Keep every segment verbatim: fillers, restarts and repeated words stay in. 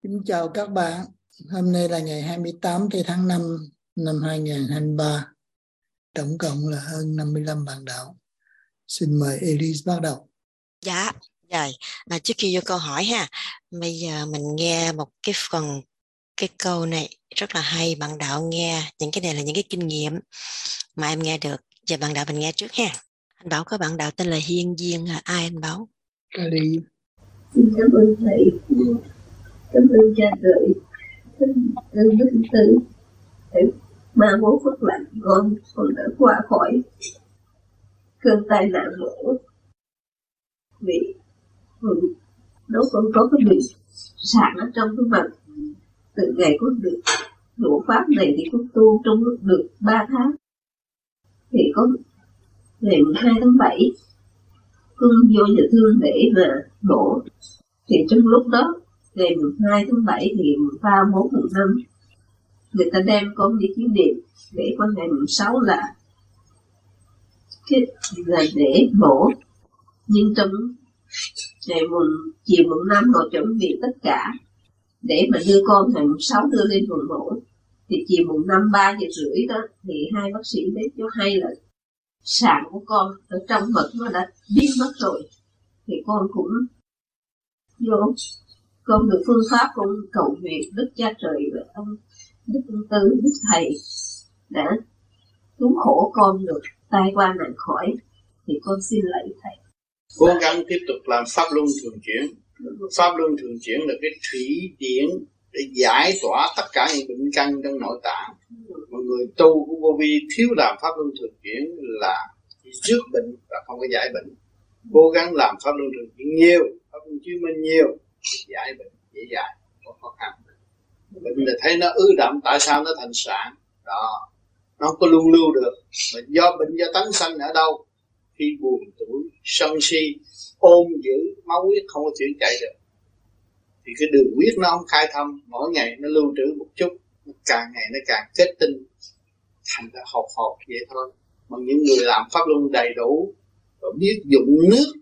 Kính chào các bạn. Hôm nay là ngày hai mươi tám tháng năm năm hai nghìn không trăm hai mươi ba. Tổng cộng là hơn năm mươi lăm bạn đạo. Xin mời Elise bắt đầu. Dạ, rồi. À, trước khi vô câu hỏi ha, bây giờ mình nghe một cái phần, cái câu này rất là hay. Bạn đạo nghe, những cái này là những cái kinh nghiệm mà em nghe được. Giờ bạn đạo mình nghe trước ha. Anh Bảo có bạn đạo tên là Hiên Duyên, là ai anh Bảo? Kali. Xin cảm ơn thầy, cảm ơn cha trời, cảm ơn đức tử. Thầy ma mối phước lành, con con đã qua khỏi cơn tai nạn mổ. Vì nó còn có cái bị sạn ở trong cái mặt. Từ ngày con được hộ pháp này thì con tu trong được ba tháng. Thì có ngày hai tháng bảy con vô nhà thương để mà mổ. Thì trong lúc đó ngày hai tháng bảy thì pha bốn mùng năm người ta đem con đi kiểm điểm để qua ngày mùng sáu là cái là để mổ. Nhưng trong ngày mùng chiều mùng năm họ chuẩn bị tất cả để mà đưa con ngày mùng sáu đưa lên phòng mổ. Thì chiều mùng năm ba giờ rưỡi đó thì hai bác sĩ đến cho hay là sạn của con ở trong mật nó đã biến mất rồi. Thì con cũng vô, con được phương pháp, con cầu nguyện Đức Cha Trời và ông Đức Công Tư, Đức Thầy đã cứu khổ con được tai qua nạn khỏi. Thì con xin lạy Thầy. Cố gắng tiếp tục làm pháp luân thường chuyển. Pháp luân thường chuyển là cái thủy điển để giải tỏa tất cả những bệnh căn trong nội tạng. Mọi người tu của vô vi thiếu làm pháp luân thường chuyển là trước bệnh và không có giải bệnh. Cố gắng làm pháp luân thường chuyển nhiều, pháp luân chứng minh nhiều, giải bệnh dễ dàng, không khó khăn. Bệnh là thấy nó ứ đậm, tại sao nó thành sạn đó, nó không có lưu lưu được. Mà do bệnh do tánh sanh ở đâu? Khi buồn tuổi sân si ôm giữ máu huyết không có chuyển chạy được, thì cái đường huyết nó không khai thông, mỗi ngày nó lưu trữ một chút, nó càng ngày nó càng kết tinh, thành ra hột hột vậy thôi. Mà những người làm pháp luân đầy đủ và biết dùng nước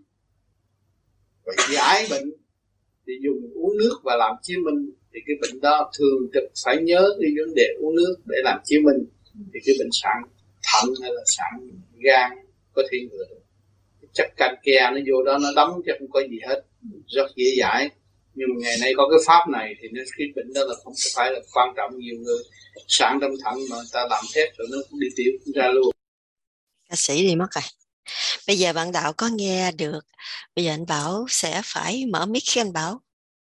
và giải bệnh thì dùng uống nước và làm chiếu minh, thì cái bệnh đó thường trực phải nhớ cái vấn đề uống nước để làm chiếu minh. Thì cái bệnh sạn thận hay là sạn gan có thể ngừa được. Chất canxi nó vô đó nó đóng chứ không có gì hết, rất dễ giải. Nhưng mà ngày nay có cái pháp này thì nó cái bệnh đó là không phải là quan trọng. Nhiều người sạn trong thận mà ta làm thét rồi nó cũng đi tiểu ra luôn. Ca sĩ đi mất rồi. Bây giờ bạn đạo có nghe được. Bây giờ anh Bảo sẽ phải mở mic khi anh Bảo.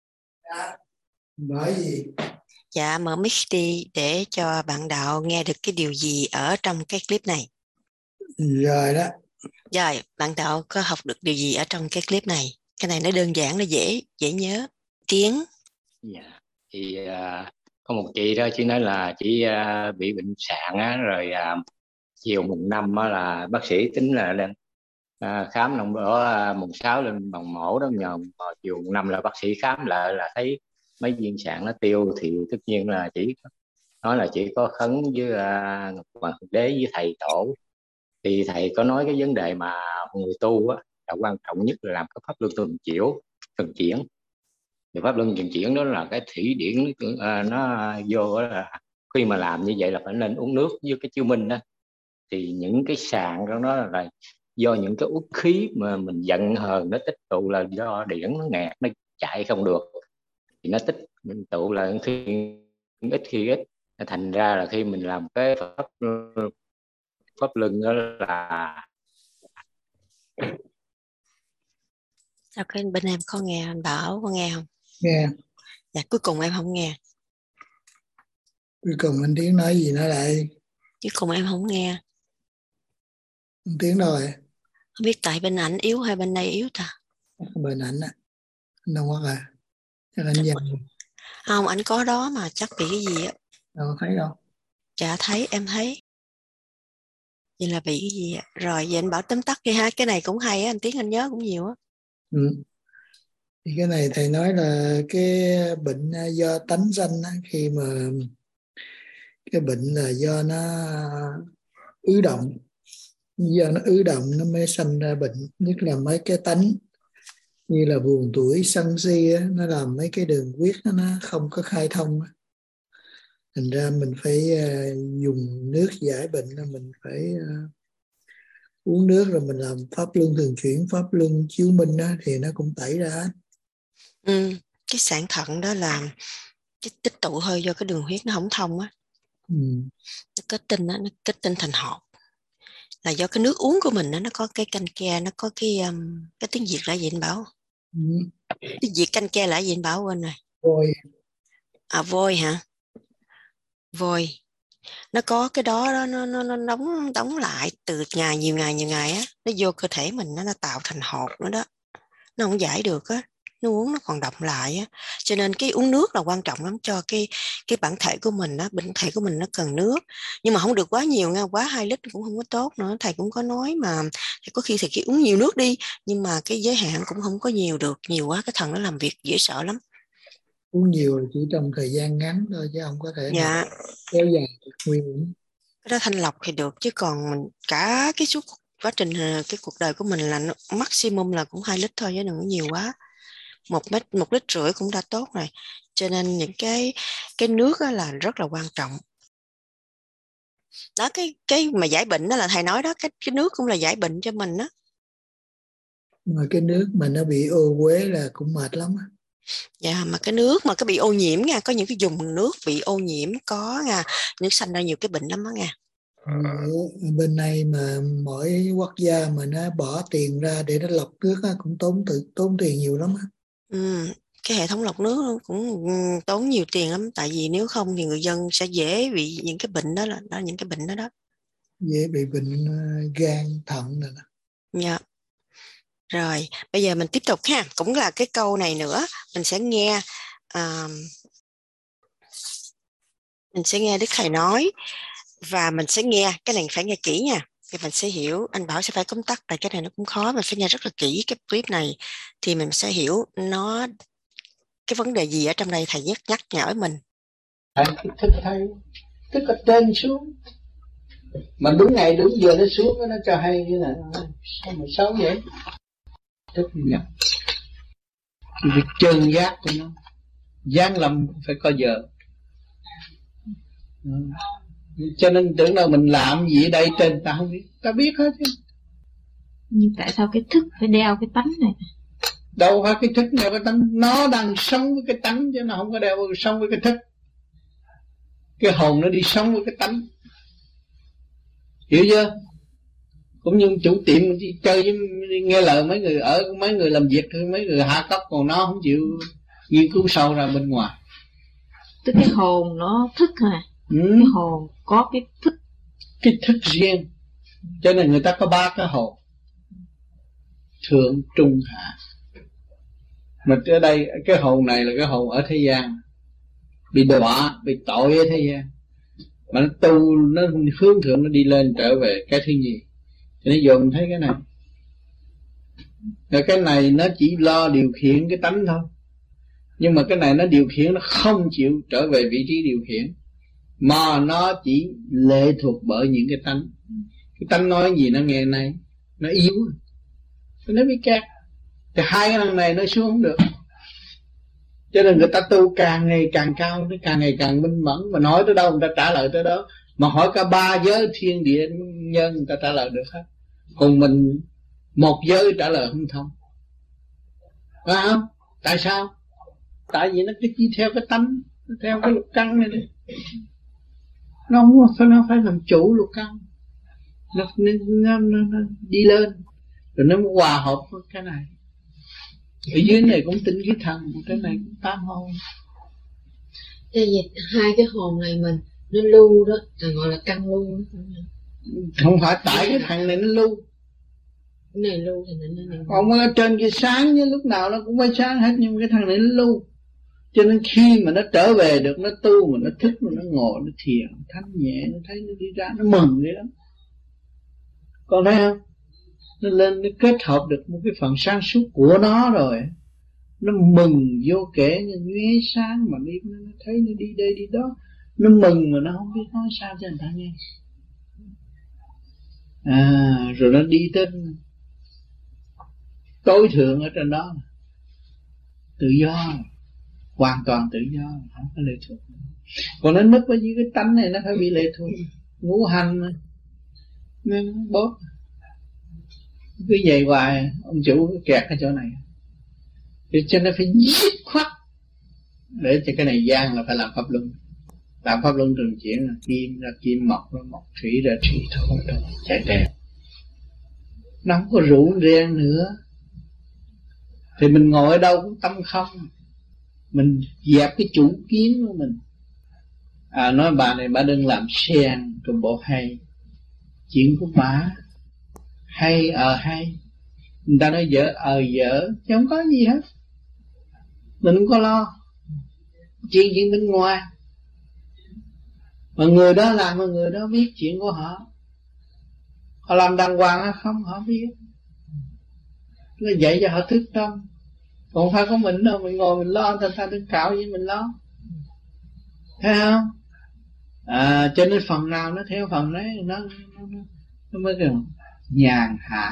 Bởi gì? Dạ, mở mic đi để cho bạn đạo nghe được cái điều gì ở trong cái clip này. Rồi đó. Rồi, bạn đạo có học được điều gì ở trong cái clip này? Cái này nó đơn giản, nó dễ dễ nhớ. Tiếng. Dạ. Thì uh, có một chị đó, chị nói là chị uh, bị bệnh sạn á, rồi uh, chiều mùng năm á là bác sĩ tính là lên uh, khám lòng bữa uh, mùng sáu lên bằng mổ đó, nhờ chiều mùng năm là bác sĩ khám lại là thấy mấy viên sạn nó tiêu. Thì tất nhiên là chị nói là chị có khấn với uh, Ngọc Hoàng Thượng Đế với thầy tổ. Thì thầy có nói cái vấn đề mà người tu á là quan trọng nhất là làm cái pháp luân thường chuyển thường chuyển thì pháp luân thường chuyển đó là cái thủy điển uh, nó vô là khi mà làm như vậy là phải nên uống nước với cái chiêu minh đó. Thì những cái sạn trong đó là, là do những cái uất khí mà mình giận hờn nó tích tụ, là do điển nó ngạt, nó chạy không được thì nó tích mình tụ là khi ít khi ít. Thành ra là khi mình làm cái pháp pháp luân đó là Sao cái bên em có nghe anh Bảo có nghe không? Nghe. Dạ, cuối cùng em không nghe. Cuối cùng anh Tiến nói gì nói lại. Cuối cùng em không nghe. Anh Tiến đâu rồi? Không biết tại bên ảnh yếu hay bên đây yếu ta? Bên ảnh á. Anh đâu có à? Chắc anh dần. Không, ảnh có đó mà chắc bị cái gì á. Đâu có thấy đâu. Chả thấy, em thấy. Vậy là bị cái gì á. Rồi, vậy anh Bảo tóm tắt đi ha. Cái này cũng hay á, anh Tiến anh nhớ cũng nhiều á. Ừ. Thì cái này thầy nói là cái bệnh do tánh sanh á, khi mà cái bệnh là do nó ứ động, do nó ứ động nó mới sanh ra bệnh, nhất là mấy cái tánh Như là buồn tuổi sân si á, nó làm mấy cái đường huyết đó, nó không có khai thông á. Thành ra mình phải uh, dùng nước giải bệnh, là mình phải uh, uống nước rồi mình làm pháp luân thường chuyển, pháp luân chiếu minh á, thì nó cũng tẩy ra hết. Ừ. Cái sạn thận đó là cái tích tụ hơi do cái đường huyết nó không thông á. Ừ. Nó kết tinh á, nó kết tinh thành hột, là do cái nước uống của mình đó, nó có cái canh ke, nó có cái um, cái tiếng Việt là gì anh Bảo? Ừ. Tiếng Việt canh ke là gì anh Bảo quên rồi. Rồi. À vôi hả? Vôi. Nó có cái đó, đó nó nó nó đóng đóng lại từ ngày nhiều ngày nhiều ngày á, nó vô cơ thể mình, nó nó tạo thành hột nữa đó, nó không giải được á, nó uống nó còn đọng lại á. Cho nên cái uống nước là quan trọng lắm cho cái cái bản thể của mình á, bản thể của mình nó cần nước, nhưng mà không được quá nhiều nha, quá hai lít cũng không có tốt nữa. Thầy cũng có nói mà, thì có khi thì cái uống nhiều nước đi, nhưng mà cái giới hạn cũng không có nhiều được, nhiều quá cái thận nó làm việc dễ sợ lắm. Uống nhiều chỉ trong thời gian ngắn thôi, chứ không có thể nào Dạ, kéo dài được, nguy hiểm. cái đó thanh lọc thì được, chứ còn mình cả cái suốt quá trình cái cuộc đời của mình là nó, maximum là cũng hai lít thôi, chứ đừng có nhiều quá. Một lít một lít rưỡi cũng đã tốt rồi. Cho nên những cái cái nước đó là rất là quan trọng đó. Cái cái mà giải bệnh đó là thầy nói đó, cái cái nước cũng là giải bệnh cho mình đó. Mà cái nước mà nó bị ô uế là cũng mệt lắm á. Dạ, mà cái nước mà cái bị ô nhiễm nha, có những cái vùng nước bị ô nhiễm có nha, nước sanh ra nhiều cái bệnh lắm đó nha. Ở bên này mà mỗi quốc gia mà nó bỏ tiền ra để nó lọc nước á, cũng tốn tự tốn tiền nhiều lắm á. Ừ, cái hệ thống lọc nước cũng tốn nhiều tiền lắm, tại vì nếu không thì người dân sẽ dễ bị những cái bệnh đó, là đó những cái bệnh đó đó. Dễ bị bệnh uh, gan thận này nè. Dạ. Rồi bây giờ mình tiếp tục ha, cũng là cái câu này nữa, mình sẽ nghe uh, mình sẽ nghe Đức Thầy nói, và mình sẽ nghe cái này phải nghe kỹ nha, thì mình sẽ hiểu. Anh Bảo sẽ phải tóm tắt, tại cái này nó cũng khó, mình phải nghe rất là kỹ cái clip này thì mình sẽ hiểu nó cái vấn đề gì ở trong đây. Thầy nhắc nhắc nhở mình. Thầy thức thầy, tức là trên xuống, mà đúng ngày đúng giờ nó xuống nó cho hay như là sao mà xấu vậy, thức nhập cái việc trơn giác của nó, gian lầm phải có giờ. Ừ. Cho nên tưởng đâu mình làm gì ở đây trên ta không biết, ta biết hết chứ. Nhưng tại sao cái thức phải đeo cái tánh này? Đâu phải cái thức đeo cái tánh, nó đang sống với cái tánh chứ nó không có đeo sống với cái thức. Cái hồn nó đi sống với cái tánh, hiểu chưa? Cũng như chủ tiệm đi chơi với, đi nghe lời mấy người ở mấy người làm việc, mấy người hạ cấp, còn nó không chịu nghiên cứu sâu ra bên ngoài. Tức cái hồn nó thức hả? Ừ. Cái hồn có cái thức, cái thức riêng, cho nên người ta có ba cái hồn: thượng, trung, hạ. Mà ở đây cái hồn này là cái hồn ở thế gian, bị đọa, bị tội ở thế gian, mà nó tu, nó hướng thượng, nó đi lên trở về cái thứ gì. Cho nên giờ mình thấy cái này, rồi cái này nó chỉ lo điều khiển cái tánh thôi, nhưng mà cái này nó điều khiển, nó không chịu trở về vị trí điều khiển, mà nó chỉ lệ thuộc bởi những cái tánh. Cái tánh nói gì nó nghe này, nó yếu, nó bị kẹt, thì hai cái thằng này nó xuống không được. Cho nên người ta tu càng ngày càng cao, nó càng ngày càng minh mẫn, mà nói tới đâu người ta trả lời tới đó, mà hỏi cả ba giới thiên địa nhân người ta trả lời được hết, còn mình một giới trả lời không thông. Phải không? Tại sao? Tại vì nó chỉ theo cái tánh, nó theo cái lục căn này đi, nó không phải, nó phải làm chủ lục căn, nó, nó, nó, nó, nó đi lên rồi nó hòa hợp với cái này. Ở dưới này cũng tinh khí thần, cái này cũng tam hồn. Thế vậy hai cái hồn này mình nó lưu đó, là gọi là căn lưu đó. Không phải tại cái thằng này nó lưu, cái này lưu thì nó này. còn ở trên kia sáng như lúc nào nó cũng phải sáng hết, nhưng cái thằng này nó lưu. Cho nên khi mà nó trở về được, nó tu mà nó thức, mà nó ngồi, nó thiền, thanh nhẹ, nó thấy nó đi ra, nó mừng vậy đó. Còn thấy không? Nó lên, nó kết hợp được một cái phần sáng suốt của nó rồi, nó mừng vô kể, nó nhuế sáng mà đi, nó thấy nó đi đây đi đó, nó mừng mà nó không biết nói sao cho người ta nghe. À, rồi nó đi tới tối thượng ở trên đó, tự do, hoàn toàn tự do, không có lệ thuộc. Còn nó núp ở dưới cái tánh này nó phải bị lệ thuộc, ngũ hành mà. Nên nó bóp cứ vậy hoài, ông chủ kẹt ở chỗ này, cho nên phải dứt khoát để cho cái này gian là phải làm pháp luân. Làm pháp luân trường chuyển là kim ra kim, mộc ra mộc, thủy ra thủy, thôi thôi chạy đẹp. Nó không có rượu rèn nữa thì mình ngồi ở đâu cũng tâm không. Mình dẹp cái chủ kiến của mình. À, nói bà này bà đừng làm sen trong bộ hay. Chuyện của bà hay ờ hay, người ta nói dở ờ dở chứ không có gì hết. Mình không có lo chuyện chuyện bên ngoài, mà người đó làm mà người đó biết chuyện của họ. Họ làm đàng hoàng hay không họ biết, nó dạy cho họ thức tâm. Còn phải có mình đâu, mình ngồi mình lo, thành thành đừng cạo với mình lo, thấy không? À, cho nên phần nào nó theo phần đấy, nó, nó, nó, nó mới được nhàn hạ.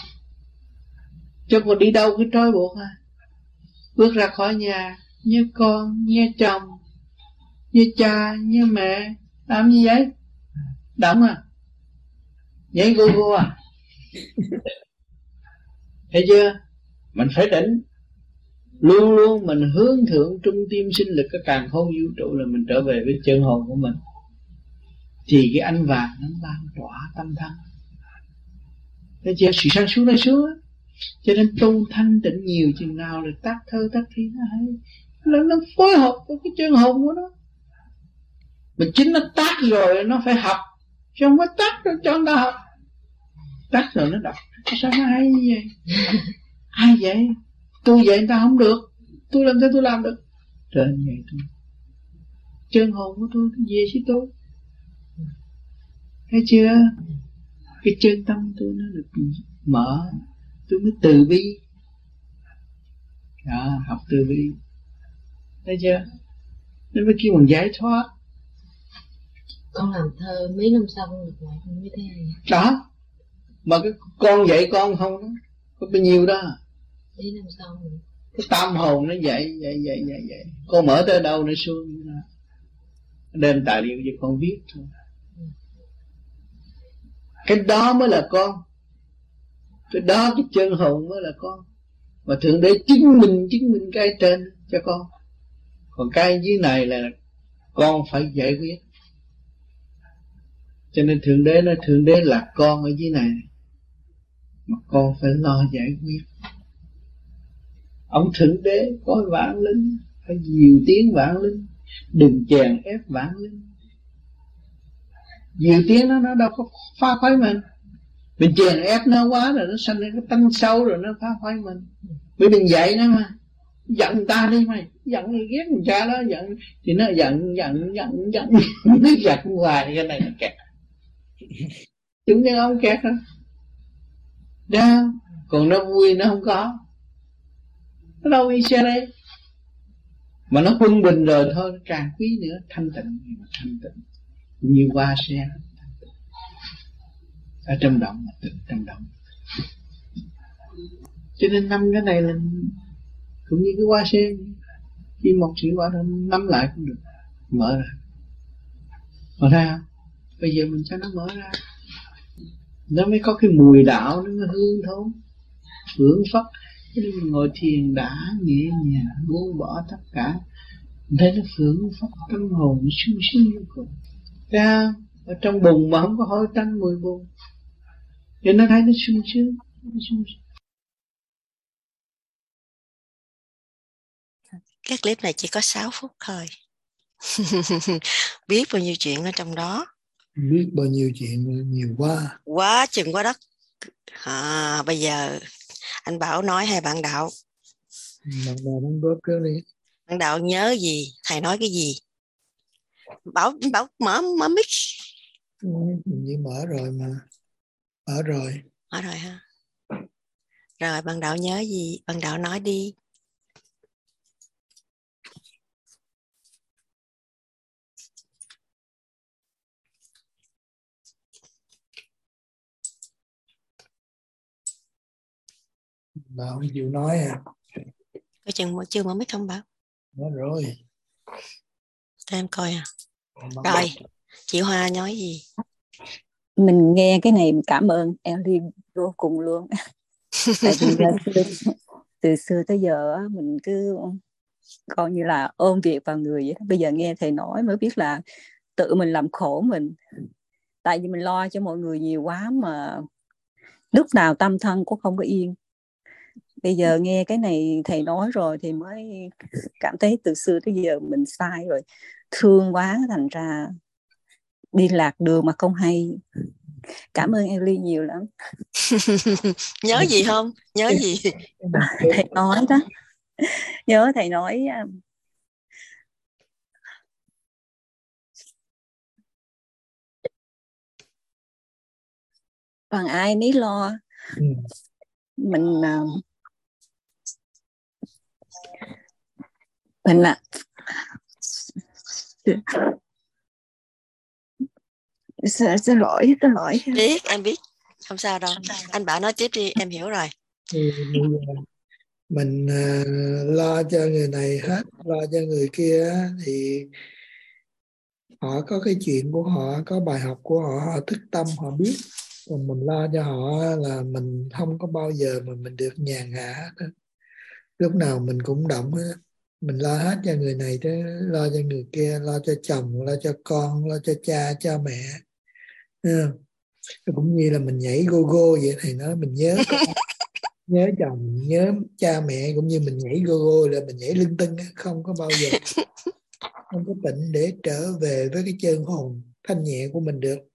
Chứ còn đi đâu cứ trói buộc à. Bước ra khỏi nhà như con, như chồng, như cha, như mẹ, làm như vậy động à, vậy gu gu à. Thấy chưa? Mình phải định, luôn luôn mình hướng thượng trung tim sinh lực cái càn khôn vũ trụ, là mình trở về với chân hồn của mình. Thì cái ánh vàng nó ban tỏa tâm thân. Thấy chưa? Sự sáng suốt nó xuống á. Cho nên tu thanh tịnh nhiều chừng nào rồi tác thơ tác thi nó hay, nó, nó phối hợp với cái chân hồn của nó. Mình chính nó tác rồi nó phải học, chứ không có tác rồi cho nó học. Tác rồi nó đọc, sao nó hay như vậy? Ai vậy? Tôi vậy người ta không được, tôi làm sao tôi làm được? Trên vậy tôi, chân hồn của tôi về với tôi. Thấy chưa? Cái chân tâm tôi nó được mở, tôi mới từ bi. Đó, học từ bi. Thấy chưa? Nên mới kêu bằng giải thoát. Con làm thơ mấy năm sau con được lại con mới thấy hay. Đó. Mà cái con dạy con không đó, có bao nhiêu đó. Mấy năm sau rồi. Cái tâm hồn nó dạy, dạy, dạy, dạy, dạy. Con mở tới đâu nó xuống đó. Đem tài liệu cho con viết thôi. Cái đó mới là con. Cái đó cái chân hồn mới là con. Mà Thượng Đế chứng minh, chứng minh cái trên cho con. Còn cái dưới này là con phải giải quyết. Cho nên Thượng Đế nói Thượng Đế là con ở dưới này, mà con phải lo giải quyết. Ông Thượng Đế có vạn linh, phải dìu tiếng vạn linh, đừng chèn ép vạn linh. Dìu tiếng nó, nó đâu có phá phái mình. Mình chèn ép nó quá rồi nó sanh ra cái tánh xấu rồi nó phá phái mình. Bởi đừng dạy nó mà. Giận ta đi mày, giận thì ghét thằng cha đó, giận thì nó giận, giận, giận, giận. Nó giận hoài, cái này nó kẹt. Chúng ta không kẹt hả? Đó, còn nó vui nó không có. Nó đâu đi xe đây. Mà nó quân bình rồi thôi, nó càng quý nữa, thanh tịnh, thanh tịnh. Như hoa sen, ở trong động mà tịnh trong động. Cho nên năm cái này là cũng như cái hoa sen, khi một sự hoa đó nắm lại cũng được, mở ra. Mở ra, bây giờ mình cho nó mở ra, nó mới có cái mùi đạo, nó mới hương thơm, hưởng phất. Cho nên mình ngồi thiền đã nhẹ nhàng, buông bỏ tất cả, mình thấy nó hưởng phất tâm hồn, nó sung sướng vô cùng. Ra ở trong bùn mà không có hôi tanh mùi bùn, cho nó thấy nó sung sướng, nó sung sướng. Cái clip này chỉ có sáu phút thôi. Biết bao nhiêu chuyện ở trong đó. Biết bao nhiêu chuyện, nhiều quá. Quá chừng quá đất. À, bây giờ anh Bảo nói hay bạn Đạo? Bạn Đạo đóng góp trước đi. Bạn Đạo nhớ gì? Thầy nói cái gì? Bảo Bảo mở mở mic. Ừ, mình chỉ mở rồi mà. Mở rồi. Mở rồi ha. Rồi bạn Đạo nhớ gì? Bạn Đạo nói đi. Đạo không chịu nói à? Coi chừng mở chưa mở mic không Bảo? Nói rồi. Để em coi à. Rồi, chị Hoa nói gì? Mình nghe cái này cảm ơn Ellie vô cùng luôn. Tại vì từ, từ xưa tới giờ mình cứ coi như là ôm việc vào người vậy. Bây giờ nghe thầy nói mới biết là tự mình làm khổ mình. Tại vì mình lo cho mọi người nhiều quá mà lúc nào tâm thân cũng không có yên. Bây giờ nghe cái này thầy nói rồi thì mới cảm thấy từ xưa tới giờ mình sai rồi. Thương quá thành ra đi lạc đường mà không hay. Cảm ơn Ellie nhiều lắm. Nhớ gì không? Nhớ gì? Thầy nói đó. Nhớ thầy nói bằng ai nấy lo. Ừ. Mình mình là xin, xin lỗi xin lỗi biết em biết không sao đâu, anh Bảo nói tiếp đi, em hiểu rồi. Ừ, mình uh, lo cho người này hết, lo cho người kia thì họ có cái chuyện của họ, có bài học của họ, họ thức tâm họ biết, còn mình lo cho họ là mình không có bao giờ mà mình được nhàn hạ hết. Lúc nào mình cũng động hết. Mình lo hết cho người này chứ, lo cho người kia, lo cho chồng, lo cho con, lo cho cha, cho mẹ. Ừ. Cũng như là mình nhảy go go vậy, thầy nói mình nhớ con, nhớ chồng, nhớ cha mẹ, cũng như mình nhảy go go là mình nhảy lưng tưng, không có bao giờ không có tỉnh để trở về với cái chân hồn thanh nhẹ của mình được.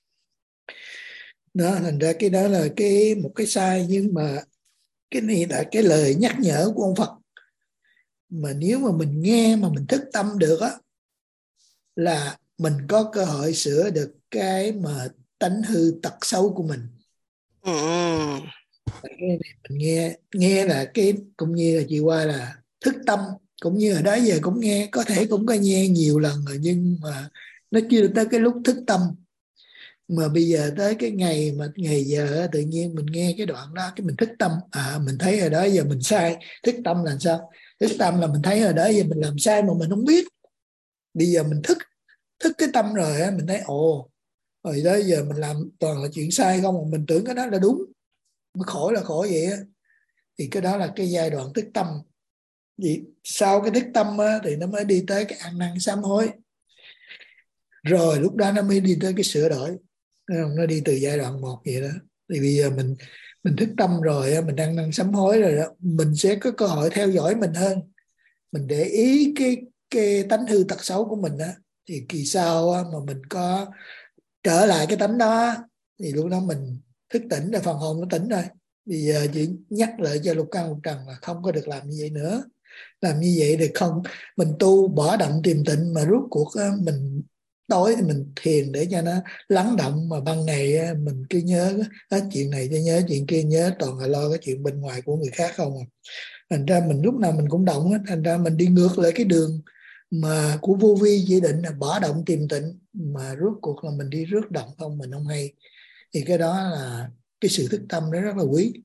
Đó, thành ra cái đó là cái một cái sai, nhưng mà cái này là cái lời nhắc nhở của ông Phật. Mà nếu mà mình nghe mà mình thức tâm được á, là mình có cơ hội sửa được cái mà tánh hư tật xấu của mình. Ừ. Cái này mình nghe nghe là cái cũng như là chị Hoa là thức tâm, cũng như ở đó giờ cũng nghe, có thể cũng có nghe nhiều lần rồi, nhưng mà nó chưa tới cái lúc thức tâm. Mà bây giờ tới cái ngày mà ngày giờ tự nhiên mình nghe cái đoạn đó, cái mình thức tâm, à mình thấy ở đó giờ mình sai. Thức tâm là sao? Thức tâm là mình thấy ở đó giờ mình làm sai mà mình không biết. Bây giờ mình thức thức cái tâm rồi á, mình thấy ồ, rồi đó giờ mình làm toàn là chuyện sai không, mà mình tưởng cái đó là đúng. Mà khổ là khổ vậy á. Thì cái đó là cái giai đoạn thức tâm. Vì sau cái thức tâm á, thì nó mới đi tới cái ăn năn sám hối. Rồi lúc đó nó mới đi tới cái sửa đổi. Nó đi từ giai đoạn một vậy đó. Thì bây giờ mình mình thức tâm rồi, mình ăn năn sám hối rồi đó, mình sẽ có cơ hội theo dõi mình hơn. Mình để ý cái cái tánh hư tật xấu của mình đó, thì kỳ sau mà mình có trở lại cái tánh đó thì lúc đó mình thức tỉnh rồi, phần hồn nó tỉnh rồi. Bây giờ chỉ nhắc lại cho lục căn lục trần là không có được làm như vậy nữa. Làm như vậy thì không, mình tu bỏ động tìm tịnh, mà rốt cuộc mình tối thì mình thiền để cho nó lắng động, mà ban ngày mình cứ nhớ hết chuyện này cho nhớ chuyện kia, nhớ toàn là lo cái chuyện bên ngoài của người khác không à. Thành ra mình lúc nào mình cũng động hết, thành ra mình đi ngược lại cái đường mà của vô vi chỉ định là bỏ động tìm tịnh, mà rốt cuộc là mình đi rước động không, mình không hay. Thì cái đó là cái sự thức tâm đó rất là quý.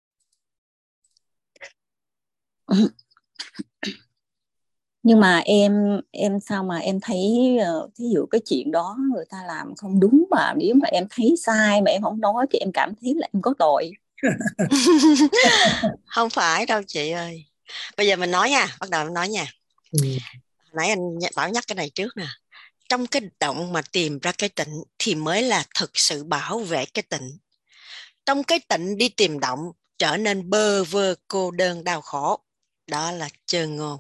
Nhưng mà em em sao mà em thấy ví dụ cái chuyện đó người ta làm không đúng, mà nếu mà em thấy sai mà em không nói thì em cảm thấy là em có tội. Không phải đâu chị ơi. Bây giờ mình nói nha, bắt đầu mình nói nha. Ừ. Nãy anh Bảo nhắc cái này trước nè. Trong cái động mà tìm ra cái tịnh thì mới là thực sự bảo vệ cái tịnh. Trong cái tịnh đi tìm động trở nên bơ vơ, cô đơn, đau khổ. Đó là chân ngôn.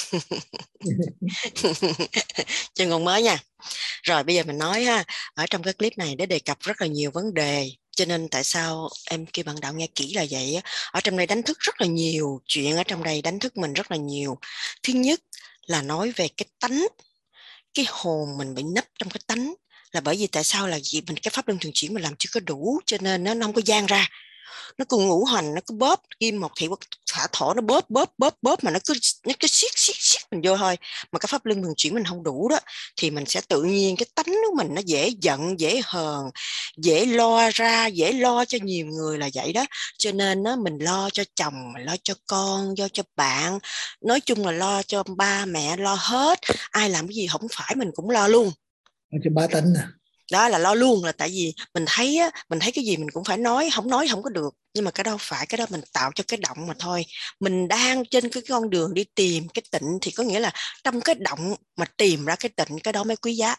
Chân ngôn mới nha. Rồi bây giờ mình nói ha, ở trong cái clip này để đề cập rất là nhiều vấn đề, cho nên tại sao em kêu bạn đạo nghe kỹ là vậy á. Ở trong đây đánh thức rất là nhiều chuyện, ở trong đây đánh thức mình rất là nhiều. Thứ nhất là nói về cái tánh, cái hồn mình bị nấp trong cái tánh, là bởi vì tại sao là gì mình cái pháp luân thường chuyển mình làm chưa có đủ, cho nên nó không có gian ra. nó cứ ngũ hành, nó cứ bóp kim một thị thả thổ, nó bóp bóp bóp bóp mà nó cứ nó cứ siết siết siết mình vô thôi. Mà cái pháp luân thường chuyển mình không đủ đó, thì mình sẽ tự nhiên cái tánh của mình nó dễ giận, dễ hờn, dễ lo ra, dễ lo cho nhiều người là vậy đó. Cho nên nó mình lo cho chồng, mình lo cho con, lo cho bạn, nói chung là lo cho ba mẹ, lo hết. Ai làm cái gì không phải mình cũng lo luôn. Cho ba tánh nè. Đó là lo luôn, là tại vì mình thấy á, mình thấy cái gì mình cũng phải nói, không nói không có được. Nhưng mà cái đó phải, cái đó mình tạo cho cái động mà thôi. Mình đang trên cái con đường đi tìm cái tịnh, thì có nghĩa là trong cái động mà tìm ra cái tịnh, cái đó mới quý giá,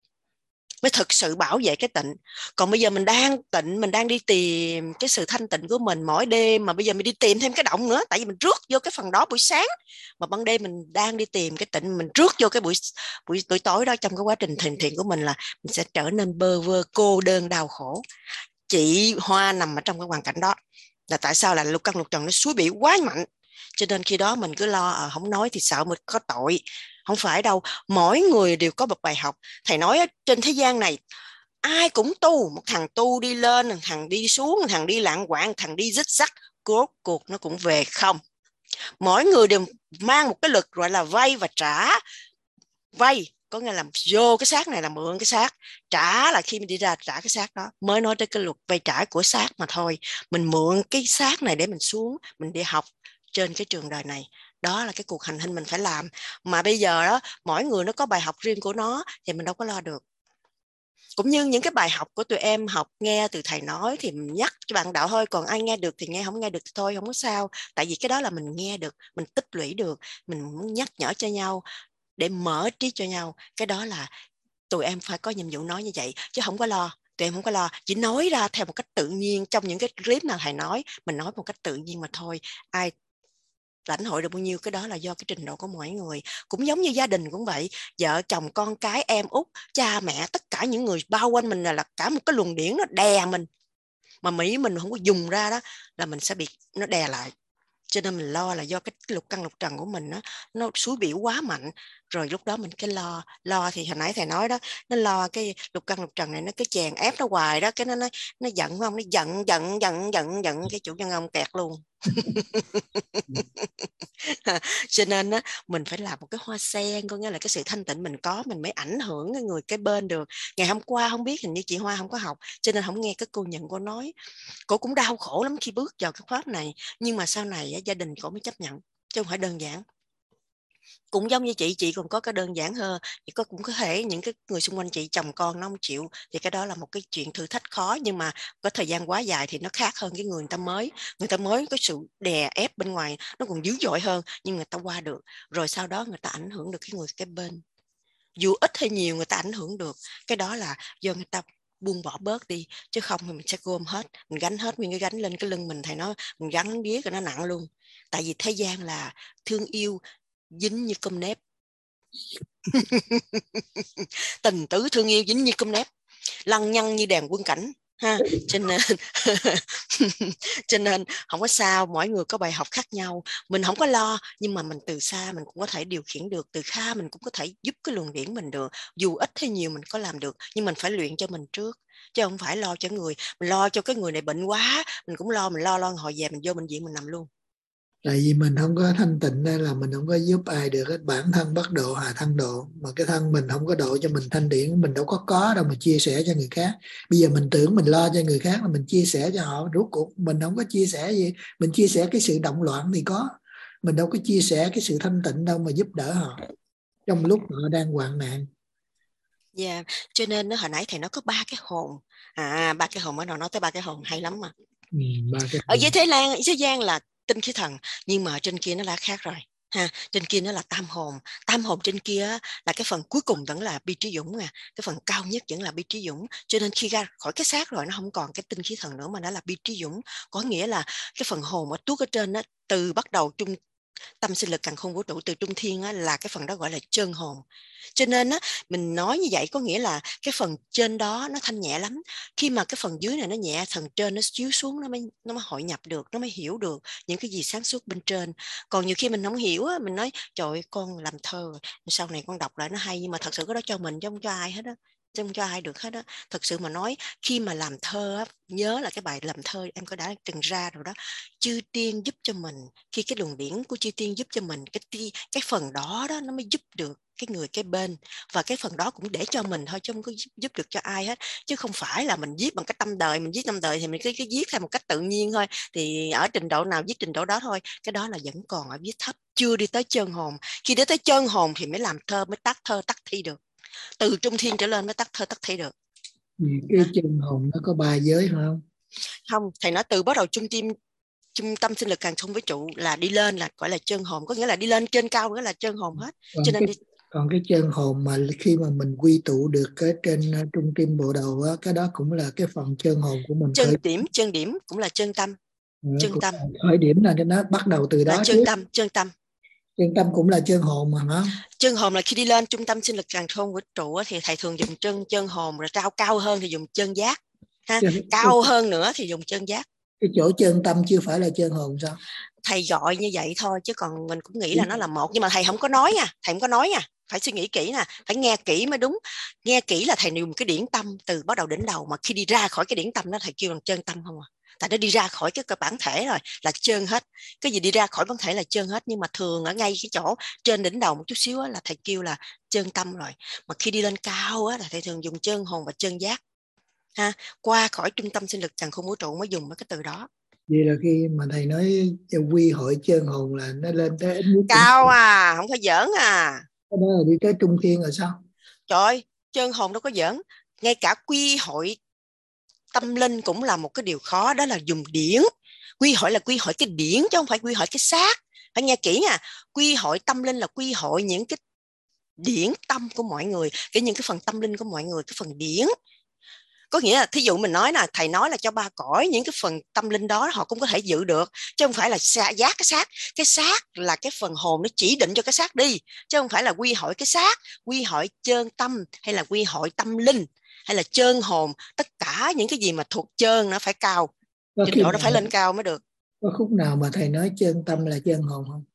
mới thực sự bảo vệ cái tịnh. Còn bây giờ mình đang tịnh, mình đang đi tìm cái sự thanh tịnh của mình mỗi đêm, mà bây giờ mình đi tìm thêm cái động nữa, tại vì mình rước vô cái phần đó buổi sáng, mà ban đêm mình đang đi tìm cái tịnh, mình rước vô cái buổi buổi, buổi tối đó. Trong cái quá trình thiền thiện của mình là mình sẽ trở nên bơ vơ, cô đơn, đau khổ. Chị Hoa nằm ở trong cái hoàn cảnh đó là tại sao là lục căn lục trần nó suối biểu quá mạnh. Cho nên khi đó mình cứ lo à, không nói thì sợ mình có tội. Không phải đâu, mỗi người đều có một bài học. Thầy nói trên thế gian này ai cũng tu, một thằng tu đi lên, một thằng đi xuống, một thằng đi lạng quạng, một thằng đi rích rắc, rốt cuộc nó cũng về không. Mỗi người đều mang một cái lực gọi là vay và trả. Vay có nghĩa là vô cái xác này là mượn cái xác, trả là khi mình đi ra trả cái xác đó. Mới nói tới cái luật vay trả của xác mà thôi. Mình mượn cái xác này để mình xuống, mình đi học trên cái trường đời này. Đó là cái cuộc hành hình mình phải làm. Mà bây giờ đó, mỗi người nó có bài học riêng của nó, thì mình đâu có lo được. Cũng như những cái bài học của tụi em học nghe từ thầy nói thì mình nhắc cho bạn đạo thôi. Còn ai nghe được thì nghe, không nghe được thì thôi, không có sao. Tại vì cái đó là mình nghe được, mình tích lũy được, mình muốn nhắc nhở cho nhau để mở trí cho nhau. Cái đó là tụi em phải có nhiệm vụ nói như vậy, chứ không có lo. Tụi em không có lo, chỉ nói ra theo một cách tự nhiên. Trong những cái clip nào thầy nói, mình nói một cách tự nhiên mà thôi. Ai lãnh hội được bao nhiêu, cái đó là do cái trình độ của mỗi người. Cũng giống như gia đình cũng vậy, vợ chồng con cái em út, cha mẹ, tất cả những người bao quanh mình là, là cả một cái luồng điển nó đè mình. Mà Mỹ mình không có dùng ra đó là mình sẽ bị nó đè lại. Cho nên mình lo là do cái lục căn lục trần của mình nó nó suối biểu quá mạnh. Rồi lúc đó mình cái lo lo thì hồi nãy thầy nói đó, nó lo cái lục căn lục trần này, nó cứ chèn ép nó hoài đó, cái nó nó nó giận không, nó giận giận giận giận giận cái chủ nhân ông kẹt luôn. Cho nên á, mình phải làm một cái hoa sen, có nghĩa là cái sự thanh tịnh mình có, mình mới ảnh hưởng cái người cái bên được. Ngày hôm qua không biết, hình như chị Hoa không có học, cho nên không nghe cái cô nhận cô nói. Cô cũng đau khổ lắm khi bước vào cái khóa này, nhưng mà sau này á, gia đình cô mới chấp nhận, chứ không phải đơn giản. Cũng giống như chị, chị còn có cái đơn giản hơn, thì có cũng có thể những cái người xung quanh chị chồng con nó không chịu, thì cái đó là một cái chuyện thử thách khó. Nhưng mà có thời gian quá dài thì nó khác hơn cái người người ta mới. Người ta mới có sự đè ép bên ngoài nó còn dữ dội hơn, nhưng người ta qua được. Rồi sau đó người ta ảnh hưởng được cái người cái bên, dù ít hay nhiều người ta ảnh hưởng được. Cái đó là do người ta buông bỏ bớt đi, chứ không thì mình sẽ gom hết, mình gánh hết nguyên cái gánh lên cái lưng mình. Thầy nói mình gánh vía cho nó nặng luôn. Tại vì thế gian là thương yêu dính như cơm nếp. Tình tứ thương yêu dính như cơm nếp, lăng nhăng như đèn quân cảnh ha. Cho nên cho nên không có sao, mỗi người có bài học khác nhau. Mình không có lo, nhưng mà mình từ xa mình cũng có thể điều khiển được, từ xa mình cũng có thể giúp cái luồng điển mình được. Dù ít hay nhiều mình có làm được, nhưng mình phải luyện cho mình trước, chứ không phải lo cho người. Mình lo cho cái người này bệnh quá, mình cũng lo, mình lo lo hồi về mình vô bệnh viện mình nằm luôn. Tại vì mình không có thanh tịnh nên là mình không có giúp ai được hết. Bản thân bất độ hà thân độ, mà cái thân mình không có độ cho mình thanh điển, mình đâu có có đâu mà chia sẻ cho người khác. Bây giờ mình tưởng mình lo cho người khác là mình chia sẻ cho họ, rốt cuộc mình không có chia sẻ gì. Mình chia sẻ cái sự động loạn thì có, mình đâu có chia sẻ cái sự thanh tịnh đâu mà giúp đỡ họ trong lúc họ đang hoạn nạn. Dạ, yeah. Cho nên nó hồi nãy thầy nói có ba cái hồn. À, ba cái hồn, mới nào nói tới ba cái hồn hay lắm mà. Ừ, ba cái ở dưới thế lan, thế gian là tinh khí thần, nhưng mà ở trên kia nó là khác rồi ha. Trên kia nó là tam hồn. Tam hồn trên kia là cái phần cuối cùng vẫn là bi trí dũng nè, cái phần cao nhất vẫn là bi trí dũng. Cho nên khi ra khỏi cái xác rồi nó không còn cái tinh khí thần nữa, mà nó là bi trí dũng. Có nghĩa là cái phần hồn ở tuốt ở trên đó, từ bắt đầu trung tâm sinh lực càn khôn vũ trụ, từ trung thiên á, là cái phần đó gọi là chân hồn. Cho nên á, mình nói như vậy có nghĩa là cái phần trên đó nó thanh nhẹ lắm. Khi mà cái phần dưới này nó nhẹ, phần trên nó chiếu xuống, nó mới nó mới hội nhập được, nó mới hiểu được những cái gì sáng suốt bên trên. Còn nhiều khi mình không hiểu á, mình nói trời ơi, con làm thơ sau này con đọc lại nó hay, nhưng mà thật sự cái đó cho mình chứ không cho ai hết á. không cho ai được hết á. Thật sự mà nói, khi mà làm thơ á, nhớ là cái bài làm thơ em có đã từng ra rồi đó. Chư tiên giúp cho mình, khi cái luồng điển của chư tiên giúp cho mình, cái ti, cái phần đó đó nó mới giúp được cái người cái bên, và cái phần đó cũng để cho mình thôi chứ không có giúp, giúp được cho ai hết, chứ không phải là mình viết bằng cái tâm đời. Mình viết tâm đời thì mình cứ, cứ viết theo một cách tự nhiên thôi, thì ở trình độ nào viết trình độ đó thôi. Cái đó là vẫn còn ở viết thấp, chưa đi tới chân hồn. Khi đến tới chân hồn thì mới làm thơ, mới tác thơ tác thi được. Từ trung thiên trở lên mới tác thơ tác thi được. Vì cái à. chân hồn nó có ba giới phải không? Không, thầy nói từ bắt đầu trung tim trung tâm sinh lực càng thông với trụ là đi lên là gọi là chân hồn, có nghĩa là đi lên trên cao nữa là chân hồn hết. Còn Cho nên cái, đi... còn cái chân hồn mà khi mà mình quy tụ được cái trên uh, trung tim bộ đầu á, cái đó cũng là cái phần chân hồn của mình. Chân khởi... điểm, chân điểm cũng là chân tâm. À, chân tâm khởi điểm là nó bắt đầu từ đó là chân chứ. tâm, chân tâm. Chân tâm cũng là chân hồn mà hả? Chân hồn là khi đi lên trung tâm sinh lực càng thông vũ trụ thì thầy thường dùng chân chân hồn, rồi cao cao hơn thì dùng chân giác ha. Chân, cao chân, hơn nữa thì dùng chân giác. Cái chỗ chân tâm chưa phải là chân hồn sao? Thầy gọi như vậy thôi chứ còn mình cũng nghĩ là nó là một, nhưng mà thầy không có nói nha, thầy không có nói nha, phải suy nghĩ kỹ nè, phải nghe kỹ mới đúng. Nghe kỹ là thầy dùng cái điển tâm từ bắt đầu đến đầu, mà khi đi ra khỏi cái điển tâm đó thầy kêu bằng chân tâm không à. Tại nó đi ra khỏi cái cơ bản thể rồi là trơn hết. Cái gì đi ra khỏi bản thể là trơn hết, nhưng mà thường ở ngay cái chỗ trên đỉnh đầu một chút xíu là thầy kêu là chân tâm rồi. Mà khi đi lên cao á, là thầy thường dùng chân hồn và chân giác ha. Qua khỏi trung tâm sinh lực càn khôn vũ trụ mới dùng cái từ đó. Vậy là khi mà thầy nói quy hội chân hồn là nó lên tới ít nhất cao à, không có giỡn à. Cái đó là đi tới trung thiên rồi sao? Trời ơi, chân hồn đâu có giỡn. Ngay cả quy hội tâm linh cũng là một cái điều khó, đó là dùng điển. Quy hội là quy hội cái điển chứ không phải quy hội cái xác. Phải nghe kỹ nha. Quy hội tâm linh là quy hội những cái điển tâm của mọi người, cái những cái phần tâm linh của mọi người, cái phần điển. Có nghĩa là thí dụ mình nói là thầy nói là cho ba cõi, những cái phần tâm linh đó họ cũng có thể giữ được, chứ không phải là giác cái xác. Cái xác là cái phần hồn nó chỉ định cho cái xác đi, chứ không phải là quy hội cái xác. Quy hội chân tâm hay là quy hội tâm linh hay là chân hồn, tất cả những cái gì mà thuộc chân nó phải cao, trình độ nó phải lên cao mới được. Có khúc nào mà thầy nói chân tâm là chân hồn không?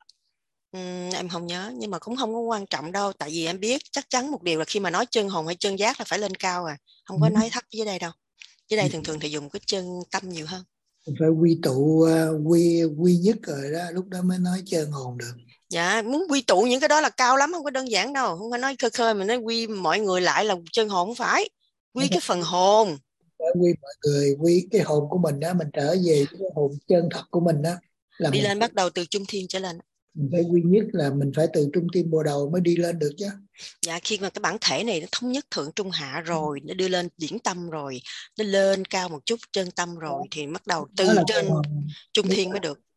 Uhm, em không nhớ, nhưng mà cũng không có quan trọng đâu, tại vì em biết chắc chắn một điều là khi mà nói chân hồn hay chân giác là phải lên cao à, không có ừ. nói thấp dưới đây đâu. Dưới đây thường thường thì dùng cái chân tâm nhiều hơn. Phải quy tụ quy quy nhất rồi đó, lúc đó mới nói chân hồn được. Dạ, muốn quy tụ những cái đó là cao lắm, không có đơn giản đâu, không có nói khơi khơi mà nói quy mọi người lại là chân hồn, không phải. Quy cái phần hồn. Phải quy mọi người, quy cái hồn của mình đó, mình trở về cái hồn chân thật của mình đó. Là đi lên bắt đầu từ trung thiên trở lên. Mình phải quy nhất là mình phải từ trung tim bộ đầu mới đi lên được chứ. Dạ, khi mà cái bản thể này nó thống nhất thượng trung hạ rồi, nó đưa lên điển tâm rồi, nó lên cao một chút chân tâm rồi, thì bắt đầu từ trên trung thiên mới được.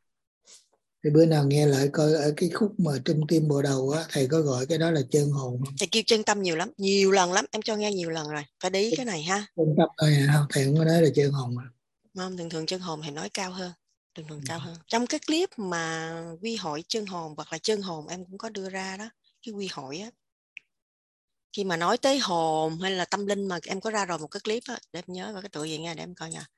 Thì bữa nào nghe lại coi ở cái khúc mà trung tim bộ đầu á, thầy có gọi cái đó là chân hồn không? Thầy kêu chân tâm nhiều lắm, nhiều lần lắm, em cho nghe nhiều lần rồi, phải để ý cái này ha. Chân tâm thôi à, thầy không có nói là chân hồn à. Không, thường thường chân hồn thầy nói cao hơn, thường thường cao hơn. Trong cái clip mà quy hội chân hồn hoặc là chân hồn em cũng có đưa ra đó, cái quy hội á. Khi mà nói tới hồn hay là tâm linh mà em có ra rồi một cái clip á, để em nhớ vào cái tựa gì nghe để em coi nha.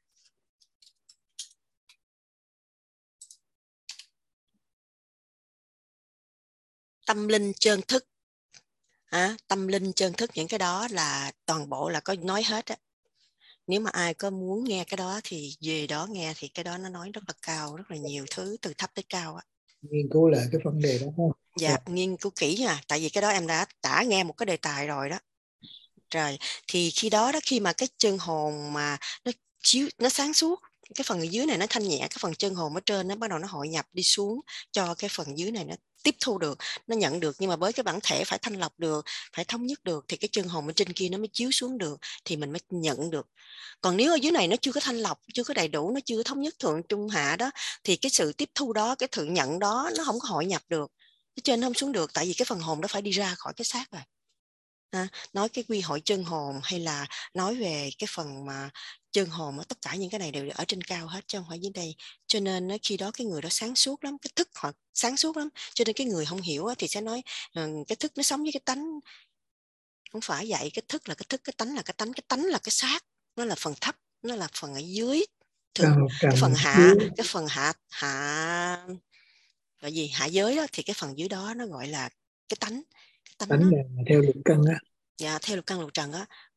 Tâm linh chân thức. À, tâm linh chân thức, những cái đó là toàn bộ là có nói hết á. Nếu mà ai có muốn nghe cái đó thì về đó nghe, thì cái đó nó nói rất là cao, rất là nhiều thứ từ thấp tới cao á. Nghiên cứu lại cái vấn đề đó không? Dạ, yeah, nghiên cứu kỹ nha, tại vì cái đó em đã đã nghe một cái đề tài rồi đó. Rồi, thì khi đó đó khi mà cái chân hồn mà nó chiếu, nó sáng suốt, cái phần ở dưới này nó thanh nhẹ, cái phần chân hồn ở trên nó bắt đầu nó hội nhập đi xuống cho cái phần dưới này nó tiếp thu được, nó nhận được, nhưng mà với cái bản thể phải thanh lọc được, phải thống nhất được thì cái chân hồn ở trên kia nó mới chiếu xuống được, thì mình mới nhận được. Còn nếu ở dưới này nó chưa có thanh lọc, chưa có đầy đủ, nó chưa có thống nhất thượng trung hạ đó, thì cái sự tiếp thu đó, cái thượng nhận đó nó không có hội nhập được, cái trên nó không xuống được, tại vì cái phần hồn đó phải đi ra khỏi cái xác rồi. À, nói cái quy hội chân hồn hay là nói về cái phần mà chân hồn, tất cả những cái này đều ở trên cao hết chứ không phải dưới đây. Cho nên khi đó cái người đó sáng suốt lắm, cái thức họ sáng suốt lắm, cho nên cái người không hiểu thì sẽ nói cái thức nó sống với cái tánh. Không phải vậy, cái thức là cái thức, cái tánh là cái tánh, cái tánh là cái xác, nó là phần thấp, nó là phần ở dưới thường, cái phần hạ, cái phần hạ hạ gọi gì hạ giới đó, thì cái phần dưới đó nó gọi là cái tánh. Cái tánh, tánh là theo lục căn á. Dạ, theo lục căn lục trần á.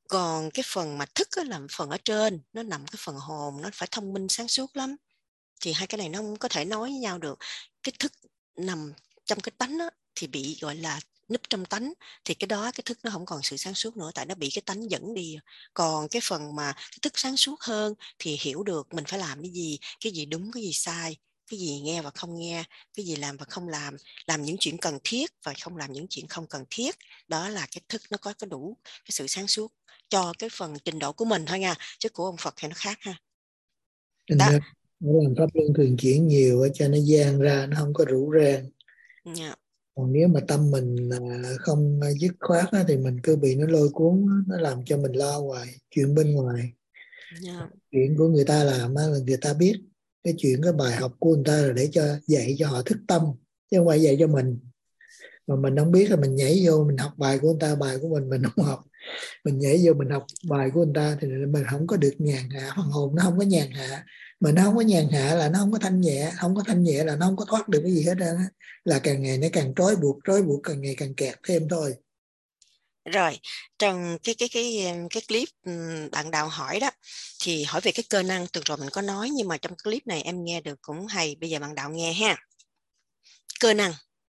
Còn cái phần mà thức á, là phần ở trên, nó nằm cái phần hồn, nó phải thông minh sáng suốt lắm. Thì hai cái này nó không có thể nói với nhau được. Cái thức nằm trong cái tánh á, thì bị gọi là núp trong tánh, thì cái đó cái thức nó không còn sự sáng suốt nữa, tại nó bị cái tánh dẫn đi. Còn cái phần mà cái thức sáng suốt hơn thì hiểu được mình phải làm cái gì, cái gì đúng, cái gì sai, cái gì nghe và không nghe, cái gì làm và không làm, làm những chuyện cần thiết và không làm những chuyện không cần thiết. Đó là cái thức nó có cái đủ cái sự sáng suốt cho cái phần trình độ của mình thôi nha, chứ của ông Phật thì nó khác ha. Thành Đó. ra nó làm pháp luân thường chuyển nhiều á, cho nó gian ra, nó không có rủ ràng. Yeah. Còn nếu mà tâm mình không dứt khoát á, thì mình cứ bị nó lôi cuốn, nó làm cho mình lo hoài chuyện bên ngoài. Yeah. Chuyện của người ta làm á, là người ta biết. Cái chuyện, cái bài học của người ta là để cho dạy cho họ thức tâm, chứ không phải dạy cho mình. Mà mình không biết là mình nhảy vô mình học bài của người ta, bài của mình mình không học, mình nhảy vô mình học bài của người ta thì mình không có được nhàn hạ, phần hồn nó không có nhàn hạ. Mà nó không có nhàn hạ là nó không có thanh nhẹ, không có thanh nhẹ là nó không có thoát được cái gì hết á, là càng ngày nó càng trói buộc, trói buộc càng ngày càng kẹt thêm thôi. Rồi, trong cái cái cái cái clip bạn Đào hỏi đó thì hỏi về cái cơ năng, từ rồi mình có nói, nhưng mà trong clip này em nghe được cũng hay, bây giờ bạn Đào nghe ha. Cơ năng.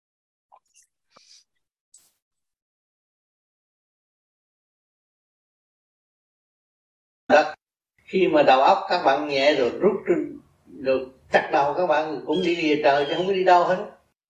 Đó. Khi mà đầu óc các bạn nhẹ rồi rút rồi chặt đầu các bạn cũng đi về trời chứ không có đi đâu hết.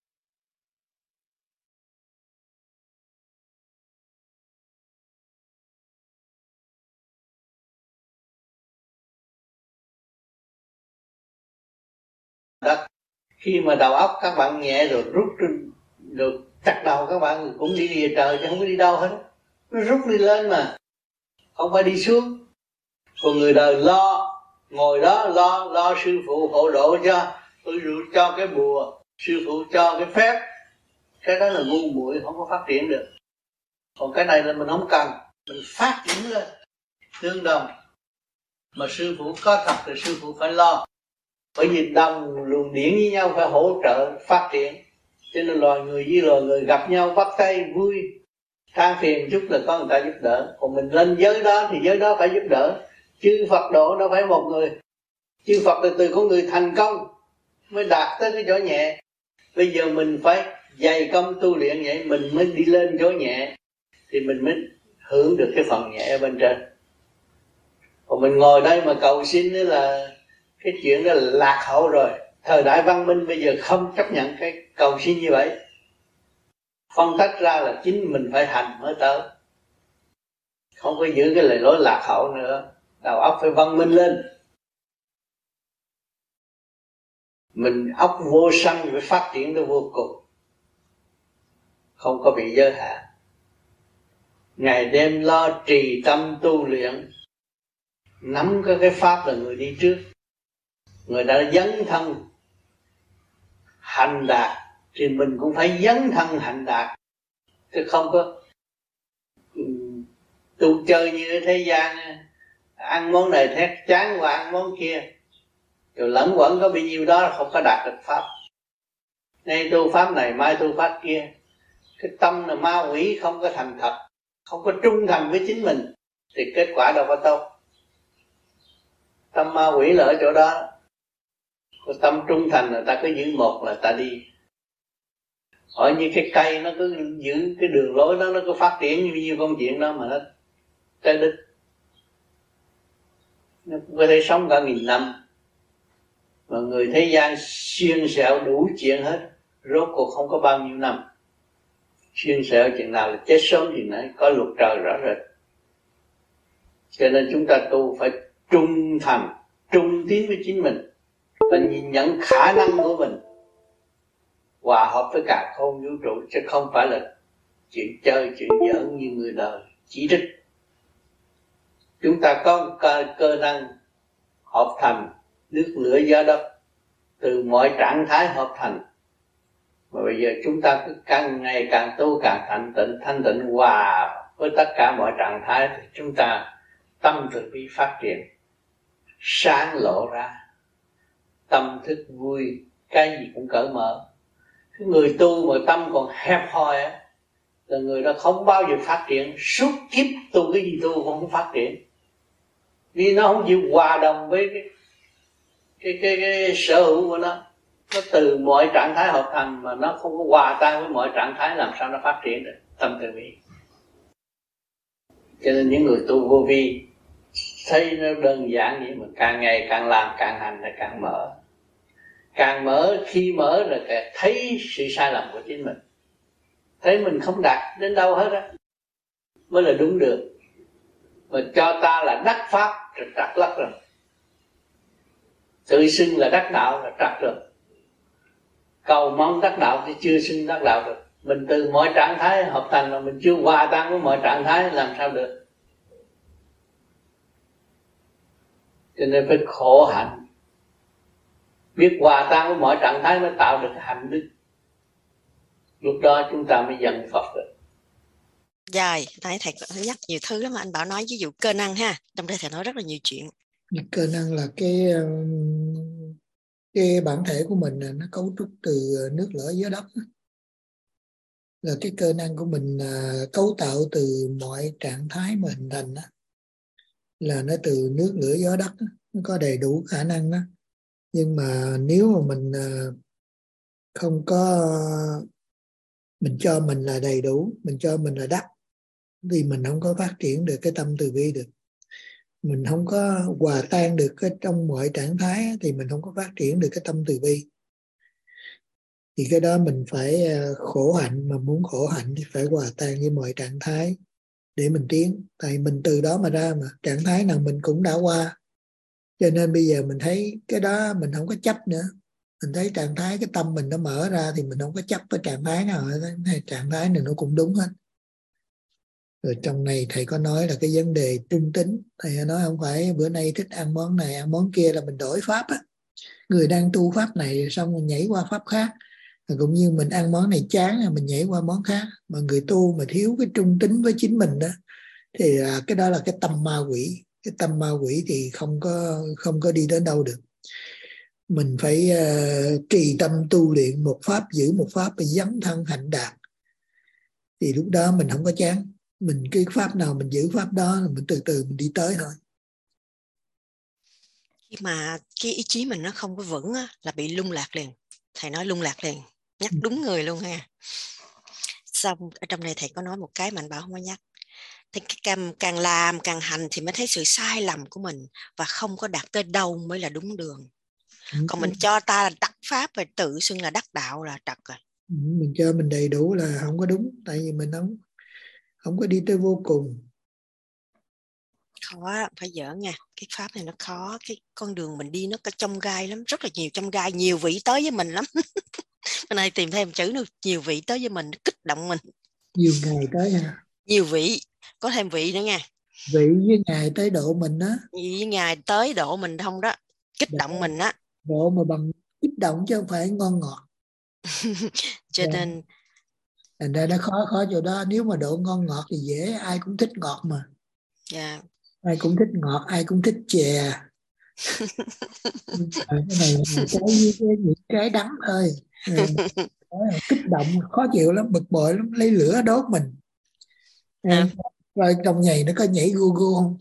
Đó. Khi mà đầu óc các bạn nhẹ rồi rút rồi chặt đầu các bạn cũng đi về trời chứ không có đi đâu hết. Nó rút đi lên mà, không phải đi xuống. Còn người đời lo ngồi đó lo lo sư phụ hộ độ cho, sư phụ cho cái bùa, sư phụ cho cái phép, cái đó là ngu muội, không có phát triển được. Còn cái này là mình không cần, mình phát triển lên tương đồng. Mà sư phụ có thật thì sư phụ phải lo, bởi vì đồng luồng điển với nhau phải hỗ trợ phát triển. Cho nên loài người với loài người gặp nhau bắt tay vui, than phiền chút là có người ta giúp đỡ. Còn mình lên giới đó thì giới đó phải giúp đỡ. Chư Phật độ đâu phải một người. Chư Phật là từ con người thành công mới đạt tới cái chỗ nhẹ. Bây giờ mình phải dày công tu luyện vậy mình mới đi lên chỗ nhẹ, thì mình mới hưởng được cái phần nhẹ ở bên trên. Còn mình ngồi đây mà cầu xin đó là cái chuyện đó là lạc hậu rồi. Thời đại văn minh bây giờ không chấp nhận cái cầu xin như vậy. Phân tách ra là chính mình phải hành mới tới, không có giữ cái lời lối lạc hậu nữa. Đầu óc phải văn minh lên. Mình óc vô sanh phải phát triển tới vô cùng, không có bị giới hạn. Ngày đêm lo trì tâm tu luyện, nắm cái cái pháp là người đi trước. Người đã dấn thân hành đạt thì mình cũng phải dấn thân hành đạt, chứ không có tu chơi như thế gian, ăn món này thét chán qua ăn món kia, rồi lẫn quẩn có bao nhiêu đó không có đạt được pháp. Nay tu pháp này mai tu pháp kia, cái tâm là ma quỷ không có thành thật, không có trung thành với chính mình thì kết quả đâu có tốt. Tâm ma quỷ là ở chỗ đó. Còn tâm trung thành là ta cứ giữ một là ta đi. Hỏi như cái cây nó cứ giữ cái đường lối đó, nó cứ phát triển như nhiêu công chuyện đó mà nó tới đích. Nó có thể sống cả nghìn năm. Mà người thế gian xuyên xẹo đủ chuyện hết, rốt cuộc không có bao nhiêu năm. Xuyên xẹo chuyện nào là chết sớm chuyện nấy, có luật trời rõ rệt. Cho nên chúng ta tu phải trung thành, trung tín với chính mình, và nhìn nhận khả năng của mình, hòa hợp với cả không vũ trụ, chứ không phải là chuyện chơi, chuyện giỡn như người đời chỉ trích. Chúng ta có cơ, cơ năng hợp thành nước lửa gió đất, từ mọi trạng thái hợp thành. Mà bây giờ chúng ta cứ càng ngày càng tu càng thanh tịnh, thanh tịnh hòa với tất cả mọi trạng thái, thì chúng ta tâm từ bi phát triển, sáng lộ ra, tâm thức vui, cái gì cũng cởi mở. Cái người tu mà tâm còn hẹp hòi á, là người đó không bao giờ phát triển. Suốt kiếp tu cái gì tu cũng không phát triển, vì nó không chịu hòa đồng với cái cái, cái, cái sở hữu của nó. Nó từ mọi trạng thái hợp thành mà nó không có hòa tan với mọi trạng thái, làm sao nó phát triển được tâm từ bi. Cho nên những người tu vô vi thấy nó đơn giản vậy mà càng ngày càng làm, càng hành là càng mở. Càng mở, khi mở là càng thấy sự sai lầm của chính mình, thấy mình không đạt đến đâu hết á, mới là đúng được. Mà cho ta là đắc pháp rồi trật lắc rồi, tự xưng là đắc đạo là trật rồi. Cầu mong đắc đạo thì chưa xưng đắc đạo được. Mình từ mọi trạng thái hợp thành mà mình chưa hòa tan với mọi trạng thái, làm sao được? Cho nên phải khổ hạnh, biết hòa tan với mọi trạng thái mới tạo được hạnh đức. Lúc đó chúng ta mới dần Phật được. Dài, nãy thầy nhắc nhiều thứ lắm mà anh Bảo nói ví dụ cơ năng ha. Trong đây thầy nói rất là nhiều chuyện. Cơ năng là cái cái bản thể của mình nó cấu trúc từ nước lửa gió đất. Là cái cơ năng của mình cấu tạo từ mọi trạng thái mà hình thành đó. Là nó từ nước lửa gió đất đó. Nó có đầy đủ khả năng đó. Nhưng mà nếu mà mình không có, mình cho mình là đầy đủ, mình cho mình là đắc, thì mình không có phát triển được cái tâm từ bi được. Mình không có hòa tan được cái trong mọi trạng thái thì mình không có phát triển được cái tâm từ bi. Thì cái đó mình phải khổ hạnh, mà muốn khổ hạnh thì phải hòa tan với mọi trạng thái để mình tiến. Tại mình từ đó mà ra mà, trạng thái nào mình cũng đã qua. Cho nên bây giờ mình thấy cái đó mình không có chấp nữa. Mình thấy trạng thái, cái tâm mình nó mở ra thì mình không có chấp với trạng thái nào hết. Trạng thái này nó cũng đúng hết. Rồi trong này thầy có nói là cái vấn đề trung tính. Thầy nói không phải bữa nay thích ăn món này, ăn món kia là mình đổi pháp á. Người đang tu pháp này xong rồi nhảy qua pháp khác. Rồi cũng như mình ăn món này chán rồi mình nhảy qua món khác. Mà người tu mà thiếu cái trung tính với chính mình đó, thì cái đó là cái tâm ma quỷ. Cái tâm ma quỷ thì không có, không có đi đến đâu được. Mình phải uh, trì tâm tu luyện một pháp, giữ một pháp, phải dấn thân hạnh đạt. Thì lúc đó mình không có chán. Mình cái pháp nào mình giữ pháp đó, mình từ từ mình đi tới thôi. Khi mà cái ý chí mình nó không có vững á, là bị lung lạc liền. Thầy nói lung lạc liền, nhắc đúng người luôn ha. Xong ở trong này thầy có nói một cái mà anh Bảo không có nhắc. Thì càng, càng làm càng hành thì mới thấy sự sai lầm của mình, và không có đạt tới đâu mới là đúng đường. Còn mình cho ta là đắc pháp và tự xưng là đắc đạo là trật rồi. Mình cho mình đầy đủ là không có đúng. Tại vì mình không không có đi tới vô cùng. Khó, phải dở nha. Cái pháp này nó khó. Cái con đường mình đi nó có chông gai lắm. Rất là nhiều chông gai. Nhiều vị tới với mình lắm. Hôm nay tìm thêm chữ nữa. Nhiều vị tới với mình, kích động mình. Nhiều ngày tới ha. Nhiều vị. Có thêm vị nữa nha. Vị với ngày tới độ mình á. Vị với ngày tới độ mình không đó. Kích độ, động mình á. Độ mà bằng kích động chứ không phải ngon ngọt. Cho yeah. nên thành ra nó khó khó chỗ đó. Nếu mà độ ngon ngọt thì dễ, ai cũng thích ngọt mà. Yeah. Ai cũng thích ngọt, ai cũng thích chè. Cái này là cái với cái những cái đắng thôi. Kích động khó chịu lắm, bực bội lắm, lấy lửa đốt mình. À. Rồi trong nhầy nó có nhảy gu gu không?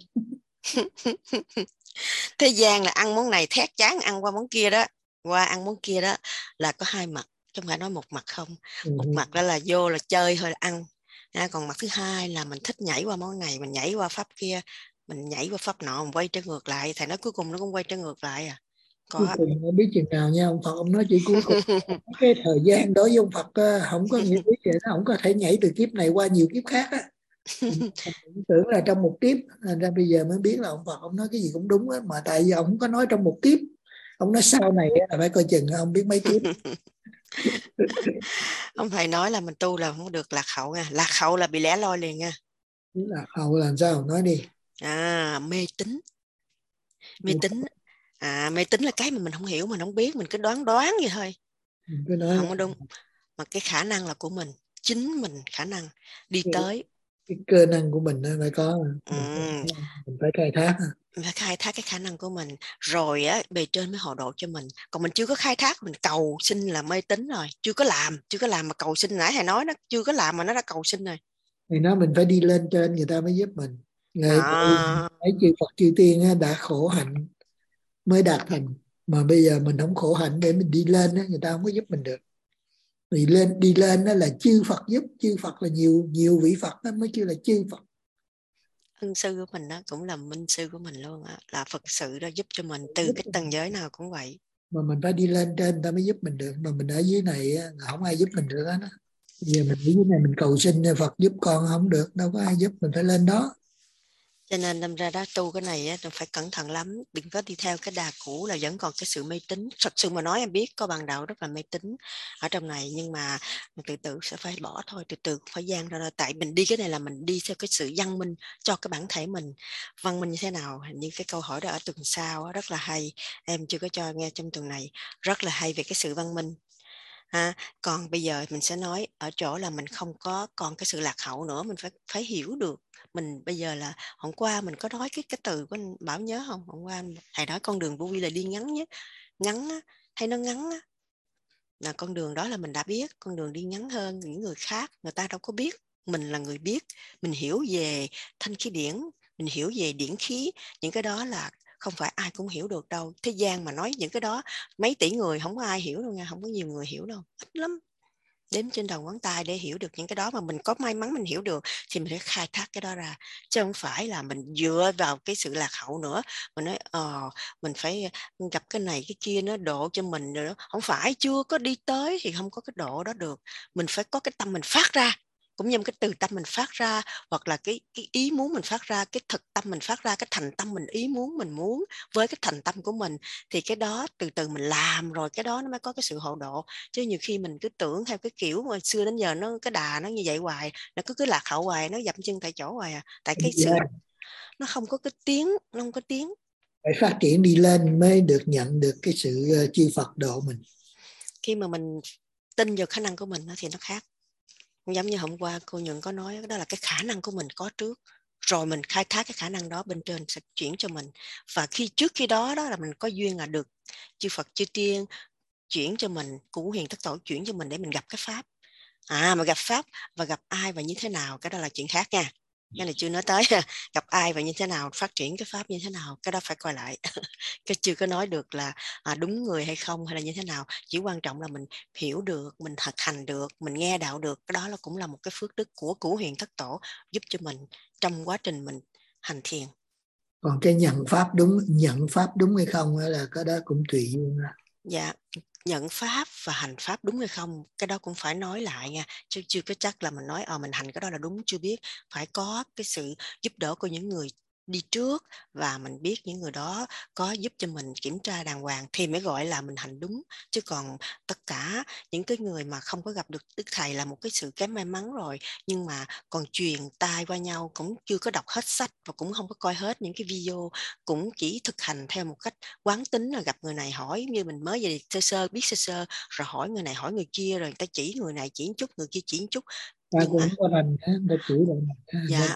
Thế gian là ăn món này thét chán ăn qua món kia đó, qua ăn món kia đó là có hai mặt, chứ không phải nói một mặt không. Ừ. Một mặt đó là vô là chơi thôi là ăn. À, còn mặt thứ hai là mình thích nhảy qua món này, mình nhảy qua pháp kia, mình nhảy qua pháp nọ, mình quay trở ngược lại. Thầy nói cuối cùng nó cũng quay trở ngược lại à. Có. Cuối cùng không biết chừng nào nha ông Phật, ông nói chỉ cuối cùng cái thời gian đối với ông Phật không có nghĩa biết nó không có thể nhảy từ kiếp này qua nhiều kiếp khác á. Mình tưởng là trong một kiếp, thành ra bây giờ mới biết là ông Phật ông nói cái gì cũng đúng á, mà tại vì ông không có nói trong một kiếp, ông nói sau này là phải coi chừng, ông biết mấy kiếp. Ông thầy nói là mình tu là không được lạc hậu nha, lạc hậu là bị lẻ loi liền nha. Lạc hậu là sao, nói đi. À, mê tín, mê tín, à mê tín là cái mà mình không hiểu, mình không biết, mình cứ đoán đoán vậy thôi, không có đúng. Mà cái khả năng là của mình, chính mình khả năng đi tới cái cơ năng của mình nó phải có, Ừ. mình phải, mình phải khai thác. Mình phải khai thác cái khả năng của mình rồi á, bề trên mới hộ độ cho mình. Còn mình chưa có khai thác, mình cầu xin là mê tín rồi, chưa có làm chưa có làm mà cầu xin. Nãy thầy nói nó chưa có làm mà nó đã cầu xin rồi. Thì nói mình phải đi lên trên người ta mới giúp mình. Người À. ấy chư Phật chư Tiên đã khổ hạnh mới đạt thành, mà bây giờ mình không khổ hạnh để mình đi lên đó, người ta không có giúp mình được. Đi lên đi lên đó là chư Phật giúp, chư Phật là nhiều nhiều vị Phật đó mới kêu là chư Phật. Ân sư của mình đó cũng là minh sư của mình luôn á, là Phật sự đó giúp cho mình từ cái tầng giới nào cũng vậy. Mà mình phải đi lên trên người ta mới giúp mình được, mà mình ở dưới này là không ai giúp mình được đó. Giờ mình ở dưới này mình cầu xin Phật giúp con không được, đâu có ai giúp, mình phải lên đó. Cho nên đâm ra đó tu cái này á, phải cẩn thận lắm, đừng có đi theo cái đà cũ là vẫn còn cái sự mê tín. Thật sự mà nói em biết có bạn đạo rất là mê tín ở trong này, nhưng mà từ từ sẽ phải bỏ thôi, từ từ cũng phải gian ra. Tại mình đi cái này là mình đi theo cái sự văn minh cho cái bản thể mình. Văn minh như thế nào? Như cái câu hỏi đó ở tuần sau á, rất là hay, em chưa có cho nghe trong tuần này, rất là hay về cái sự văn minh. À, còn bây giờ mình sẽ nói ở chỗ là mình không có còn cái sự lạc hậu nữa, mình phải phải hiểu được. Mình bây giờ là hôm qua mình có nói cái cái từ của anh Bảo nhớ không? Hôm qua thầy nói con đường vô vi là đi ngắn nhất, ngắn á, hay nó ngắn á, là con đường đó là mình đã biết, con đường đi ngắn hơn những người khác, người ta đâu có biết. Mình là người biết, mình hiểu về thanh khí điển, mình hiểu về điển khí, những cái đó là không phải ai cũng hiểu được đâu. Thế gian mà nói những cái đó mấy tỷ người không có ai hiểu đâu nha, không có nhiều người hiểu đâu, ít lắm, đếm trên đầu ngón tay để hiểu được những cái đó. Mà mình có may mắn mình hiểu được thì mình phải khai thác cái đó ra, chứ không phải là mình dựa vào cái sự lạc hậu nữa. Mình nói ờ mình phải gặp cái này cái kia nó độ cho mình nữa, không phải, chưa có đi tới thì không có cái độ đó được. Mình phải có cái tâm mình phát ra, cũng như cái từ tâm mình phát ra, hoặc là cái, cái ý muốn mình phát ra, cái thực tâm mình phát ra, cái thành tâm mình ý muốn mình muốn với cái thành tâm của mình, thì cái đó từ từ mình làm rồi cái đó nó mới có cái sự hộ độ. Chứ nhiều khi mình cứ tưởng theo cái kiểu mà xưa đến giờ nó cái đà nó như vậy hoài, nó cứ cứ lạc hậu hoài, nó dậm chân tại chỗ hoài à. Tại cái sự nó không có cái tiếng, nó không có tiếng. Phải phát triển đi lên mới được nhận được cái sự chư Phật độ mình. Khi mà mình tin vào khả năng của mình thì nó khác. Giống như hôm qua cô Nhuận có nói, đó là cái khả năng của mình có trước, rồi mình khai thác cái khả năng đó, bên trên sẽ chuyển cho mình. Và khi trước khi đó đó là mình có duyên là được chư Phật chư Tiên chuyển cho mình, Cửu Huyền Thất Tổ chuyển cho mình để mình gặp cái pháp. À mà gặp pháp và gặp ai và như thế nào, cái đó là chuyện khác nha. Cái này chưa nói tới gặp ai và như thế nào, phát triển cái pháp như thế nào, cái đó phải coi lại. Cái chưa có nói được là à, đúng người hay không hay là như thế nào. Chỉ quan trọng là mình hiểu được, mình thực hành được, mình nghe đạo được. Cái đó là cũng là một cái phước đức của Cửu Huyền Thất Tổ giúp cho mình trong quá trình mình hành thiền. Còn cái nhận pháp đúng, nhận pháp đúng hay không là cái đó cũng tùy duyên ra. Dạ, nhận pháp và hành pháp đúng hay không, cái đó cũng phải nói lại nha, chứ chưa có chắc là mình nói ờ à, mình hành cái đó là đúng, chưa biết. Phải có cái sự giúp đỡ của những người đi trước và mình biết những người đó có giúp cho mình kiểm tra đàng hoàng thì mới gọi là mình hành đúng. Chứ còn tất cả những cái người mà không có gặp được Đức Thầy là một cái sự kém may mắn rồi, nhưng mà còn truyền tai qua nhau, cũng chưa có đọc hết sách và cũng không có coi hết những cái video, cũng chỉ thực hành theo một cách quán tính, là gặp người này hỏi như mình mới về sơ sơ biết sơ sơ, rồi hỏi người này hỏi người kia, rồi người ta chỉ người này chỉ chút, người kia chỉ chút. Ta Nhưng cũng mà không có rành, ta chỉ rồi. Dạ,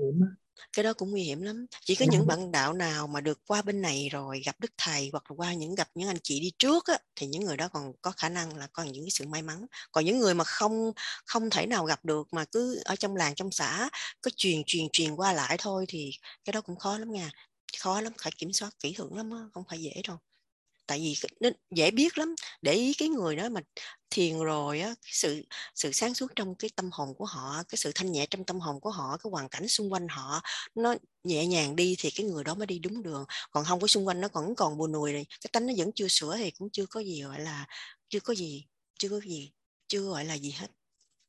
cái đó cũng nguy hiểm lắm. Chỉ có những bạn đạo nào mà được qua bên này rồi gặp Đức Thầy, hoặc là qua những gặp những anh chị đi trước á, thì những người đó còn có khả năng là có những cái sự may mắn. Còn những người mà không không thể nào gặp được, mà cứ ở trong làng trong xã có truyền truyền truyền qua lại thôi, thì cái đó cũng khó lắm nha. Khó lắm, phải kiểm soát kỹ lưỡng lắm đó, không phải dễ đâu. Tại vì nó dễ biết lắm, để ý cái người đó mà thiền rồi á, sự sự sáng suốt trong cái tâm hồn của họ, cái sự thanh nhẹ trong tâm hồn của họ, cái hoàn cảnh xung quanh họ nó nhẹ nhàng đi thì cái người đó mới đi đúng đường. Còn không có xung quanh nó còn còn bùa nùi này, cái tánh nó vẫn chưa sửa thì cũng chưa có gì gọi là chưa có gì chưa có gì chưa gọi là gì hết.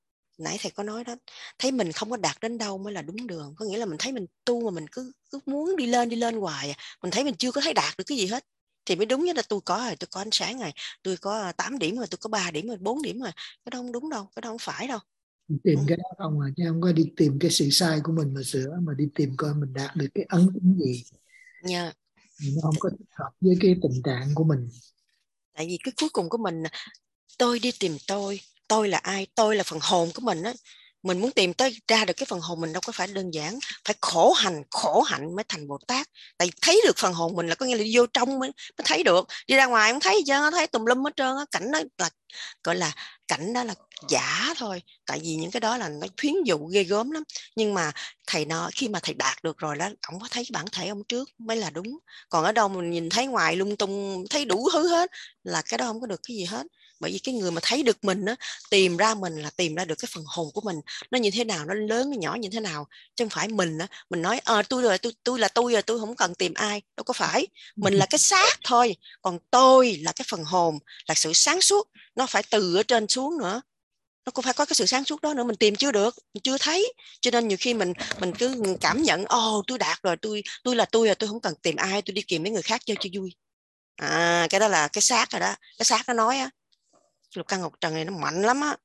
Nãy thầy có nói đó, thấy mình không có đạt đến đâu mới là đúng đường. Có nghĩa là mình thấy mình tu mà mình cứ cứ muốn đi lên đi lên hoài, mình thấy mình chưa có thấy đạt được cái gì hết thì mới đúng. Như là tôi có rồi, tôi có ánh sáng rồi, tôi có tám điểm rồi, tôi có ba điểm rồi, bốn điểm rồi. Cái đó không đúng đâu, cái đó không phải đâu. Tìm cái đó không à, chứ không có đi tìm cái sự sai của mình mà sửa, mà đi tìm coi mình đạt được cái ấn tính gì. Nha. Nó không có thích hợp với cái tình trạng của mình. Tại vì cái cuối cùng của mình, tôi đi tìm tôi, tôi là ai? Tôi là phần hồn của mình á. Mình muốn tìm tới ra được cái phần hồn mình đâu có phải đơn giản, phải khổ hành, khổ hạnh mới thành Bồ Tát. Tại thấy được phần hồn mình là có nghĩa là vô trong mới, mới thấy được. Đi ra ngoài không thấy gì trơn, thấy tùm lum hết trơn á. Cảnh đó là gọi là cảnh đó là giả thôi. Tại vì những cái đó là nó thuyến dụ ghê gớm lắm. Nhưng mà thầy nó khi mà thầy đạt được rồi đó, ông có thấy cái bản thể ông trước mới là đúng. Còn ở đâu mình nhìn thấy ngoài lung tung, thấy đủ thứ hết, là cái đó không có được cái gì hết. Bởi vì cái người mà thấy được mình á, tìm ra mình là tìm ra được cái phần hồn của mình, nó như thế nào, nó lớn, nó nhỏ như thế nào. Chứ không phải mình á, mình nói ờ tôi rồi, tôi tôi là tôi rồi, tôi không cần tìm ai. Đâu có phải. Mình là cái xác thôi, còn tôi là cái phần hồn, là sự sáng suốt. Nó phải từ ở trên xuống nữa, nó cũng phải có cái sự sáng suốt đó nữa. Mình tìm chưa được, mình chưa thấy. Cho nên nhiều khi mình mình cứ cảm nhận ồ tôi đạt rồi, tôi tôi là tôi rồi, tôi không cần tìm ai, tôi đi tìm mấy người khác chơi cho vui. À, cái đó là cái xác rồi đó. Cái xác nó nói á. Lục Căn Ngọc Trần này nó mạnh lắm á.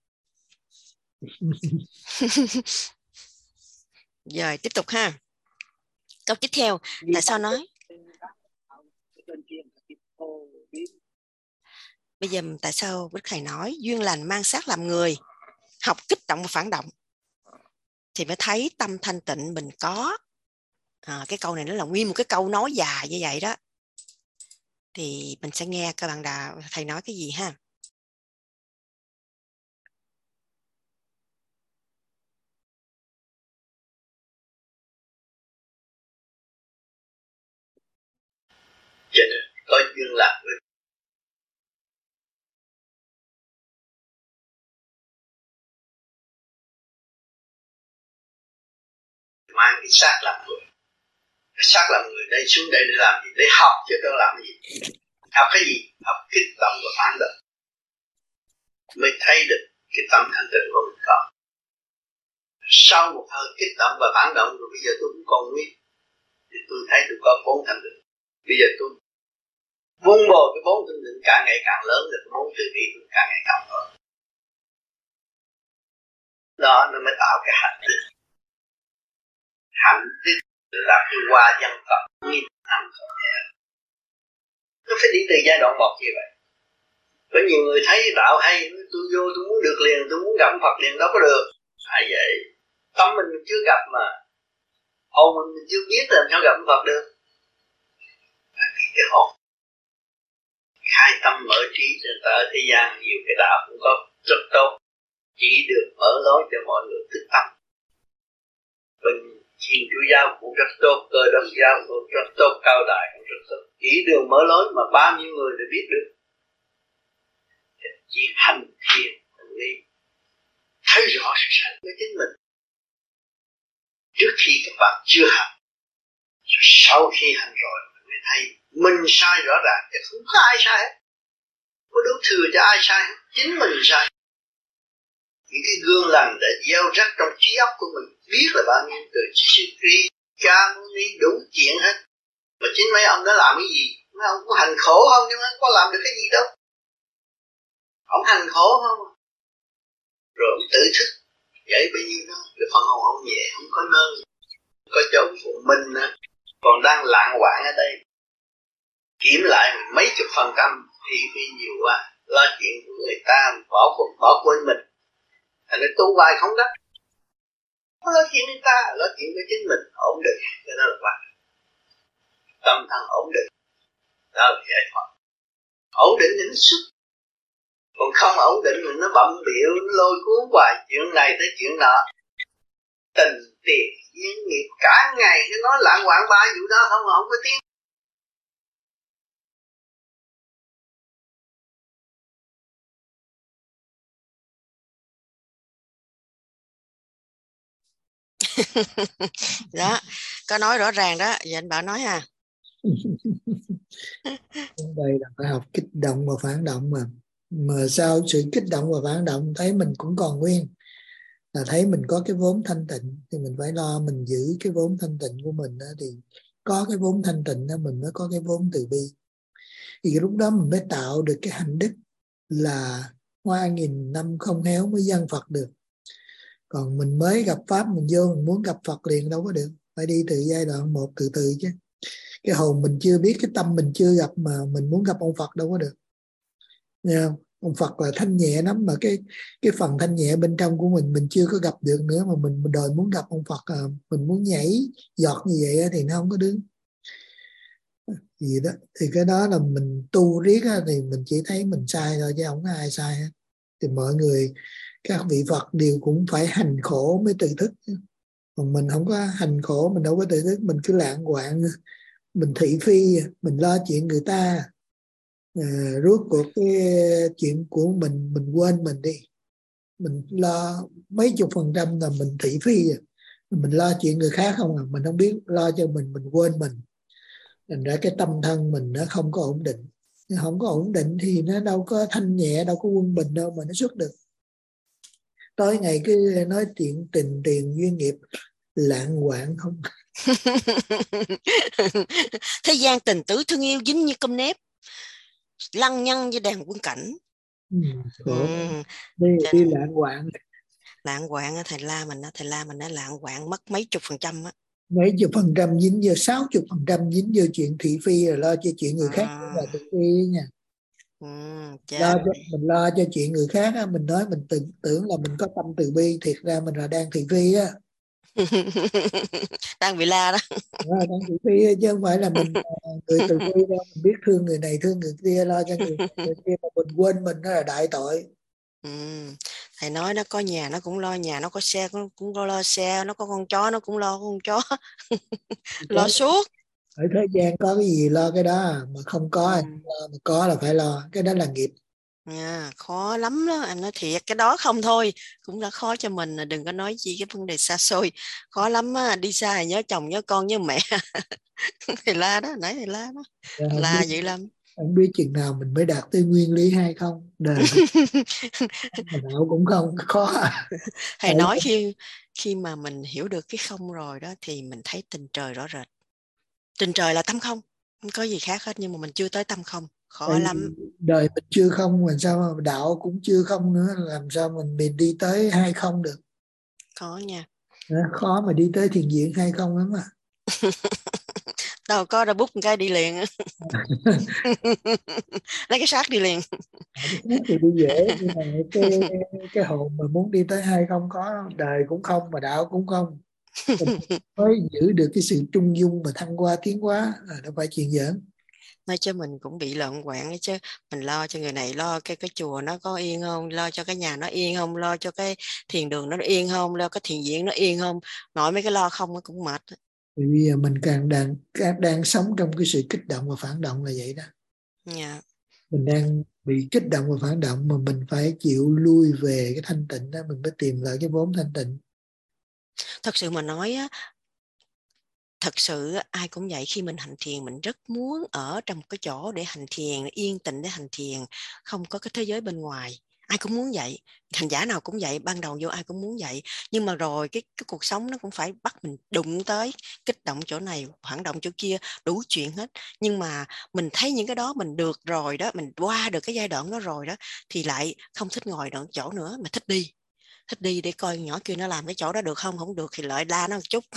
Rồi tiếp tục ha. Câu tiếp theo, tại sao nói bây giờ tại sao Đức Thầy nói duyên lành mang xác làm người, học kích động và phản động thì mới thấy tâm thanh tịnh mình có. À, cái câu này nó là nguyên một cái câu nói dài như vậy đó. Thì mình sẽ nghe các bạn đạo thầy nói cái gì ha. Cho nên có duyên lành với mang cái xác làm người. Cái xác làm người đây xuống đây để làm gì? Để học chứ đâu làm gì. Học cái gì? Học kích động và phản động, mới thấy được cái tâm thanh tịnh của mình có. Sau một hơi kích động và phản động rồi bây giờ tôi cũng còn nguyên, thì tôi thấy tôi có vốn thanh tịnh. Bây giờ tôi vun bồi cái vốn thanh tịnh càng ngày càng lớn, rồi vốn từ bi tôi càng ngày càng lớn. Đó nó mới tạo cái hạnh đức. Hạnh đức là cái hoa dân tộc nghìn năm không thể. Nó phải đi từ giai đoạn một như vậy. Có nhiều người thấy đạo hay, tôi vô tôi muốn được liền, tôi muốn gặp Phật liền, đâu có được. Phải vậy. Tâm mình chưa gặp mà, hồn mình chưa biết làm sao gặp Phật được. Phải biết cái hồn. Khai tâm mở trí trên ở thế gian nhiều cái đạo cũng có rất tốt, chỉ được mở lối cho mọi người thức tâm. Bên Thiên Chúa giáo cũng rất tốt, Cơ Đốc giáo cũng rất tốt, Cao Đại cũng rất tốt, chỉ đường mở lối mà bao nhiêu người để biết được. Chỉ hành thiền đi, thấy rõ sự sạch với chính mình. Trước khi các bạn chưa hành, sau khi hành rồi mình mới thấy mình sai rõ ràng, chứ không có ai sai hết. Có đổ thừa cho ai sai hết, chính mình sai. Những cái gương lành đã gieo rắc trong trí óc của mình, biết là bao nhiêu từ Sri, Cha Muni đủ chuyện hết. Mà chính mấy ông đã làm cái gì? Mấy ông có hành khổ không chứ không có làm được cái gì đâu. Ông hành khổ không? Rồi ông tự thức vậy bấy nhiêu đó, cái phần hồn ông nhẹ, không có nơi, có chỗ phụ mình nữa, còn đang lạng quạng ở đây. Kiểm lại mấy chục phần trăm thì bị nhiều quá, lo chuyện của người ta, bỏ bỏ quên mình. Thành ra tu hoài không đắc. Không lo chuyện người ta, lo chuyện của chính mình, ổn định, cho nó là quan. Tâm thần ổn định, đó là giải thoát. Ổn định thì nó xuất. Còn không ổn định thì nó bậm bịu, nó lôi cuốn hoài, chuyện này tới chuyện nọ. Tình, tiền, duyên nghiệp, cả ngày cứ nói lạng quạng ba vụ đó không, không có tiếng. Đó, có nói rõ ràng đó. Giờ anh Bảo nói ha. Đây là phải học kích động và phản động mà. Mà sao sự kích động và phản động thấy mình cũng còn nguyên, là thấy mình có cái vốn thanh tịnh, thì mình phải lo mình giữ cái vốn thanh tịnh của mình đó, thì có cái vốn thanh tịnh đó mình mới có cái vốn từ bi. Thì lúc đó mình mới tạo được cái hạnh đức là hoa nghìn năm không héo mới dân Phật được. Còn mình mới gặp Pháp, mình vô mình muốn gặp Phật liền đâu có được. Phải đi từ giai đoạn một từ từ chứ. Cái hồn mình chưa biết, cái tâm mình chưa gặp mà mình muốn gặp ông Phật đâu có được. Nghe không? Ông Phật là thanh nhẹ lắm, mà cái cái phần thanh nhẹ bên trong của mình mình chưa có gặp được nữa, mà mình, mình đòi muốn gặp ông Phật, à, mình muốn nhảy giọt như vậy thì nó không có đứng gì đó. Thì cái đó là mình tu riết á, thì mình chỉ thấy mình sai thôi chứ không có ai sai hết. Thì mọi người, các vị Phật đều cũng phải hành khổ mới tự thức, còn mình không có hành khổ mình đâu có tự thức, mình cứ lạng quạng, mình thị phi, mình lo chuyện người ta, à, rốt cuộc cái chuyện của mình mình quên mình đi, mình lo mấy chục phần trăm là mình thị phi, mình lo chuyện người khác không à, mình không biết lo cho mình, mình quên mình. Thành ra cái tâm thân mình nó không có ổn định, không có ổn định thì nó đâu có thanh nhẹ, đâu có quân bình đâu mà nó xuất được. Tối ngày cứ nói chuyện tình tiền duyên nghiệp, lạng quạng không. Thế gian tình tứ thương yêu dính như cơm nếp, lăng nhăng như đàn quân cảnh. Ừ, khổ. Ừ. Đi, đi lạng quạng. Lạng quạng thầy La mình, thầy La mình đã lạng quạng mất mấy chục phần trăm á. Mấy chục phần trăm dính vô, sáu chục phần trăm dính vô chuyện thị phi, rồi lo cho chuyện người khác À. là thị phi nha. Ừ, Lo cho, mình lo cho chuyện người khác á, mình nói mình tưởng, tưởng là mình có tâm từ bi, thiệt ra mình là đang thị phi á. Đang bị la đó. Đó, đang thị phi chứ không phải là mình người từ bi đâu. Mình biết thương người này thương người kia, lo cho người, người kia mà mình quên mình, đó là đại tội. Ừ. Thầy nói nó có nhà nó cũng lo nhà, nó có xe nó cũng lo, lo xe, nó có con chó nó cũng lo con chó. Lo suốt. Ở thế gian có cái gì lo cái đó, mà không có Ừ. lo, mà có là phải lo, cái đó là nghiệp. À, khó lắm đó, em nói thiệt, cái đó không thôi cũng đã khó cho mình, đừng có nói gì cái vấn đề xa xôi, khó lắm á, đi xa thì nhớ chồng nhớ con nhớ mẹ. Thầy La đó, nãy thầy La đó, Rồi không là biết, vậy lắm. không biết chừng nào mình mới đạt tới nguyên lý hay không, đời cũng mà đạo cũng không, khó. Thầy nói khi khi mà mình hiểu được cái không rồi đó thì mình thấy tình trời rõ rệt. Tình trời là tâm không, không có gì khác hết, nhưng mà mình chưa tới tâm không, khó Tại lắm. đời mình chưa không, làm sao mà đạo cũng chưa không nữa, làm sao mình, mình đi tới hai không được. Khó nha. Đó, khó mà đi tới thiền viện hai không lắm à. Đâu có ra bút một cái đi liền. Lấy cái xác đi liền. Thì đi dễ, nhưng mà cái cái hồn mà muốn đi tới hai không có, đời cũng không mà đạo cũng không, mình mới giữ được cái sự trung dung mà thăng qua tiến hóa, là đâu phải chuyện giỡn. Nói chứ mình cũng bị lợn quạng chứ, mình lo cho người này, lo cái cái chùa nó có yên không, lo cho cái nhà nó yên không, lo cho cái thiền đường nó yên không, lo cái thiền viện nó yên không, nội mấy cái lo không nó cũng mệt. Thì bây giờ mình càng đang càng đang sống trong cái sự kích động và phản động là vậy đó. Yeah. Mình đang bị kích động và phản động, mà mình phải chịu lui về cái thanh tịnh đó, mình mới tìm lại cái vốn thanh tịnh. Thật sự mà nói á, thật sự ai cũng vậy, khi mình hành thiền mình rất muốn ở trong cái chỗ để hành thiền, yên tĩnh để hành thiền, không có cái thế giới bên ngoài. Ai cũng muốn vậy, hành giả nào cũng vậy, ban đầu vô ai cũng muốn vậy, nhưng mà rồi cái, cái cuộc sống nó cũng phải bắt mình đụng tới, kích động chỗ này, phản động chỗ kia, đủ chuyện hết. Nhưng mà mình thấy những cái đó mình được rồi đó, mình qua được cái giai đoạn đó rồi đó, thì lại không thích ngồi ở chỗ nữa, mà thích đi. Thích đi để coi nhỏ kia nó làm cái chỗ đó được không, không được thì lại la nó một chút.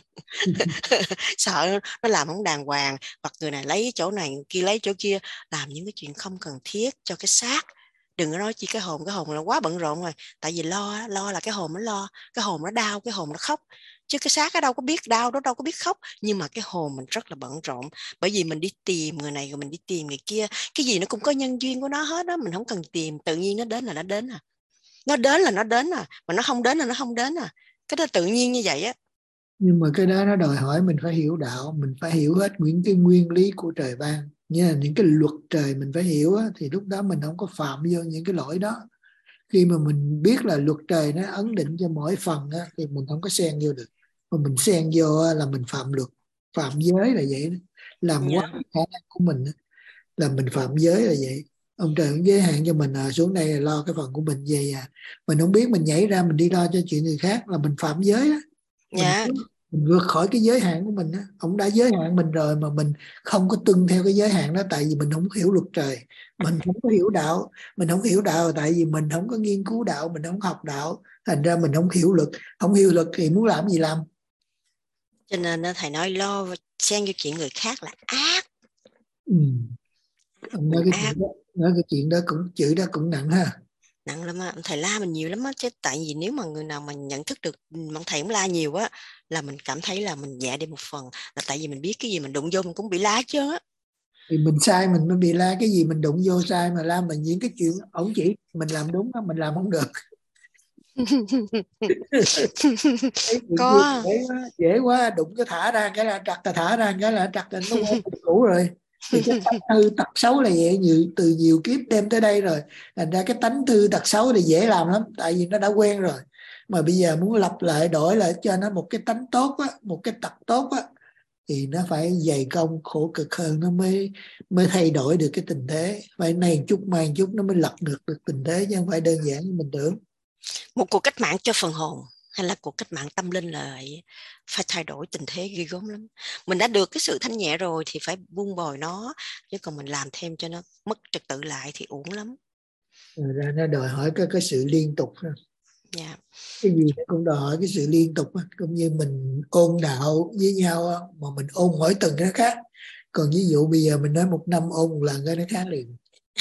Sợ nó làm không đàng hoàng, hoặc người này lấy chỗ này, người kia lấy chỗ kia, làm những cái chuyện không cần thiết cho cái xác. Đừng có nói chi cái hồn, cái hồn là quá bận rộn rồi. Tại vì lo, lo là cái hồn nó lo, cái hồn nó đau, cái hồn nó khóc. Chứ cái xác nó đâu có biết đau, nó đâu có biết khóc. Nhưng mà cái hồn mình rất là bận rộn. Bởi vì mình đi tìm người này, rồi mình đi tìm người kia. Cái gì nó cũng có nhân duyên của nó hết đó. Mình không cần tìm, tự nhiên nó đến là nó đến à. Nó đến là nó đến à, mà nó không đến là nó không đến à. Cái đó tự nhiên như vậy á. Nhưng mà cái đó nó đòi hỏi mình phải hiểu đạo, mình phải hiểu hết những cái nguyên lý của trời ban nha, những cái luật trời mình phải hiểu á, thì lúc đó mình không có phạm vô những cái lỗi đó. Khi mà mình biết là luật trời nó ấn định cho mỗi phần á, thì mình không có xen vô được. Mà mình xen vô á, là mình phạm luật, phạm giới là vậy đó. Làm quá Yeah. khả năng của mình á, là mình phạm giới là vậy. Ông trời cũng giới hạn cho mình à, xuống đây là lo cái phần của mình về à. Mình không biết mình nhảy ra mình đi lo cho chuyện người khác là mình phạm giới á. Mình, Yeah. mình vượt khỏi cái giới hạn của mình á. Ông đã giới hạn mình rồi mà mình không có tuân theo cái giới hạn đó, tại vì mình không hiểu luật trời, mình không có hiểu đạo. Mình không hiểu đạo là tại vì mình không có nghiên cứu đạo, mình không học đạo, thành ra mình không hiểu luật. Không hiểu luật thì muốn làm gì làm. Cho nên thầy nói lo xen vô chuyện người khác là ác. Ừ. Ông nói cái Ác. chuyện đó, nói cái chuyện đó cũng chữ đó cũng nặng ha. Nặng lắm á, thầy la mình nhiều lắm á, chứ tại vì nếu mà người nào mà nhận thức được mà thầy cũng la nhiều á, là mình cảm thấy là mình nhẹ đi một phần, là tại vì mình biết cái gì mình đụng vô mình cũng bị la hết trơn á. Thì mình sai mình mới bị la, cái gì mình đụng vô sai mà la, mình những cái chuyện ổng chỉ mình làm đúng đó, mình làm không được. Cái chuyện kia Có dễ quá, dễ quá, đụng cái thả ra cái là trật, là thả ra cái là trật, là nó quen cũ rồi. Thì cái tánh hư tật xấu là vậy, nhiều từ nhiều kiếp đem tới đây rồi, thành ra cái tánh hư tật xấu thì dễ làm lắm, tại vì nó đã quen rồi. Mà bây giờ muốn lập lại đổi lại cho nó một cái tánh tốt á, một cái tật tốt á, thì nó phải dày công khổ cực hơn, nó mới mới thay đổi được cái tình thế. Phải này chút mai chút nó mới lật được được tình thế, chứ không phải đơn giản như mình tưởng. một cuộc cách mạng cho phần hồn hay là cuộc cách mạng tâm linh là vậy, phải thay đổi tình thế ghê gớm lắm. Mình đã được cái sự thanh nhẹ rồi thì phải buông bồi nó, chứ còn mình làm thêm cho nó mất trật tự lại thì uổng lắm. Rồi ra nó đòi hỏi cái, cái sự liên tục. Yeah. Cái gì nó cũng đòi hỏi cái sự liên tục, cũng như mình ôn đạo với nhau mà mình ôn mỗi tuần nó khác. Còn ví dụ bây giờ mình nói một năm ôn một lần cái nó khác liền.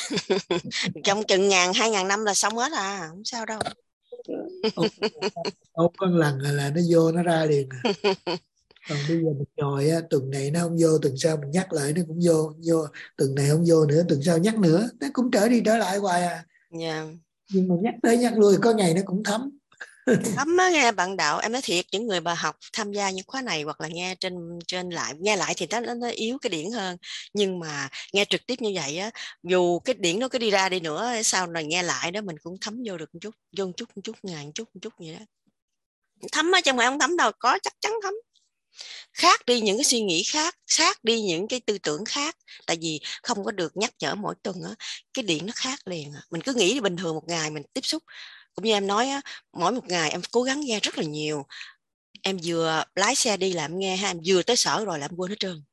Trong chừng ngàn hai ngàn năm là xong hết à, không sao đâu. ôn, ôn có lần là nó vô nó ra liền à. Còn bây giờ mình nhồi á, tuần này nó không vô, tuần sau mình nhắc lại nó cũng vô, vô tuần này không vô nữa, tuần sau nhắc nữa, nó cũng trở đi trở lại hoài à. Yeah. Nhưng mà nhắc tới nhắc lui có ngày nó cũng thấm. Thấm á nghe bạn đạo, em nói thiệt, những người bà học tham gia những khóa này hoặc là nghe trên trên lại nghe lại thì nó nó yếu cái điển hơn, nhưng mà nghe trực tiếp như vậy á, dù cái điển nó cứ đi ra đi nữa, sau này nghe lại đó mình cũng thấm vô được một chút, vô một chút một chút ngàn một chút một chút vậy đó. Thấm á chứ mà không thấm đâu, có chắc chắn thấm. Khác đi những cái suy nghĩ khác, khác đi những cái tư tưởng khác, tại vì không có được nhắc nhở mỗi tuần á, cái điện nó khác liền. Mình cứ nghĩ bình thường một ngày mình tiếp xúc, cũng như em nói á, mỗi một ngày em cố gắng nghe rất là nhiều. Em vừa lái xe đi là em nghe ha, em vừa tới sở rồi là em quên hết trơn.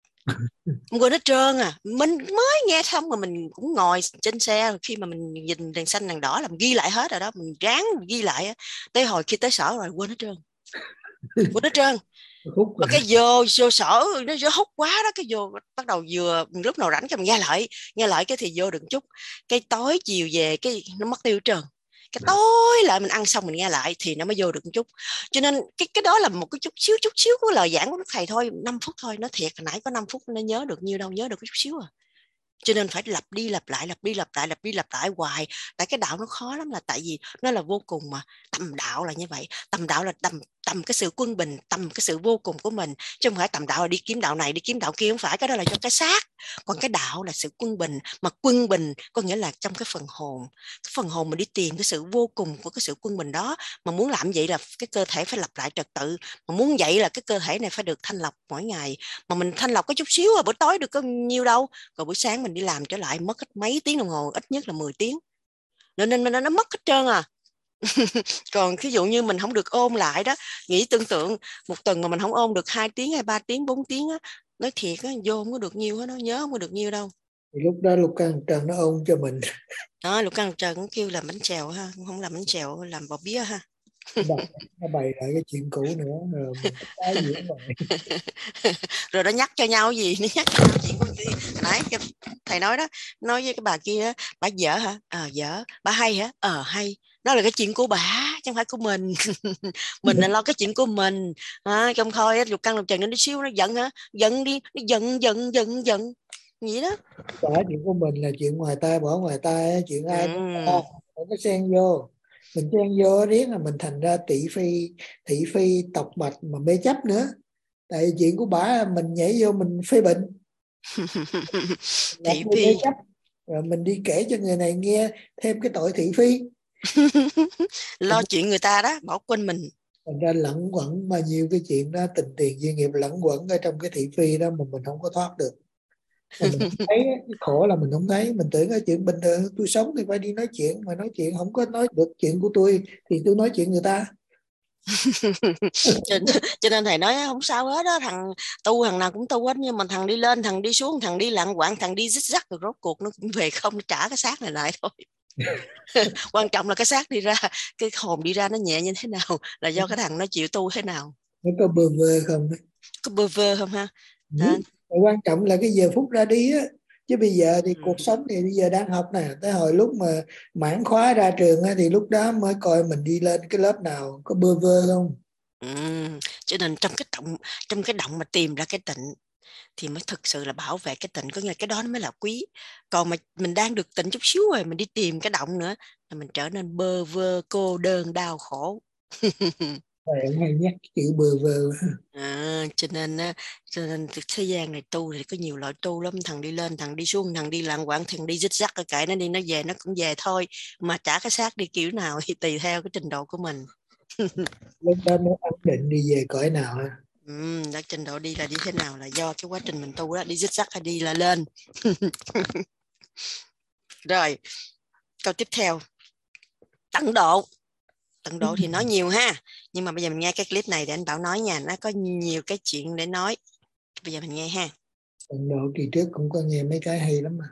Em quên hết trơn à, mình mới nghe xong mà mình cũng ngồi trên xe, khi mà mình nhìn đèn xanh đèn đỏ là mình ghi lại hết rồi đó, mình ráng mình ghi lại á, tới hồi khi tới sở rồi quên hết trơn. Quên hết trơn. Mà cái vô vô sở nó vô hút quá đó, cái vô bắt đầu vừa lúc nào rảnh cái mình nghe lại nghe lại cái thì vô được chút, cái tối chiều về cái nó mất tiêu trơn, cái tối lại mình ăn xong mình nghe lại thì nó mới vô được một chút. Cho nên cái cái đó là một cái chút xíu chút xíu của lời giảng của Đức Thầy thôi, năm phút thôi, nó thiệt nãy có năm phút nó nhớ được nhiêu đâu, nhớ được cái chút xíu à. Cho nên phải lặp đi lặp lại lặp đi lặp lại lặp đi lặp lại hoài. Tại cái đạo nó khó lắm là tại vì nó là vô cùng mà. Tầm đạo là như vậy, tầm đạo là tầm tầm cái sự quân bình, tầm cái sự vô cùng của mình, chứ không phải tầm đạo là đi kiếm đạo này đi kiếm đạo kia, không phải, cái đó là cho cái xác. Còn cái đạo là sự quân bình, mà quân bình có nghĩa là trong cái phần hồn, cái phần hồn mình đi tìm cái sự vô cùng của cái sự quân bình đó. Mà muốn làm vậy là cái cơ thể phải lặp lại trật tự, mà muốn vậy là cái cơ thể này phải được thanh lọc mỗi ngày. Mà mình thanh lọc có chút xíu à, buổi tối được có nhiêu đâu, rồi buổi sáng mình đi làm trở lại mất mấy tiếng đồng hồ, ít nhất là mười tiếng, nên nên nó, nó mất hết trơn à. Còn ví dụ như mình không được ôn lại đó, nghĩ tưởng tượng một tuần mà mình không ôn được hai tiếng hay ba tiếng bốn tiếng á, nói thiệt á, vô không có được nhiêu hết, nó nhớ không có được nhiêu đâu. Thì lúc đó Lục Căn Trần nó ôn cho mình Đó, Lục Căn Trần cũng kêu làm bánh xèo ha, không làm bánh xèo làm bò bía ha. nó bày lại cái chuyện cũ nữa rồi mình tái diễn lại. Rồi nó nhắc cho nhau gì, nó nhắc cho nhau chuyện của gì nãy thầy nói đó, nói với cái bà kia, bà dở hả, ờ dở, bà hay hả, ờ hay. Đó là cái chuyện của bà chứ không phải của mình. Mình là lo cái chuyện của mình à, trong thôi Lục Căn Lục Trần nó đi xíu nó giận hả, giận đi, nó giận giận giận giận vậy đó. Cả chuyện của mình là chuyện ngoài tai bỏ ngoài tai, chuyện ai Ừ. nó có xen vô, mình xen vô riết là mình thành ra thị phi thị phi tộc mạch mà mê chấp nữa. Tại chuyện của bả mình nhảy vô mình phê bình Thị mê phi. chấp, rồi mình đi kể cho người này nghe thêm cái tội thị phi. Lo chuyện người ta đó, bỏ quên mình. Thành ra lẫn quẩn mà nhiều cái chuyện đó, tình tiền duyên nghiệp lẫn quẩn ở trong cái thị phi đó mà mình không có thoát được. Mà mình thấy cái khổ là mình không thấy, mình tưởng cái chuyện bình thường, tôi sống thì phải đi nói chuyện, mà nói chuyện không có nói được chuyện của tôi thì tôi nói chuyện người ta. cho, cho nên thầy nói không sao hết đó, thằng tu thằng nào cũng tu hết, nhưng mà thằng đi lên thằng đi xuống, thằng đi lạng quạng, thằng đi zig zag, rồi rốt cuộc nó cũng về không, trả cái xác này lại thôi. Quan trọng là cái xác đi ra, cái hồn đi ra nó nhẹ như thế nào là do cái thằng nó chịu tu thế nào. Nó có bơ vơ không? Có bơ vơ không ha? Ừ. Quan trọng là cái giờ phút ra đi á, Chứ bây giờ thì Ừ. cuộc sống thì bây giờ đang học nè, tới hồi lúc mà mãn khóa ra trường á, thì lúc đó mới coi mình đi lên cái lớp nào, có bơ vơ không. Ừ. Cho nên trong cái động trong cái động mà tìm ra cái tịnh thì mới thực sự là bảo vệ cái tịnh, có nghĩa là cái đó nó mới là quý. Còn mà mình đang được tịnh chút xíu rồi mình đi tìm cái động nữa là mình trở nên bơ vơ, cô đơn, đau khổ. Rồi em hay nhắc chữ bơ vơ. À, cho nên á, cho nên thế gian này tu thì có nhiều loại tu lắm, thằng đi lên, thằng đi xuống, thằng đi lạng quạng, thằng đi dích dắc, cái kệ nó đi, nó về nó cũng về thôi, mà trả cái xác đi kiểu nào thì tùy theo cái trình độ của mình. Lúc đó mới ấn định đi về cõi nào ha. Ừ, đó, trình độ đi là đi thế nào là do cái quá trình mình tu đó, đi dích dắc hay đi là lên. Rồi câu tiếp theo, tận độ. Tận độ thì nói nhiều ha, nhưng mà bây giờ mình nghe cái clip này để anh Bảo nói nha, nó có nhiều cái chuyện để nói. Bây giờ mình nghe ha. Tận độ kỳ trước cũng có nghe mấy cái hay lắm mà.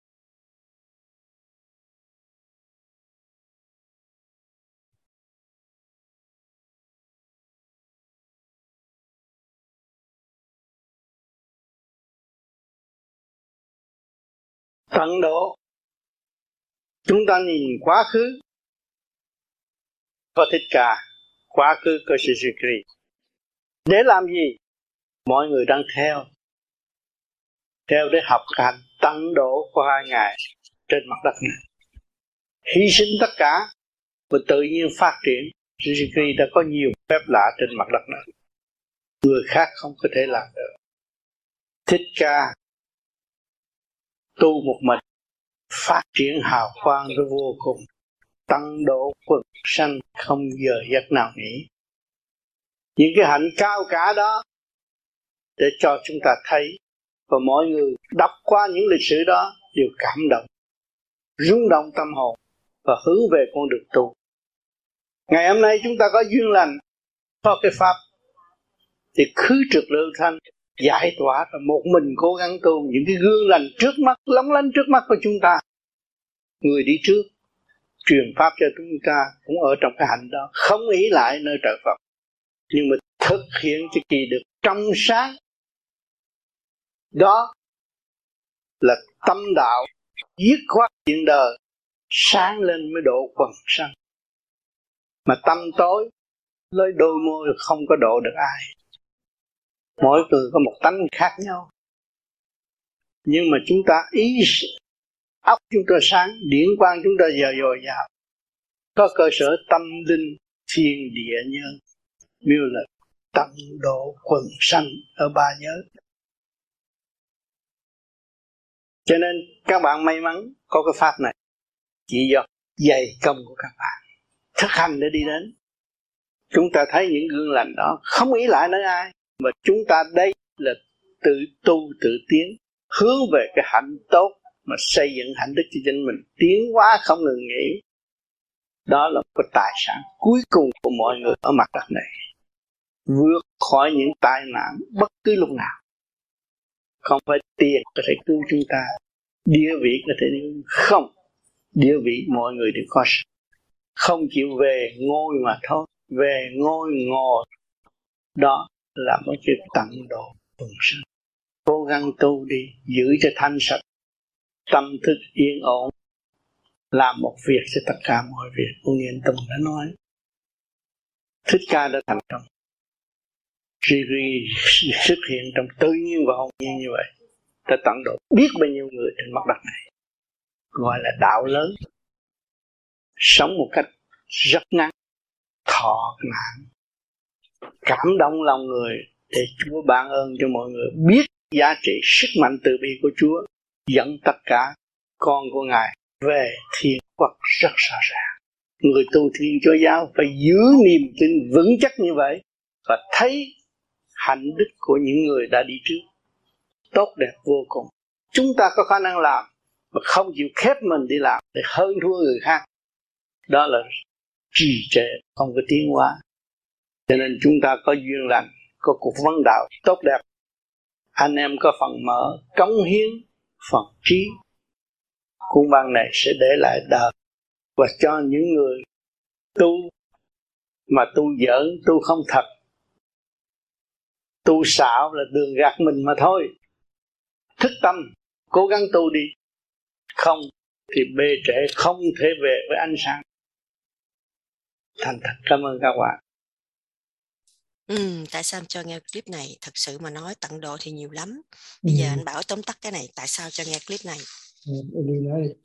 Tận độ, chúng ta nhìn quá khứ có Thích Ca, quá khứ có sự suy kỳ. Để làm gì? Mọi người đang theo, theo để học hành tận độ của hai Ngài trên mặt đất này, hy sinh tất cả và tự nhiên phát triển. Suzuki đã có nhiều phép lạ trên mặt đất này, người khác không có thể làm được. Thích Ca tu một mình, phát triển hào quang tới vô cùng, tăng độ quần sanh không giờ giấc nào nghỉ. Những cái hạnh cao cả đó để cho chúng ta thấy, và mọi người đọc qua những lịch sử đó đều cảm động, rung động tâm hồn và hướng về con đường tu. Ngày hôm nay chúng ta có duyên lành, có cái pháp thì khứ trực lưu thanh, giải tỏa, và một mình cố gắng tu. Những cái gương lành trước mắt, lóng lánh trước mắt của chúng ta, người đi trước truyền pháp cho chúng ta cũng ở trong cái hạnh đó, không ý lại nơi trợ Phật, nhưng mà thực hiện cho kỳ được trong sáng. Đó là tâm đạo, dứt khoát chuyện đời, sáng lên mới độ quần sanh. Mà tâm tối, lấy đôi môi không có độ được ai. Mỗi người có một tánh khác nhau, nhưng mà chúng ta ý óc chúng ta sáng, điển quang chúng ta giờ dồi dào, có cơ sở tâm linh thiên địa nhân, như là tận độ quần sanh ở ba giới. Cho nên các bạn may mắn có cái pháp này, chỉ do dày công của các bạn thực hành để đi đến. Chúng ta thấy những gương lành đó, không ý lại nơi ai, mà chúng ta đây là tự tu tự tiến, hướng về cái hạnh tốt mà xây dựng hạnh đức cho chính mình, tiến hóa không ngừng nghỉ. Đó là cái tài sản cuối cùng của mọi người ở mặt đất này, vượt khỏi những tai nạn bất cứ lúc nào. Không phải tiền có thể cứu chúng ta, địa vị có thể cứu không. Địa vị mọi người đều có, không chịu về ngôi mà thôi. Về ngôi ngồi, đó là một chuyện tận độ quần sanh. Cố gắng tu đi, giữ cho thanh sạch, tâm thức yên ổn, làm một việc cho tất cả mọi việc. Ông Nghiên Tùng đã nói, Thích Ca đã thành công. Khi xuất hiện trong tự nhiên và hồn nhiên như vậy, ta tận độ biết bao nhiêu người trên mặt đất này, gọi là đạo lớn, sống một cách rất ngắn, thọ nạn, cảm động lòng người, để Chúa ban ơn cho mọi người biết giá trị sức mạnh từ bi của Chúa, dẫn tất cả con của Ngài về thiên quốc rất rõ ràng. Người tu Thiên Chúa giáo phải giữ niềm tin vững chắc như vậy, và thấy hạnh đức của những người đã đi trước tốt đẹp vô cùng. Chúng ta có khả năng làm mà không chịu khép mình đi làm để hơn thua người khác, đó là trì trệ, không có tiến hóa. Cho nên chúng ta có duyên lành, có cuộc vấn đạo tốt đẹp, anh em có phần mở, cống hiến phần trí, cuốn băng này sẽ để lại đời, và cho những người tu mà tu giỡn, tu không thật, tu xạo là đường gạt mình mà thôi. Thức tâm cố gắng tu đi, không thì bê trễ không thể về với ánh sáng. Thành thật cảm ơn các bạn. Ừ, tại sao cho nghe clip này? Thật sự mà nói tận độ thì nhiều lắm. Ừ. Bây giờ anh Bảo tóm tắt cái này. Tại sao cho nghe clip này? Ừ, đi nói đi.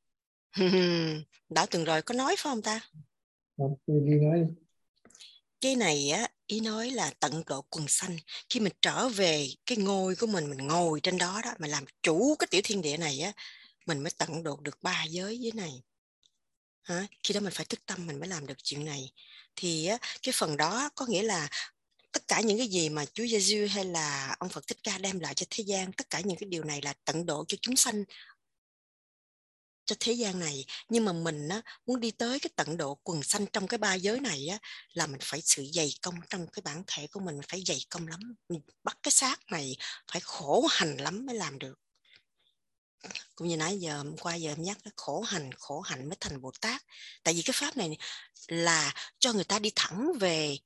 Bảo tuần rồi có nói phải không ta? Không, đi nói đi. Cái này á, ý nói là tận độ quần sanh. Khi mình trở về cái ngôi của mình, mình ngồi trên đó đó, mình làm chủ cái tiểu thiên địa này á, mình mới tận độ được ba giới dưới này. Hả? Khi đó mình phải thức tâm mình mới làm được chuyện này. Thì á, cái phần đó có nghĩa là tất cả những cái gì mà Chúa Giêsu hay là ông Phật Thích Ca đem lại cho thế gian, tất cả những cái điều này là tận độ cho chúng sanh, cho thế gian này. Nhưng mà mình á, muốn đi tới cái tận độ quần sanh trong cái ba giới này á, là mình phải sự dày công trong cái bản thể của mình, mình phải dày công lắm, mình bắt cái xác này phải khổ hành lắm mới làm được. Cũng như nãy giờ hôm qua giờ em nhắc, khổ hành khổ hành mới thành Bồ Tát. Tại vì cái pháp này là cho người ta đi thẳng về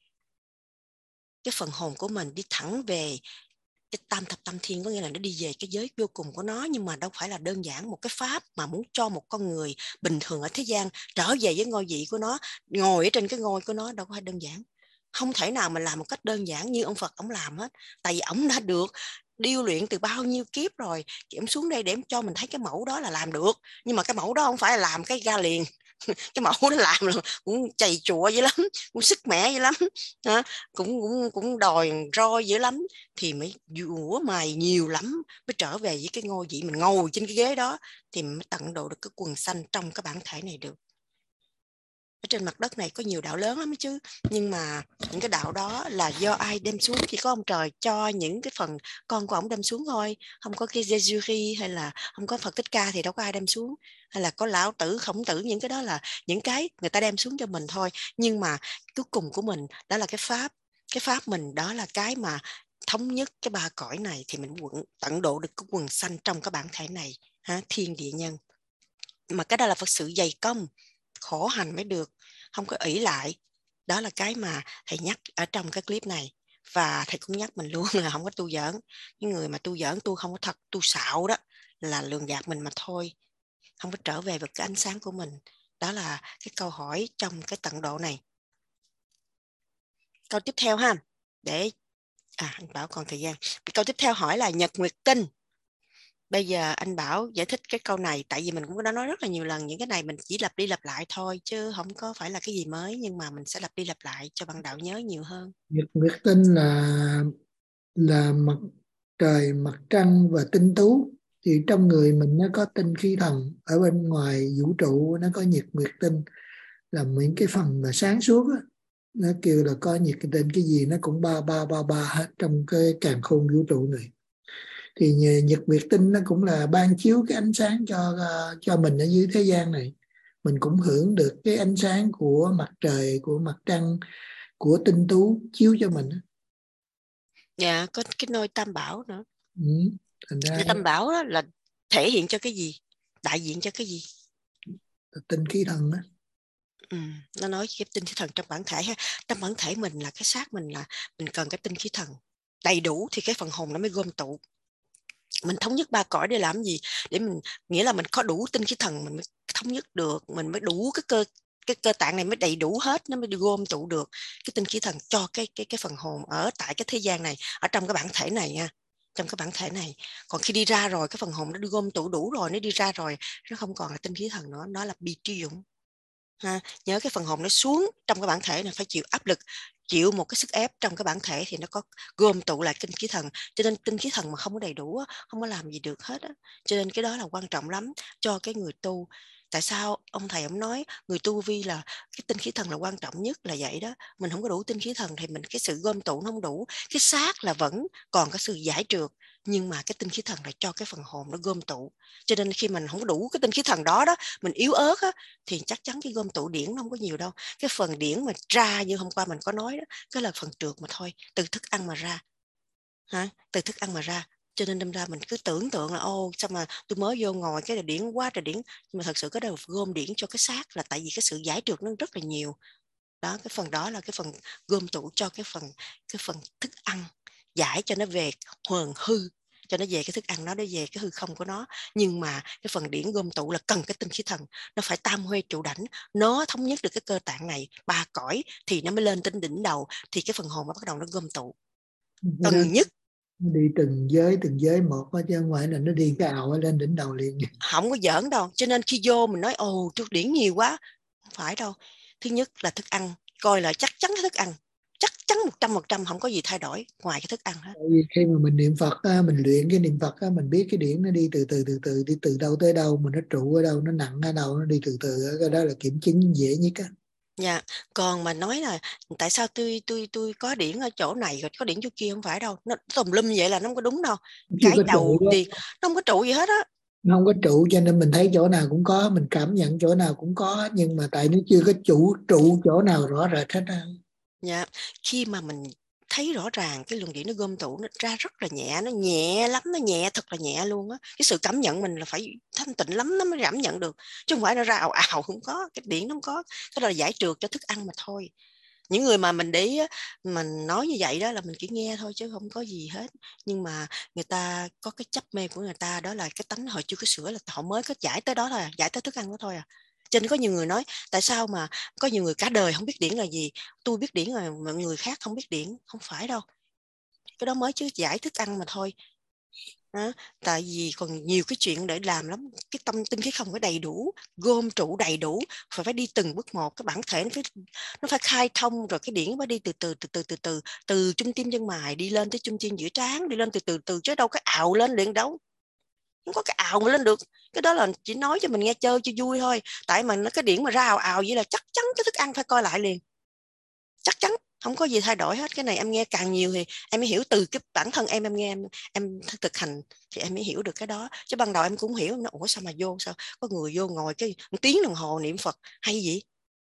cái phần hồn của mình, đi thẳng về cái tam thập tam thiên, có nghĩa là nó đi về cái giới vô cùng của nó. Nhưng mà đâu phải là đơn giản một cái pháp mà muốn cho một con người bình thường ở thế gian trở về với ngôi vị của nó, ngồi ở trên cái ngôi của nó, đâu có phải đơn giản. Không thể nào mà làm một cách đơn giản như ông Phật ông làm hết. Tại vì ông đã được điêu luyện từ bao nhiêu kiếp rồi. Em xuống đây để em cho mình thấy cái mẫu đó là làm được. Nhưng mà cái mẫu đó không phải là làm cái ra liền. Cái mẫu đó làm là cũng chày chùa dữ lắm, cũng sức mẻ dữ lắm, à, cũng cũng cũng đòi roi dữ lắm, thì mới dũa mày nhiều lắm mới trở về với cái ngôi vị mình ngồi trên cái ghế đó, thì mới tận độ được cái quần sanh trong cái bản thể này được. Ở trên mặt đất này có nhiều đạo lớn lắm chứ, nhưng mà những cái đạo đó là do ai đem xuống? Chỉ có ông trời cho những cái phần con của ông đem xuống thôi. Không có cái Giê-xu hay là không có Phật Thích Ca thì đâu có ai đem xuống. Hay là có Lão Tử, Khổng Tử, những cái đó là những cái người ta đem xuống cho mình thôi. Nhưng mà cuối cùng của mình đó là cái pháp. Cái pháp mình đó là cái mà thống nhất cái ba cõi này, thì mình quận tận độ được cái quần sanh trong cái bản thể này, ha, thiên địa nhân. Mà cái đó là Phật sự dày công khổ hành mới được, không có ỷ lại. Đó là cái mà thầy nhắc ở trong cái clip này. Và thầy cũng nhắc mình luôn là không có tu giỡn. Những người mà tu giỡn, tu không có thật, tu xạo đó là lường gạt mình mà thôi, không có trở về được cái ánh sáng của mình. Đó là cái câu hỏi trong cái tận độ này. Câu tiếp theo ha, để à anh Bảo còn thời gian. Câu tiếp theo hỏi là nhật nguyệt tinh. Bây giờ anh Bảo giải thích cái câu này, tại vì mình cũng đã nói rất là nhiều lần, những cái này mình chỉ lặp đi lặp lại thôi chứ không có phải là cái gì mới, nhưng mà mình sẽ lặp đi lặp lại cho bạn đạo nhớ nhiều hơn. Nhật nguyệt tinh là là mặt trời, mặt trăng và tinh tú. Thì trong người mình nó có tinh khí thần, ở bên ngoài vũ trụ nó có nhật nguyệt tinh, là những cái phần mà sáng suốt á, nó kêu là có nhật tinh, cái gì nó cũng ba ba ba ba hết trong cái càn khôn vũ trụ này. Thì nhật nguyệt tinh nó cũng là ban chiếu cái ánh sáng cho cho mình ở dưới thế gian này. Mình cũng hưởng được cái ánh sáng của mặt trời, của mặt trăng, của tinh tú chiếu cho mình. Dạ, có cái nôi tam bảo nữa. Ừ. Thành ra Cái tam bảo đó là thể hiện cho cái gì, đại diện cho cái gì? tinh khí thần đó. Ừ, nó nói cái tinh khí thần trong bản thể ha. Trong bản thể mình là cái xác mình, là mình cần cái tinh khí thần đầy đủ thì cái phần hồn nó mới gom tụ. Mình thống nhất ba cõi để làm gì? Để mình, nghĩa là mình có đủ tinh khí thần mình mới thống nhất được, mình mới đủ cái cơ cái cơ tạng này mới đầy đủ hết, nó mới gom tụ được cái tinh khí thần cho cái cái cái phần hồn ở tại cái thế gian này, ở trong cái bản thể này nha, trong cái bản thể này. Còn khi đi ra rồi, cái phần hồn nó gom tụ đủ rồi, nó đi ra rồi, nó không còn là tinh khí thần nữa, nó là bi tri dụng. Ha, nhớ cái phần hồn nó xuống trong cái bản thể này phải chịu áp lực, chịu một cái sức ép trong cái bản thể thì nó có gom tụ lại tinh khí thần. Cho nên tinh khí thần mà không có đầy đủ không có làm gì được hết á. Cho nên cái đó là quan trọng lắm cho cái người tu. Tại sao ông thầy ông nói người tu vi là cái tinh khí thần là quan trọng nhất là vậy đó. Mình không có đủ tinh khí thần thì mình cái sự gom tụ nó không đủ. Cái xác là vẫn còn cái sự giải trượt, nhưng mà cái tinh khí thần là cho cái phần hồn nó gom tụ. Cho nên khi mình không có đủ cái tinh khí thần đó đó, mình yếu ớt á, thì chắc chắn cái gom tụ điển nó không có nhiều đâu. Cái phần điển mà ra như hôm qua mình có nói đó, cái là phần trượt mà thôi, từ thức ăn mà ra. Hả? Từ thức ăn mà ra. Cho nên đâm ra mình cứ tưởng tượng là ô sao mà tôi mới vô ngồi cái là điển quá trời điển, nhưng mà thật sự cái đầu gom điển cho cái xác là tại vì cái sự giải trượt nó rất là nhiều. Đó, cái phần đó là cái phần gom tụ cho cái phần cái phần thức ăn, giải cho nó về hồn hư cho nó về cái thức ăn nó, nó về cái hư không của nó. Nhưng mà cái phần điển gom tụ là cần cái tinh khí thần, nó phải tam huê trụ đảnh, nó thống nhất được cái cơ tạng này ba cõi thì nó mới lên trên đỉnh đầu, thì cái phần hồn nó bắt đầu nó gom tụ cần nhất. Nó đi từng giới từng giới một đó, chứ không phải là nó đi cái ào lên đỉnh đầu liền. Không có giỡn đâu. Cho nên khi vô mình nói ồ chút điển nhiều quá, không phải đâu. Thứ nhất là thức ăn, coi là chắc chắn cái thức ăn, chắc chắn một trăm phần trăm không có gì thay đổi ngoài cái thức ăn hết. Vì khi mà mình niệm Phật á, mình luyện cái niệm Phật á, mình biết cái điển nó đi từ từ từ từ đi từ đâu tới đâu, mà nó trụ ở đâu, nó nặng ở đâu, nó đi từ từ, cái đó là kiểm chứng dễ nhất á. Dạ, còn mà nói là tại sao tôi tôi tôi có điển ở chỗ này rồi có điển chỗ kia, không phải đâu. Nó tùm lum vậy là nó không có đúng đâu. Chưa Cái có đầu trụ tiên nó không có trụ gì hết á. Nó không có trụ, cho nên mình thấy chỗ nào cũng có, mình cảm nhận chỗ nào cũng có, nhưng mà tại nó chưa có trụ trụ chỗ nào rõ rệt hết á. Dạ, khi mà mình thấy rõ ràng cái luồng điển nó gom tụ nó ra rất là nhẹ, nó nhẹ lắm, nó nhẹ thật là nhẹ luôn á. Cái sự cảm nhận mình là phải thanh tịnh lắm nó mới cảm nhận được, chứ không phải nó ra ào ào không có, cái điển nó không có, cái đó là giải trượt cho thức ăn mà thôi. Những người mà mình để ý mình nói như vậy đó là mình chỉ nghe thôi chứ không có gì hết, nhưng mà người ta có cái chấp mê của người ta, đó là cái tánh họ chưa có sửa, là họ mới có giải tới đó thôi, giải tới thức ăn đó thôi à. Cho nên có nhiều người nói tại sao mà có nhiều người cả đời không biết điển là gì, tôi biết điển rồi mọi người khác không biết điển. Không phải đâu, cái đó mới chứ giải thức ăn mà thôi. Đó, tại vì còn nhiều cái chuyện để làm lắm, cái tâm tinh khí không có đầy đủ, gom trụ đầy đủ, phải phải đi từng bước một, cái bản thể nó phải nó phải khai thông, rồi cái điển nó phải đi từ từ từ từ từ từ từ trung tim chân mày đi lên tới trung tim giữa trán, đi lên từ từ từ chứ đâu cái ào lên liền đâu, không có cái ào mà lên được. Cái đó là chỉ nói cho mình nghe chơi cho vui thôi, tại mà nó cái điển mà ra ào ào vậy là chắc chắn cái thức ăn phải coi lại liền, chắc chắn không có gì thay đổi hết. Cái này em nghe càng nhiều thì em mới hiểu, từ cái bản thân em em nghe em, em thực hành thì em mới hiểu được cái đó, chứ ban đầu em cũng hiểu, em nói ủa sao mà vô, sao có người vô ngồi cái một tiếng đồng hồ niệm Phật hay gì,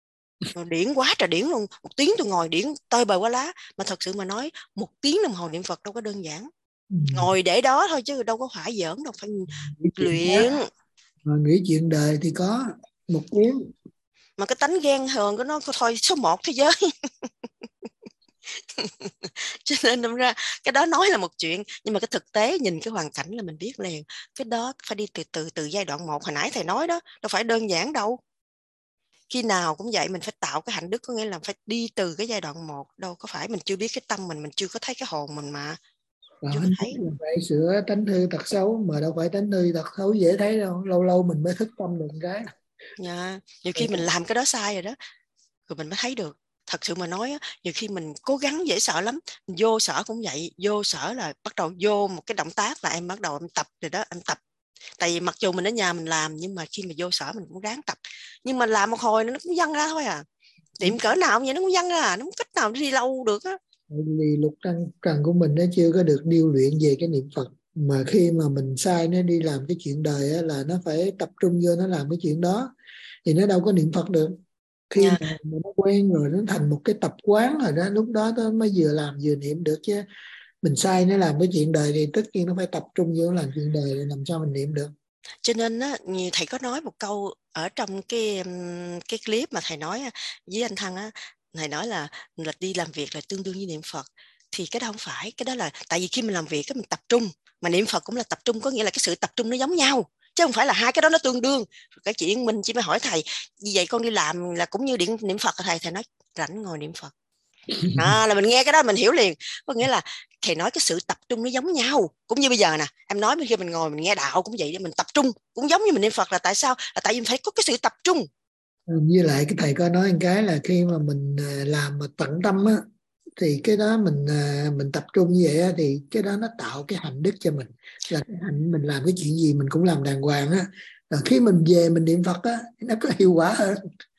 rồi điển quá trời điển luôn, một tiếng tôi ngồi điển tơi bời quá lá. Mà thật sự mà nói một tiếng đồng hồ niệm Phật đâu có đơn giản, Ừ. ngồi để đó thôi chứ đâu có phải giỡn đâu, phải Nghĩ luyện. mà nghĩ chuyện đời thì có một tiếng, Mà cái tánh ghen hờn của nó thôi số một thế giới. Cho nên đâm ra cái đó nói là một chuyện, nhưng mà cái thực tế nhìn cái hoàn cảnh là mình biết liền. Cái đó phải đi từ từ từ giai đoạn một, hồi nãy thầy nói đó, đâu phải đơn giản đâu. Khi nào cũng vậy, mình phải tạo cái hạnh đức, có nghĩa là phải đi từ cái giai đoạn một, đâu có phải mình chưa biết cái tâm mình, mình chưa có thấy cái hồn mình mà. và Chưa hạnh thấy. phúc là phải sửa tánh hư tật xấu, mà đâu phải tánh hư tật xấu dễ thấy đâu, lâu lâu mình mới thức tâm được cái. Yeah. Nhiều khi mình làm cái đó sai rồi đó, rồi mình mới thấy được. Thật sự mà nói á, nhiều khi mình cố gắng dễ sợ lắm. Mình vô sở cũng vậy, vô sở là bắt đầu vô một cái động tác là em bắt đầu em tập rồi đó, em tập. Tại vì mặc dù mình ở nhà mình làm, nhưng mà khi mà vô sở mình cũng ráng tập. Nhưng mà làm một hồi nó cũng văng ra thôi à. Tiệm cỡ nào cũng vậy, nó cũng văng ra, nó không cách nào đi lâu được á. Vì lục trần, trần của mình nó chưa có được điêu luyện về cái niệm Phật, mà khi mà mình sai nó đi làm cái chuyện đời á, là nó phải tập trung vô nó làm cái chuyện đó, thì nó đâu có niệm Phật được. Khi Yeah. mà, mà nó quen rồi, nó thành một cái tập quán rồi đó, lúc đó nó mới vừa làm vừa niệm được. Chứ mình sai nó làm cái chuyện đời thì tất nhiên nó phải tập trung vô làm chuyện đời để làm sao mình niệm được. Cho nên á, thầy có nói một câu ở trong cái cái clip mà thầy nói với anh Thăng á, thầy nói là là đi làm việc là tương đương với niệm Phật. Thì cái đó không phải, cái đó là tại vì khi mình làm việc cái mình tập trung, mà niệm Phật cũng là tập trung, có nghĩa là cái sự tập trung nó giống nhau, chứ không phải là hai cái đó nó tương đương. Cái chuyện mình chỉ mới hỏi thầy vì vậy con đi làm là cũng như điện niệm Phật, thầy thầy nói rảnh ngồi niệm Phật. À, là mình nghe cái đó mình hiểu liền, có nghĩa là thầy nói cái sự tập trung nó giống nhau. Cũng như bây giờ nè, em nói khi mình ngồi mình nghe đạo cũng vậy, mình tập trung cũng giống như mình niệm Phật, là tại sao? Là tại vì mình phải có cái sự tập trung. Với lại cái thầy có nói một cái là khi mà mình làm mà tận tâm á, thì cái đó mình mình tập trung như vậy á, thì cái đó nó tạo cái hạnh đức cho mình, là cái hạnh mình làm cái chuyện gì mình cũng làm đàng hoàng á. Rồi khi mình về mình niệm Phật á, nó có hiệu quả hơn.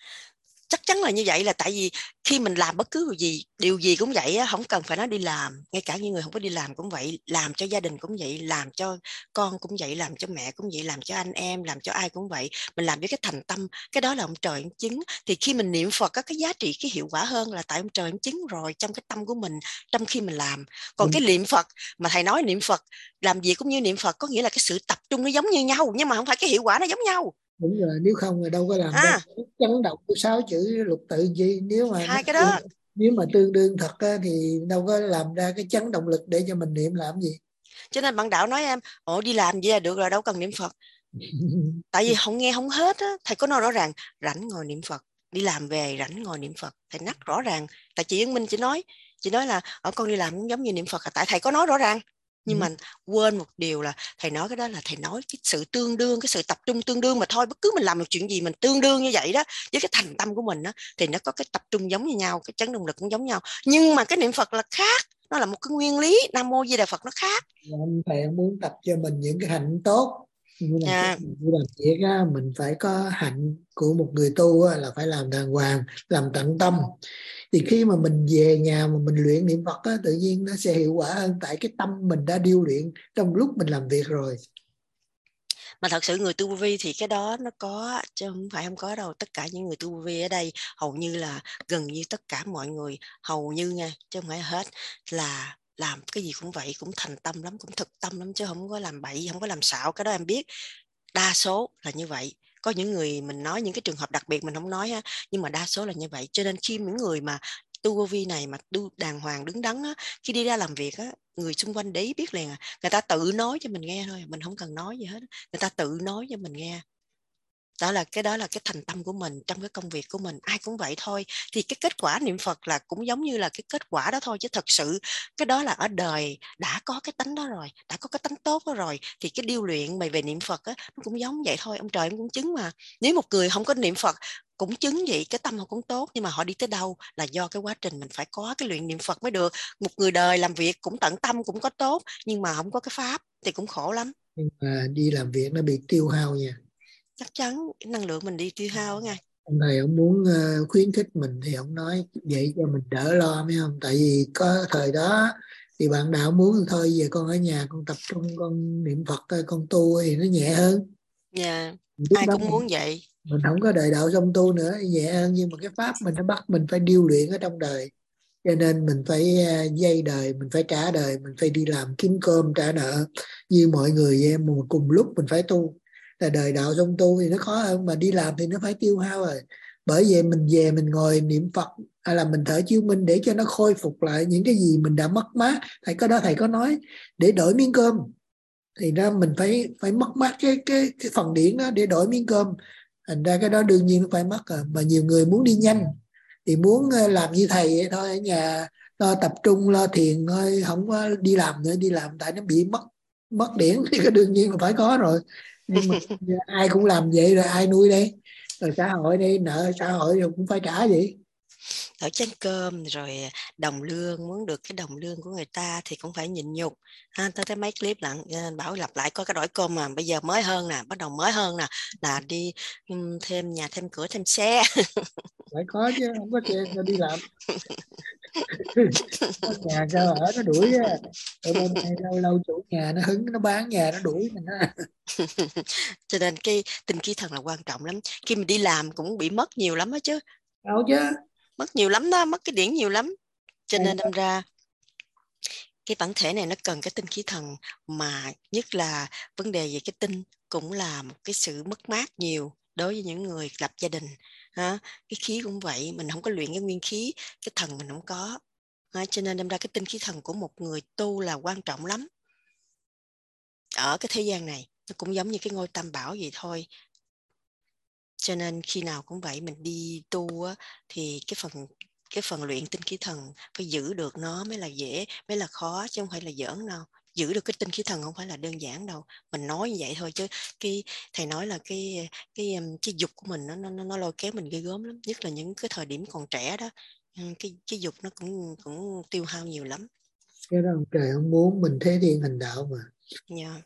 Chắc chắn là như vậy, là tại vì khi mình làm bất cứ gì, điều gì cũng vậy á, không cần phải nói đi làm, ngay cả những người không có đi làm cũng vậy, làm cho gia đình cũng vậy, làm cho con cũng vậy, làm cho mẹ cũng vậy, làm cho anh em, làm cho ai cũng vậy, mình làm với cái thành tâm, cái đó là ông trời ông chứng. Thì khi mình niệm Phật có cái giá trị, cái hiệu quả hơn là tại ông trời ông chứng rồi trong cái tâm của mình, trong khi mình làm. Còn ừ. cái niệm Phật mà thầy nói niệm Phật làm gì cũng như niệm Phật, có nghĩa là cái sự tập trung nó giống như nhau, nhưng mà không phải cái hiệu quả nó giống nhau. Đúng rồi, nếu không là đâu có làm à. ra chấn động của sáu chữ lục tự gì. Nếu mà hai cái đó nếu mà tương đương thật á, thì đâu có làm ra cái chấn động lực để cho mình niệm làm gì. Cho nên bạn đạo nói em, ồ đi làm vậy là được rồi, đâu cần niệm Phật. Tại vì không nghe không hết á. Thầy có nói rõ ràng, rảnh ngồi niệm Phật, đi làm về rảnh ngồi niệm Phật. Thầy nhắc rõ ràng. Tại chị Yến Minh chỉ nói, chị nói là ở con đi làm cũng giống như niệm Phật. Tại thầy có nói rõ ràng. Nhưng mà quên một điều là thầy nói cái đó là thầy nói cái sự tương đương, cái sự tập trung tương đương mà thôi. Bất cứ mình làm một chuyện gì mình tương đương như vậy đó, với cái thành tâm của mình đó, thì nó có cái tập trung giống như nhau, cái chấn động lực cũng giống nhau. Nhưng mà cái niệm Phật là khác, nó là một cái nguyên lý. Nam Mô Di Đà Phật nó khác. Anh thầy muốn tập cho mình những cái hạnh tốt. Như là À. như làm việc á, mình phải có hạnh của một người tu á, là phải làm đàng hoàng, làm tận tâm. Thì khi mà mình về nhà mà mình luyện niệm Phật á, tự nhiên nó sẽ hiệu quả hơn, tại cái tâm mình đã điêu luyện trong lúc mình làm việc rồi. Mà thật sự người tu vi thì cái đó nó có, chứ không phải không có đâu. Tất cả những người tu vi ở đây hầu như là gần như tất cả mọi người, hầu như nha, chứ không phải hết, là làm cái gì cũng vậy, cũng thành tâm lắm, cũng thực tâm lắm, chứ không có làm bậy, không có làm xạo. Cái đó em biết, đa số là như vậy. Có những người mình nói những cái trường hợp đặc biệt mình không nói ha, nhưng mà đa số là như vậy. Cho nên khi những người mà tu vô vi này mà tu đàng hoàng đứng đắn á, khi đi ra làm việc á, người xung quanh đấy biết liền à, người ta tự nói cho mình nghe thôi, mình không cần nói gì hết, người ta tự nói cho mình nghe. Đó là cái đó là cái thành tâm của mình trong cái công việc của mình, ai cũng vậy thôi. Thì cái kết quả niệm Phật là cũng giống như là cái kết quả đó thôi, chứ thật sự cái đó là ở đời đã có cái tánh đó rồi, đã có cái tánh tốt đó rồi, thì cái điêu luyện mày về niệm Phật á, nó cũng giống vậy thôi. Ông trời cũng chứng mà. Nếu một người không có niệm Phật cũng chứng vậy, cái tâm họ cũng tốt, nhưng mà họ đi tới đâu là do cái quá trình mình phải có cái luyện niệm Phật mới được. Một người đời làm việc cũng tận tâm cũng có tốt, nhưng mà không có cái pháp thì cũng khổ lắm. Nhưng mà đi làm việc nó bị tiêu hao nha. Chắc chắn năng lượng mình đi tiêu hao ngay. Ông thầy ông muốn uh, khuyến khích mình thì ông nói vậy cho mình đỡ lo, phải không? Tại vì có thời đó thì bạn đạo muốn thôi về con ở nhà con tập trung con niệm Phật thôi, con tu thì nó nhẹ hơn. Dạ, Lúc ai đó cũng mình, muốn vậy. mình không có đời đạo xong tu nữa nhẹ hơn, nhưng mà cái pháp mình nó bắt mình phải điêu luyện ở trong đời, cho nên mình phải uh, dây đời, mình phải trả đời, mình phải đi làm kiếm cơm trả nợ như mọi người vậy, mà cùng lúc mình phải tu. Là đời đạo xong tu thì nó khó hơn, mà đi làm thì nó phải tiêu hao rồi. Bởi vậy mình về mình ngồi niệm Phật hay là mình thở chiếu minh để cho nó khôi phục lại những cái gì mình đã mất mát. Thầy có đó, thầy có nói để đổi miếng cơm thì ra mình phải phải mất mát cái cái cái phần điển đó để đổi miếng cơm. Thành ra cái đó đương nhiên nó phải mất à. Mà nhiều người muốn đi nhanh thì muốn làm như thầy vậy thôi, ở nhà lo tập trung lo thiền thôi, không có đi làm nữa. Đi làm tại nó bị mất mất điển thì cái đương nhiên là phải có rồi. Nhưng mà ai cũng làm vậy rồi ai nuôi đây? Rồi xã hội đây, nợ xã hội rồi cũng phải trả vậy. Ở chén cơm rồi đồng lương, muốn được cái đồng lương của người ta thì cũng phải nhịn nhục ha. Tôi thấy mấy clip lặng bảo lặp lại coi cái đổi cơm mà bây giờ mới hơn nè, bắt đầu mới hơn nè, là đi thêm nhà thêm cửa thêm xe. Phải có chứ, không có xe sao đi làm. Có nhà sao ở nó đuổi á. Ở bên này lâu lâu chủ nhà nó hứng nó bán nhà nó đuổi mình á. Cho nên cái tinh khí thần là quan trọng lắm. Khi mình đi làm cũng bị mất nhiều lắm đó chứ. Đâu chứ. Mất nhiều lắm đó, mất cái điển nhiều lắm. Cho Hay nên đâm ra cái bản thể này nó cần cái tinh khí thần, mà nhất là vấn đề về cái tinh cũng là một cái sự mất mát nhiều đối với những người lập gia đình ha. Cái khí cũng vậy, mình không có luyện cái nguyên khí, cái thần mình không có ha. Cho nên đâm ra cái tinh khí thần của một người tu là quan trọng lắm ở cái thế gian này. Nó cũng giống như cái ngôi tam bảo vậy thôi. Cho nên khi nào cũng vậy, mình đi tu á, thì cái phần cái phần luyện tinh khí thần phải giữ được nó mới là dễ, mới là khó, chứ không phải là giỡn đâu. Giữ được cái tinh khí thần không phải là đơn giản đâu. Mình nói như vậy thôi chứ cái thầy nói là cái cái cái dục của mình nó nó nó lôi kéo mình ghê gớm lắm, nhất là những cái thời điểm còn trẻ đó. Cái cái dục nó cũng cũng tiêu hao nhiều lắm. Cái đó ông trời ông muốn mình thế thiên hành đạo mà. Dạ.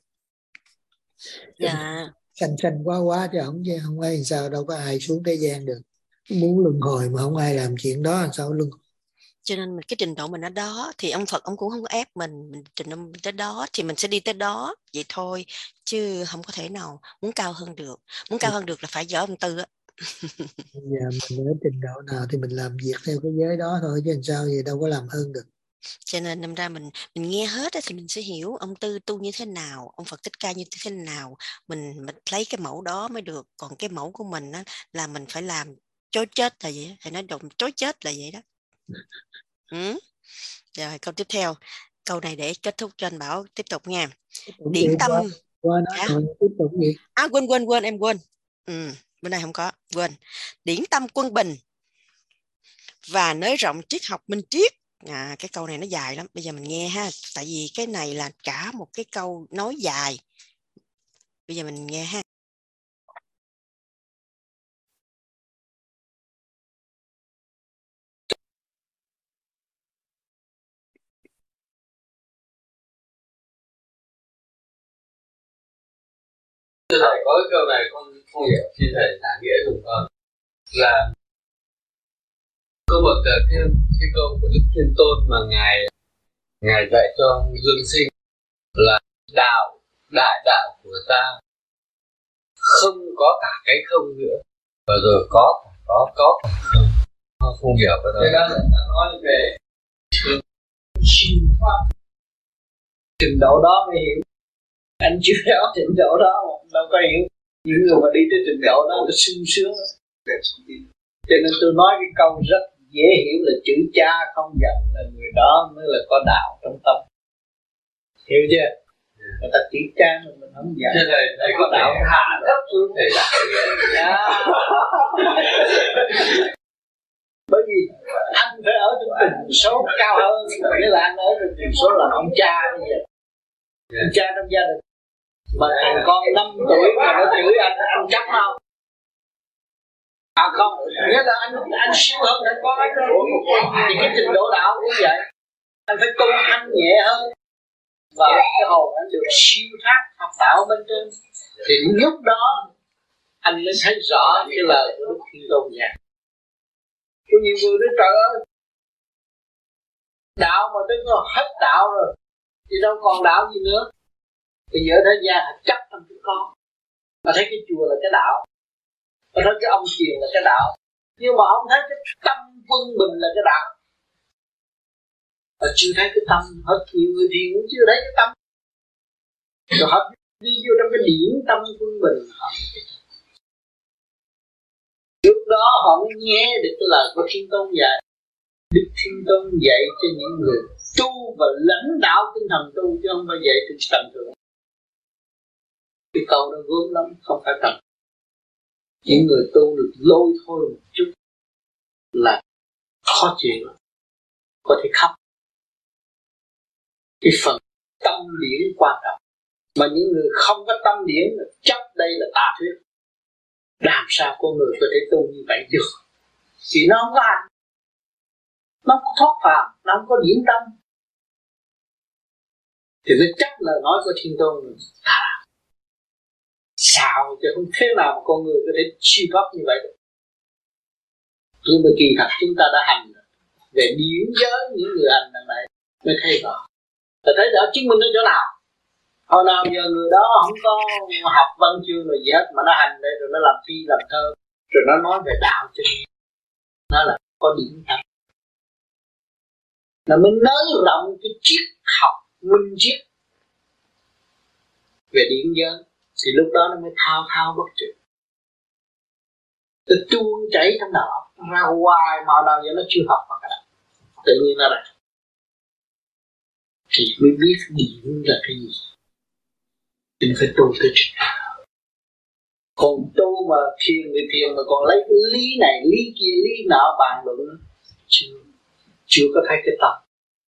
Dạ. Sanh sanh quá quá chứ không chứ không ai sao, đâu có ai xuống thế gian được. Muốn luân hồi mà không ai làm chuyện đó sao luân hồi. Cho nên mình cái trình độ mình ở đó thì ông Phật ông cũng không có ép mình, mình trình độ mình tới đó thì mình sẽ đi tới đó vậy thôi, chứ không có thể nào muốn cao hơn được. Muốn cao hơn được là phải dở ông Tư á. Bây giờ mình ở trình độ nào thì mình làm việc theo cái giới đó thôi, chứ làm sao gì đâu có làm hơn được. Cho nên năm ra mình mình nghe hết thì mình sẽ hiểu ông Tư tu như thế nào, ông Phật Thích Ca như thế nào, mình mình lấy cái mẫu đó mới được. Còn cái mẫu của mình á, là mình phải làm chối chết là vậy, thì nói đồng chối chết là vậy đó. Ừ. Rồi câu tiếp theo, câu này để kết thúc cho anh Bảo tiếp tục nha. Cũng Điển gì tâm qua, qua nói hả? rồi tiếp tục gì? À quên quên quên em quên. Ừ, bữa nay không có, quên. Điển tâm quân bình và nới rộng triết học minh triết. À, cái câu này nó dài lắm, bây giờ mình nghe ha, tại vì cái này là cả một cái câu nói dài. Bây giờ mình nghe ha. Thưa thầy, có cái câu này con không hiểu, xin thầy giải nghĩa dùm con. Là có một cái, cái câu của Đức Thiên Tôn mà ngài ngài dạy cho Dương Sinh là đạo, đại đạo của ta không có cả cái không nữa, và rồi có có có cả không. Con không hiểu cái đó. Thế đó là ta nói về siêu pháp, trình độ đó mới hiểu. Anh chưa có trình độ đó đâu có hiểu. Những người mà đi tới trình độ đó là sung sướng. Cho nên tôi nói cái câu rất dễ hiểu là chữ cha không giận là người đó mới là có đạo trong tâm. Hiểu chưa? Người ta chỉ cha mà mình không giận. Thế này, thầy có đạo hạ thấp xuống thầy đạo. Bởi vì anh phải ở trong tình số cao hơn, nghĩa là anh ở trong tình số là ông cha bây giờ. Ông cha trong gia đình. Mà thằng con năm tuổi mà nó chửi anh, anh chấp không? À không, nghĩa là anh anh siêu hơn thằng con anh rồi. Thì cái trình độ đạo cũng vậy. Anh phải tu thanh nhẹ hơn. Và cái hồn anh được siêu thoát học đạo bên trên. Thì lúc đó anh mới thấy rõ cái lời của Đức Thiên Tôn vậy. Có nhiều người nói trời ơi, đạo mà tới nó hết đạo rồi thì đâu còn đạo gì nữa. Thì giờ thế gian họ chấp trong cái con. Mà thấy cái chùa là cái đạo, mà thấy cái ông tiền là cái đạo, nhưng mà ông thấy cái tâm quân bình là cái đạo. Và chưa thấy cái tâm, hết nhiều người thiền cũng chưa thấy cái tâm. Rồi họ đi vô trong cái điển tâm quân bình họ. Trước đó họ mới nghe được cái lời của Thiên Tôn dạy. Đức Thiên Tôn dạy cho những người tu và lãnh đạo tinh thần tu, chứ không phải dạy từ tầm thường. Cái câu nó gớm lắm, không phải cần. Những người tu được lôi thôi một chút là khó chịu, có thể khóc. Cái phần tâm điển quan trọng. Mà những người không có tâm điển chấp đây là tà thuyết. Làm sao con người có thể tu như vậy được? Vì nó không có hành, nó không có thoát phàm, nó không có điển tâm. Thì nó chấp lời nói của Thiên Tôn là tà. Sao chứ không thế nào mà con người có thể siêu thoát như vậy được. Nhưng mà kỳ thật chúng ta đã hành về điển giới những người hành đằng này mới thấy rõ. Và thấy rõ chứng minh ở chỗ nào. Hồi nào giờ người đó không có học văn chương rồi gì hết, mà nó hành đây rồi nó làm thi làm thơ, rồi nó nói về đạo cho nên nó là có điển tâm. Nó mới nới rộng cái triết học minh triết về điển giới. Thì lúc đó nó mới thao thao bất tuyệt. Nó tuôn chảy trong đó, ra hoài mà nào giờ nó chưa học mà cả. Tự nhiên nó ra. Thì mới biết điển là cái gì. Mình phải tu tới trình độ. Còn tu mà thiền người thiền mà còn lấy cái lý này, lý kia, lý nọ bàn luận, chưa, chưa có thấy cái tâm.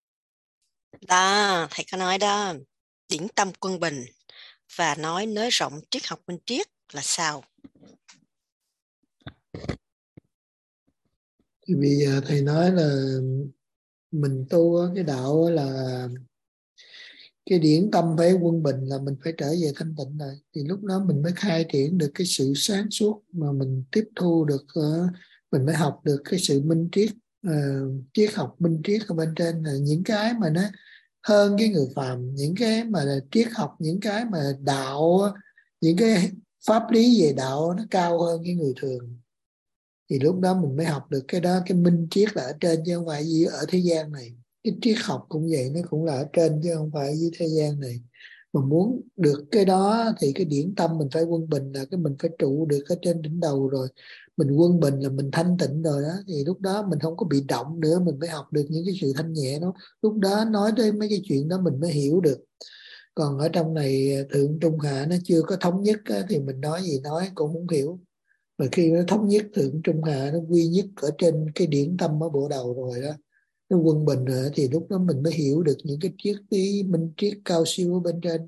Đó, thầy có nói đó, điển tâm quân bình và nói nới rộng triết học minh triết là sao? Thì bây giờ thầy nói là mình tu cái đạo là cái điển tâm phải quân bình, là mình phải trở về thanh tịnh rồi. Thì lúc đó mình mới khai triển được cái sự sáng suốt, mà mình tiếp thu được, mình mới học được cái sự minh triết, uh, triết học minh triết ở bên trên, là những cái mà nó hơn cái người phàm, những cái mà là triết học, những cái mà đạo, những cái pháp lý về đạo nó cao hơn cái người thường. Thì lúc đó mình mới học được cái đó, cái minh triết là ở trên chứ không phải gì ở thế gian này. Cái triết học cũng vậy, nó cũng là ở trên chứ không phải dưới thế gian này. Mà muốn được cái đó thì cái điển tâm mình phải quân bình, là cái mình phải trụ được ở trên đỉnh đầu rồi. mình quân bình là mình thanh tịnh rồi đó, thì lúc đó mình không có bị động nữa, mình mới học được những cái sự thanh nhẹ đó. Lúc đó nói tới mấy cái chuyện đó mình mới hiểu được. Còn ở trong này thượng trung hạ nó chưa có thống nhất á, thì mình nói gì nói cũng không hiểu. Mà khi nó thống nhất thượng trung hạ, nó quy nhất ở trên cái điển tâm ở bộ đầu rồi đó, nó quân bình rồi, thì lúc đó mình mới hiểu được những cái triết lý minh triết cao siêu ở bên trên.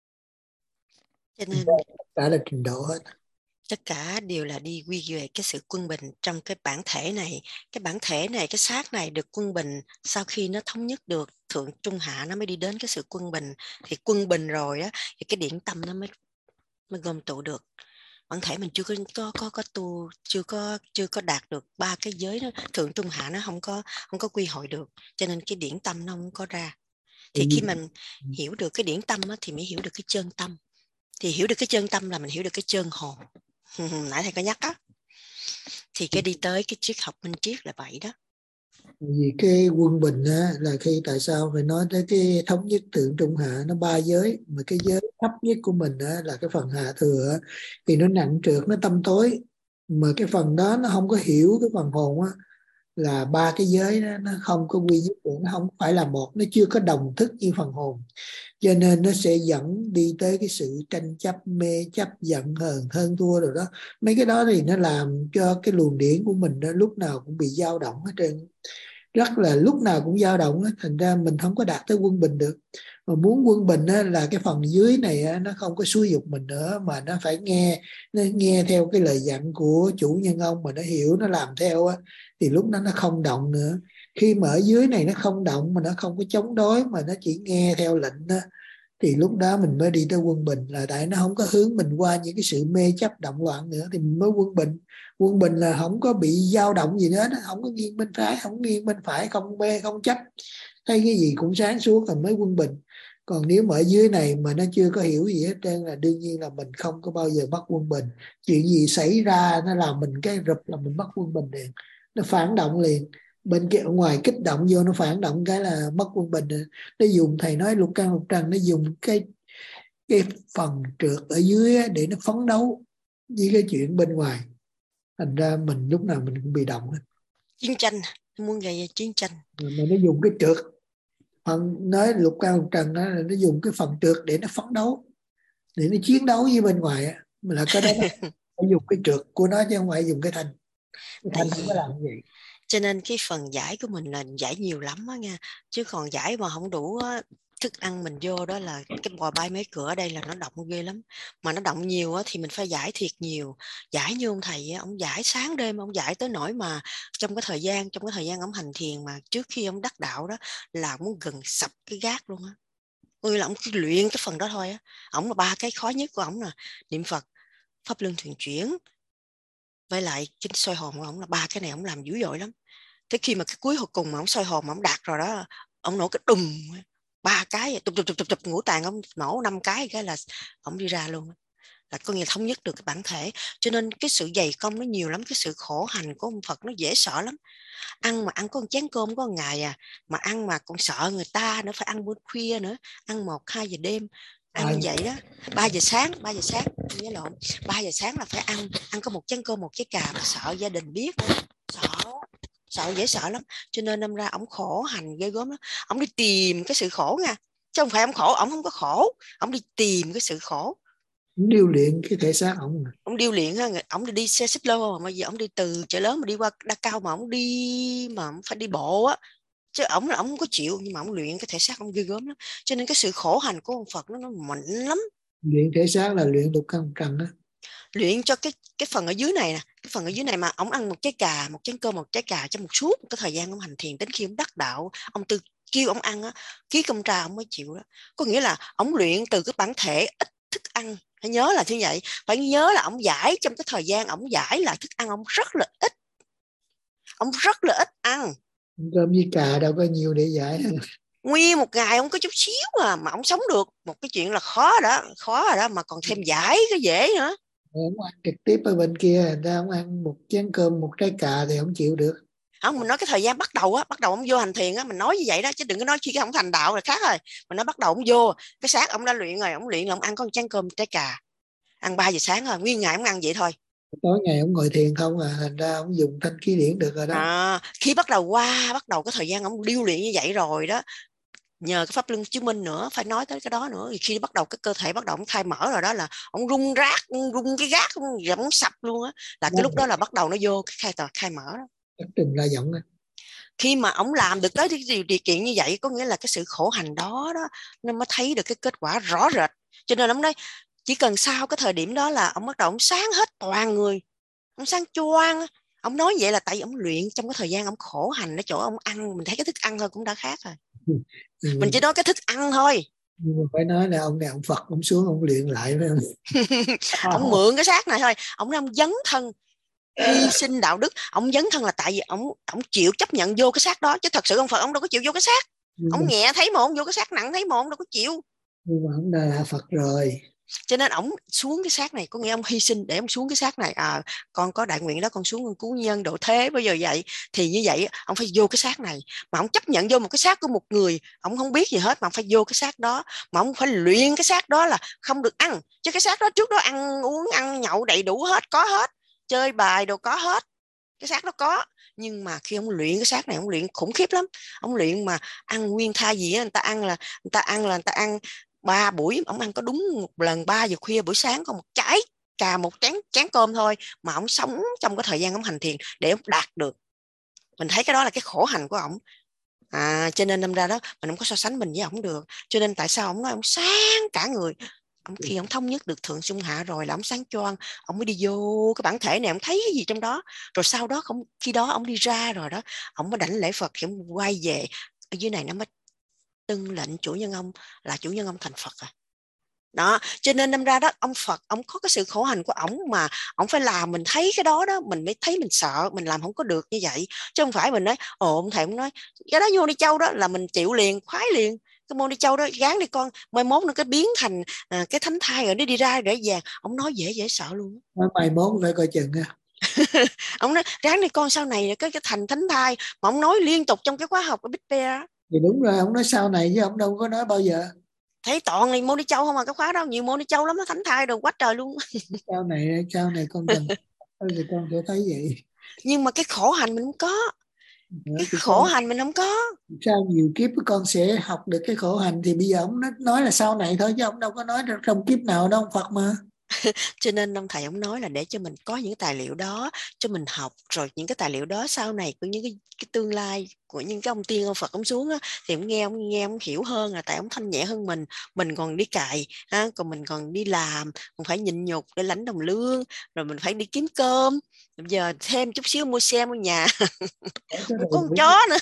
Cho nên Tất cả là trình độ hết. tất cả đều là đi quy về cái sự quân bình trong cái bản thể này. Cái bản thể này, cái xác này được quân bình, sau khi nó thống nhất được thượng trung hạ nó mới đi đến cái sự quân bình. Thì quân bình rồi á, thì cái điển tâm nó mới mới gom tụ được. Bản thể mình chưa có có có có tu, chưa có chưa có đạt được ba cái giới đó, thượng trung hạ nó không có không có quy hội được, cho nên cái điển tâm nó không có ra. Thì khi mình hiểu được cái điển tâm á, thì mới hiểu được cái chân tâm. Thì hiểu được cái chân tâm là mình hiểu được cái chân hồn. Nãy thầy có nhắc á, thì cái đi tới cái triết học minh triết là vậy đó. Vì cái quân bình á, là khi tại sao phải nói tới cái thống nhất thượng trung hạ, nó ba giới, mà cái giới thấp nhất của mình á, là cái phần hạ thừa á, thì nó nặng trược, nó tâm tối, mà cái phần đó nó không có hiểu cái phần hồn á, là ba cái giới đó, nó không có quy nhất được, nó không phải là một, nó chưa có đồng thức như phần hồn, cho nên nó sẽ dẫn đi tới cái sự tranh chấp, mê chấp, giận hờn, hơn thua rồi đó. Mấy cái đó thì nó làm cho cái luồng điển của mình đó, lúc nào cũng bị dao động hết trơn, rất là lúc nào cũng dao động á, thành ra mình không có đạt tới quân bình được. Mà muốn quân bình á, là cái phần dưới này á, nó không có xúi dục mình nữa, mà nó phải nghe, nó nghe theo cái lời dặn của chủ nhân ông, mà nó hiểu, nó làm theo á, thì lúc đó nó không động nữa. Khi mà ở dưới này nó không động, mà nó không có chống đối, mà nó chỉ nghe theo lệnh á, thì lúc đó mình mới đi tới quân bình, là tại nó không có hướng mình qua những cái sự mê chấp động loạn nữa, thì mình mới quân bình. Quân bình là không có bị dao động gì hết, không có nghiêng bên trái, không nghiêng bên phải, không mê không chấp, thấy cái gì cũng sáng suốt là mới quân bình. Còn nếu mà ở dưới này mà nó chưa có hiểu gì hết trơn, là đương nhiên là mình không có bao giờ mất quân bình. Chuyện gì xảy ra nó làm mình cái rụp là mình mất quân bình liền, nó phản động liền. Bên kia ở ngoài kích động vô, nó phản động cái là mất quân bình rồi. Nó dùng, thầy nói lục căn lục trần, nó dùng cái cái phần trượt ở dưới á, để nó phấn đấu với cái chuyện bên ngoài, thành ra mình lúc nào mình cũng bị động hết. Chiến tranh, muốn gây chiến tranh, mà nó dùng cái trượt, phần nói lục căn lục trần đó, là nó dùng cái phần trượt để nó phấn đấu, để nó chiến đấu với bên ngoài á, mà là cái đó nó dùng cái trượt của nó chứ không phải dùng cái thanh. Cái thanh không có làm gì. Cho nên cái phần giải của mình là giải nhiều lắm á nha, chứ còn giải mà không đủ á, thức ăn mình vô đó là cái bò bay mấy cửa ở đây là nó động ghê lắm. Mà nó động nhiều á, thì mình phải giải thiệt nhiều. Giải như ông thầy á, ông giải sáng đêm, ông giải tới nỗi mà trong cái thời gian trong cái thời gian ông hành thiền mà trước khi ông đắc đạo đó là ông gần sập cái gác luôn á. Ôi là ông cứ luyện cái phần đó thôi á. Ông là ba cái khó nhất của ông là niệm Phật, pháp luân thường chuyển, với lại cái soi hồn của ông, là ba cái này ông làm dữ dội lắm. Thế khi mà cái cuối hồi cùng mà ông soi hồn mà ông đạt rồi đó, ông nổ cái đùng ba cái tục tục tục tục tục ngũ tạng ông nổ năm cái cái là ông đi ra luôn, là có nghĩa là thống nhất được cái bản thể. Cho nên cái sự dày công nó nhiều lắm, cái sự khổ hành của ông Phật nó dễ sợ lắm. Ăn mà ăn có một chén cơm có một ngày à, mà ăn mà còn sợ người ta nữa, phải ăn buổi khuya nữa, ăn một hai giờ đêm, ăn như vậy đó, ba giờ sáng, ba giờ sáng, nhớ lộn, ba giờ sáng là phải ăn, ăn có một chén cơm một trái cà, mà sợ gia đình biết, sợ, sợ dễ sợ lắm. Cho nên đâm ra ổng khổ hành ghê gớm đó. Ổng đi tìm cái sự khổ nha, chứ không phải ổng khổ, ổng không có khổ, ổng đi tìm cái sự khổ. Ổng điêu luyện cái thể xác ổng. Ổng điêu luyện ha, ổng đi, đi xe xích lô mà giờ ổng đi từ chợ lớn mà đi qua Đa Cao mà ổng đi mà ổng phải đi bộ á, chứ ổng là ổng không có chịu, nhưng mà ổng luyện cái thể xác ổng ghê gớm lắm. Cho nên cái sự khổ hành của ông Phật nó, nó mạnh lắm. Luyện thể xác là luyện lục căn lục trần đó. Luyện cho cái cái phần ở dưới này nè, cái phần ở dưới này mà ổng ăn một trái cà, một chén cơm, một trái cà trong một suốt cái thời gian ông hành thiền, đến khi ông đắc đạo, ông từ kêu ông ăn á, ký công trà ông mới chịu đó. Có nghĩa là ổng luyện từ cái bản thể ít thức ăn, phải nhớ là như vậy, phải nhớ là ông giải trong cái thời gian ông giải là thức ăn ông rất là ít, ông rất là ít ăn. Cơm với cà đâu có nhiều để giải. Nguyên một ngày ông có chút xíu à mà ông sống được, một cái chuyện là khó đó, khó rồi đó, mà còn thêm giải cái dễ nữa. Ông ăn trực tiếp ở bên kia, ra ông ăn một chén cơm một trái cà thì ông chịu được. Không, mình nói cái thời gian bắt đầu á, bắt đầu ông vô hành thiền á, mình nói như vậy đó, chứ đừng có nói khi ông thành đạo là khác rồi. Mình nói bắt đầu ông vô, cái xác ông đã luyện rồi, ông luyện là ông ăn có một chén cơm trái cà, ăn ba giờ sáng rồi, nguyên ngày ông ăn vậy thôi, Tối ngày ông ngồi thiền không à, thành ra ông dùng thanh khí điển được rồi đó. À, khi bắt đầu qua bắt đầu cái thời gian ông điêu luyện như vậy rồi đó, nhờ cái pháp luân chứng minh nữa, phải nói tới cái đó nữa, thì khi bắt đầu cái cơ thể bắt đầu ông khai mở rồi đó, là ông rung rác rung cái gác ông, ông sập luôn á, là cái lúc đó là bắt đầu nó vô cái khai tờ khai mở đó. Chắc trình ra giọng á. Khi mà ông làm được tới cái điều kiện như vậy, có nghĩa là cái sự khổ hành đó đó nó mới thấy được cái kết quả rõ rệt. Cho nên ông nói chỉ cần sau cái thời điểm đó là ông bắt đầu ông sáng hết toàn người, ông sáng choang. Ông nói vậy là tại vì ông luyện trong cái thời gian ông khổ hành ở chỗ ông ăn, mình thấy cái thức ăn thôi cũng đã khác rồi. Nhưng Mình chỉ nói cái thức ăn thôi. Nhưng mà phải nói là ông này ông Phật, ông xuống ông luyện lại phải không? Ông mượn cái xác này thôi, ông nói ông dấn thân hy sinh đạo đức. Ông dấn thân là tại vì ông ông chịu chấp nhận vô cái xác đó, chứ thật sự ông Phật ông đâu có chịu vô cái xác. Nhưng Ông mà, nhẹ thấy mà ông vô cái xác, nặng thấy mà ông đâu có chịu. nhưng mà ông đã là Phật rồi, cho nên ông xuống cái xác này, có nghĩa ông hy sinh để ông xuống cái xác này. À, con có đại nguyện đó, con xuống con cứu nhân độ thế bây giờ vậy, thì như vậy ông phải vô cái xác này. Mà ông chấp nhận vô một cái xác của một người ông không biết gì hết, mà ông phải vô cái xác đó, mà ông phải luyện cái xác đó là không được ăn. Chứ cái xác đó trước đó ăn uống ăn nhậu đầy đủ hết, có hết, chơi bài đồ có hết, cái xác đó có. Nhưng mà khi ông luyện cái xác này, ông luyện khủng khiếp lắm. Ông luyện mà ăn nguyên thai gì á, người ta ăn là người ta ăn là người ta ăn ba buổi, ông ăn có đúng một lần ba giờ khuya, buổi sáng có một trái cà, một chén chén cơm thôi, mà ông sống trong cái thời gian ông hành thiền để ông đạt được. Mình thấy cái đó là cái khổ hành của ông. À, cho nên đâm ra đó mình không có so sánh mình với ông được. Cho nên tại sao ông nói ông sáng cả người. Ông khi ông thống nhất được thượng trung hạ rồi là ông sáng choang, ông mới đi vô cái bản thể này, ông thấy cái gì trong đó. Rồi sau đó không, khi đó ông đi ra rồi đó, ông mới đảnh lễ Phật thì ông quay về ở dưới này, nó mới tưng lệnh chủ nhân ông là chủ nhân ông thành Phật à. Đó, cho nên đâm ra đó ông Phật ông có cái sự khổ hành của ổng, mà ổng phải làm mình thấy cái đó đó, mình mới thấy mình sợ mình làm không có được như vậy. Chứ không phải mình nói ồ ông thầy ông nói cái đó vô đi châu đó là mình chịu liền, khoái liền. Cái môn đi châu đó gán đi con, mai mốt nó cái biến thành à, cái thánh thai rồi nó đi ra để vàng. Ông nói dễ dễ sợ luôn. mai mốt phải coi chừng nha. Ông nói ráng đi con, sau này cái cái thành thánh thai, mà ông nói liên tục trong cái khóa học của Big Bear. Thì đúng rồi, ông nói sau này chứ ông đâu có nói bao giờ. Thấy toàn này môn đi châu không, mà cái khóa đó nhiều môn đi châu lắm, nó thánh thai đồ quá trời luôn. Sau này sau này con cần thì con sẽ thấy vậy. Nhưng mà cái khổ hành mình không có, cái Thì khổ hành mình không có. sao nhiều kiếp con sẽ học được cái khổ hành, thì bây giờ ông nói là sau này thôi, chứ ông đâu có nói trong kiếp nào đâu, ông Phật mà. Cho nên ông thầy ông nói là để cho mình có những tài liệu đó cho mình học, rồi những cái tài liệu đó sau này của những cái, cái tương lai của những cái ông tiên ông Phật ông xuống á, thì ông nghe ông nghe ông hiểu hơn, là tại ông thanh nhẹ hơn mình. Mình còn đi cày ha, còn mình còn đi làm, còn phải nhịn nhục để lãnh đồng lương, rồi mình phải đi kiếm cơm, bây giờ thêm chút xíu mua xe mua nhà mua con chó nữa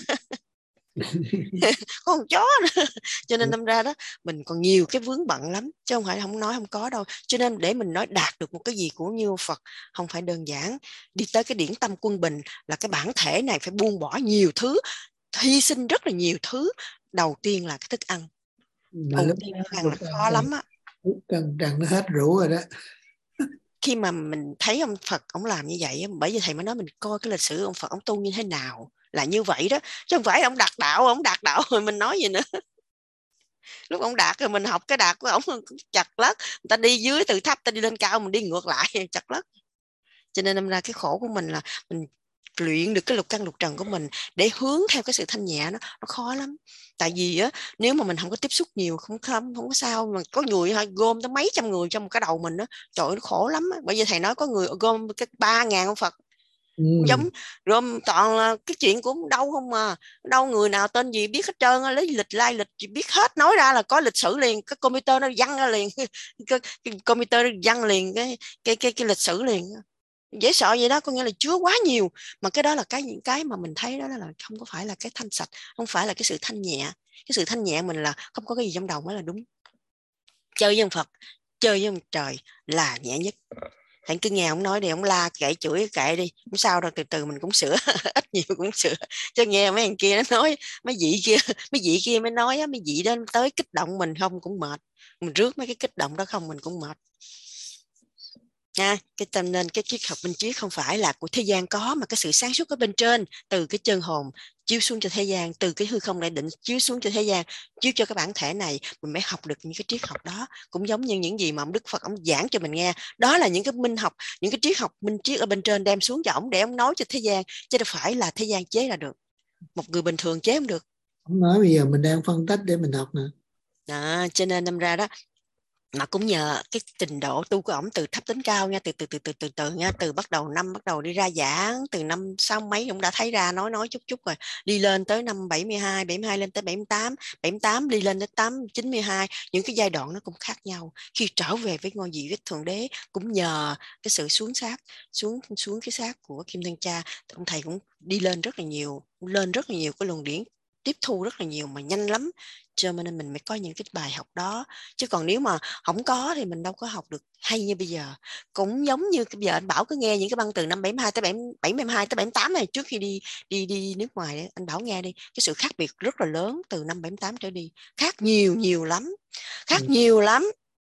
con chó nữa. Cho nên đâm ra đó mình còn nhiều cái vướng bận lắm, chứ không phải không nói không có đâu. Cho nên để mình nói đạt được một cái gì của như Phật không phải đơn giản. Đi tới cái điển tâm quân bình là cái bản thể này phải buông bỏ nhiều thứ, hy sinh rất là nhiều thứ. Đầu tiên là cái thức ăn, mà đầu lúc tiên đó ăn là khó lắm á. cần rằng nó hết rượu rồi đó. Khi mà mình thấy ông Phật ông làm như vậy, bởi vì thầy mới nói mình coi cái lịch sử ông Phật ông tu như thế nào là như vậy đó, chứ không phải ông đạt đạo. Ông đạt đạo rồi mình nói gì nữa. Lúc ông đạt rồi mình học cái đạt của ông chặt lất. Người ta đi dưới từ thấp ta đi lên cao, mình đi ngược lại chặt lất. Cho nên đâm ra cái khổ của mình là mình luyện được cái lục căn lục trần của mình để hướng theo cái sự thanh nhẹ, nó nó khó lắm. Tại vì á, nếu mà mình không có tiếp xúc nhiều không không không có sao, mà có người ha, gom tới mấy trăm người trong một cái đầu mình á, trời ơi, nó khổ lắm á. Bởi vì thầy nói có người gom cái ba ngàn ông Phật. Ừ. Giống gom toàn là cái chuyện của đâu không, mà đâu người nào tên gì biết hết trơn, lấy lịch lai lịch gì biết hết, nói ra là có lịch sử liền, cái computer nó văng ra liền cái, cái computer nó văng liền cái cái cái cái lịch sử liền. Dễ sợ vậy đó, có nghĩa là chứa quá nhiều. Mà cái đó là cái những cái mà mình thấy đó là không có phải là cái thanh sạch, không phải là cái sự thanh nhẹ. Cái sự thanh nhẹ mình là không có cái gì trong đầu mới là đúng. Chơi với ông Phật, chơi với ông trời là nhẹ nhất. Thằng cứ nghe ông nói đi, ông la kệ chửi kệ đi, không sao đâu, từ từ mình cũng sửa ít nhiều cũng sửa. Chứ nghe mấy thằng kia nó nói, mấy vị kia mấy vị kia mới nói á, mấy vị đó tới kích động mình không cũng mệt, mình rước mấy cái kích động đó không mình cũng mệt. nha. Cái tâm nên cái triết học minh triết không phải là của thế gian có, mà cái sự sáng suốt ở bên trên, từ cái chân hồn chiếu xuống cho thế gian, từ cái hư không đại định chiếu xuống cho thế gian, chiếu cho cái bản thể này, mình mới học được những cái triết học đó. Cũng giống như những gì mà ông Đức Phật ông giảng cho mình nghe, đó là những cái minh học, những cái triết học minh triết ở bên trên đem xuống cho ông để ông nói cho thế gian, chứ đâu phải là thế gian chế ra được, một người bình thường chế không được. Ông nói bây giờ mình đang phân tích để mình học nè. Đó, cho nên đâm ra đó, mà cũng nhờ cái trình độ tu của ổng từ thấp đến cao nha, từ từ từ từ từ từ nha, từ bắt đầu năm bắt đầu đi ra giảng, từ năm sáu mấy cũng đã thấy ra nói nói chút chút rồi, đi lên tới năm bảy mươi hai, bảy mươi hai lên tới bảy mươi tám, bảy mươi tám đi lên tới tám chín mươi hai, những cái giai đoạn nó cũng khác nhau. Khi trở về với ngôi vị với thượng đế cũng nhờ cái sự xuống sát, xuống xuống cái xác của Kim Thân Cha, ông thầy cũng đi lên rất là nhiều, lên rất là nhiều cái luồng điển, tiếp thu rất là nhiều mà nhanh lắm, cho nên mình mới có những cái bài học đó. Chứ còn nếu mà không có thì mình đâu có học được hay như bây giờ. Cũng giống như bây giờ anh Bảo cứ nghe những cái băng từ năm bảy mươi hai tới bảy mươi hai tới bảy mươi tám này, trước khi đi đi đi nước ngoài đấy, anh Bảo nghe đi, cái sự khác biệt rất là lớn từ năm bảy mươi tám trở đi, khác nhiều nhiều lắm, khác ừ. nhiều lắm.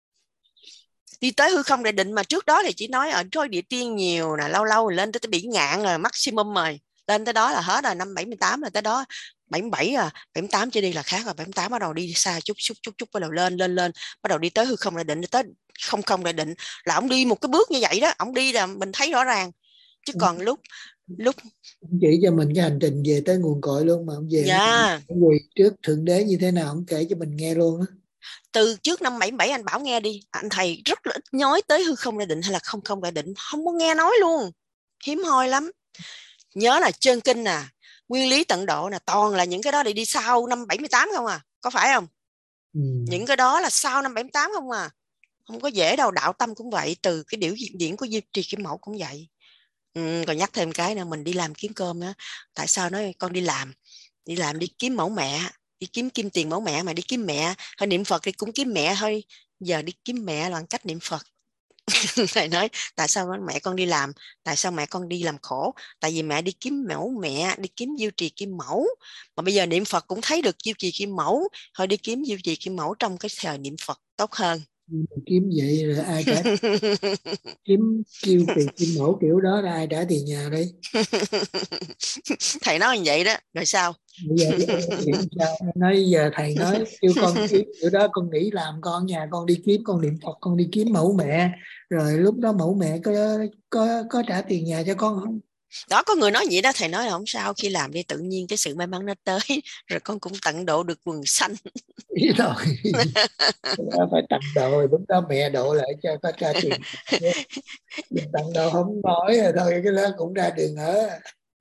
Đi tới hư không đại định mà trước đó thì chỉ nói ở trôi địa tiên nhiều nè, lâu lâu lên tới tới biển ngạn rồi, maximum rồi, lên tới đó là hết rồi, năm bảy mươi tám là tới đó, bảy mươi bảy à, bảy mươi tám trở đi là khác rồi, bảy mươi tám bắt đầu đi xa chút chút chút chút bắt đầu lên lên lên, bắt đầu đi tới hư không đại định, tới không không đại định là ông đi một cái bước như vậy đó, ông đi là mình thấy rõ ràng. Chứ còn lúc lúc ông chỉ cho mình cái hành trình về tới nguồn cội luôn, mà ông về yeah. quỳ trước thượng đế như thế nào ông kể cho mình nghe luôn á. Từ trước năm bảy mươi bảy anh Bảo nghe đi, anh thầy rất là ít nói tới hư không đại định hay là không không đại định, không có nghe nói luôn, hiếm hoi lắm. Nhớ là chân kinh nè, nguyên lý tận độ nè, toàn là những cái đó để đi sau năm bảy mươi tám không à, có phải không? Ừ. Những cái đó là sau năm bảy mươi tám không à, không có dễ đâu. Đạo tâm cũng vậy, từ cái điểu diễn của Diêm Trì Kim Mẫu cũng vậy. Ừ, còn nhắc thêm cái nữa, mình đi làm kiếm cơm á, tại sao nói con đi làm, đi làm đi kiếm mẫu mẹ, đi kiếm kim tiền mẫu mẹ mà đi kiếm mẹ, thôi niệm Phật thì cũng kiếm mẹ thôi, giờ đi kiếm mẹ bằng cách niệm Phật. Thầy nói tại sao mẹ con đi làm, tại sao mẹ con đi làm khổ, tại vì mẹ đi kiếm mẫu mẹ, đi kiếm Diêu Trì Kim Mẫu, mà bây giờ niệm Phật cũng thấy được Diêu Trì Kim Mẫu, thôi đi kiếm Diêu Trì Kim Mẫu trong cái thời niệm Phật tốt hơn. Kiếm vậy rồi ai trả kiếm kêu tiền Kim Mẫu kiểu đó là ai trả tiền nhà đây? Thầy nói như vậy đó, rồi sao? Bây giờ sao? Nói giờ thầy nói kêu con kiếm kiểu đó, con nghĩ làm con nhà con đi kiếm, con niệm Phật con đi kiếm mẫu mẹ, rồi lúc đó mẫu mẹ có có có trả tiền nhà cho con không? Đó, có người nói vậy đó, thầy nói là không sao, khi làm đi tự nhiên cái sự may mắn nó tới, rồi con cũng tận độ được quần xanh. Ý rồi phải tận độ, rồi lúc đó mẹ độ lại cho có trả tiền. Mình tận độ không nói rồi thôi, cái đó cũng ra đường ở.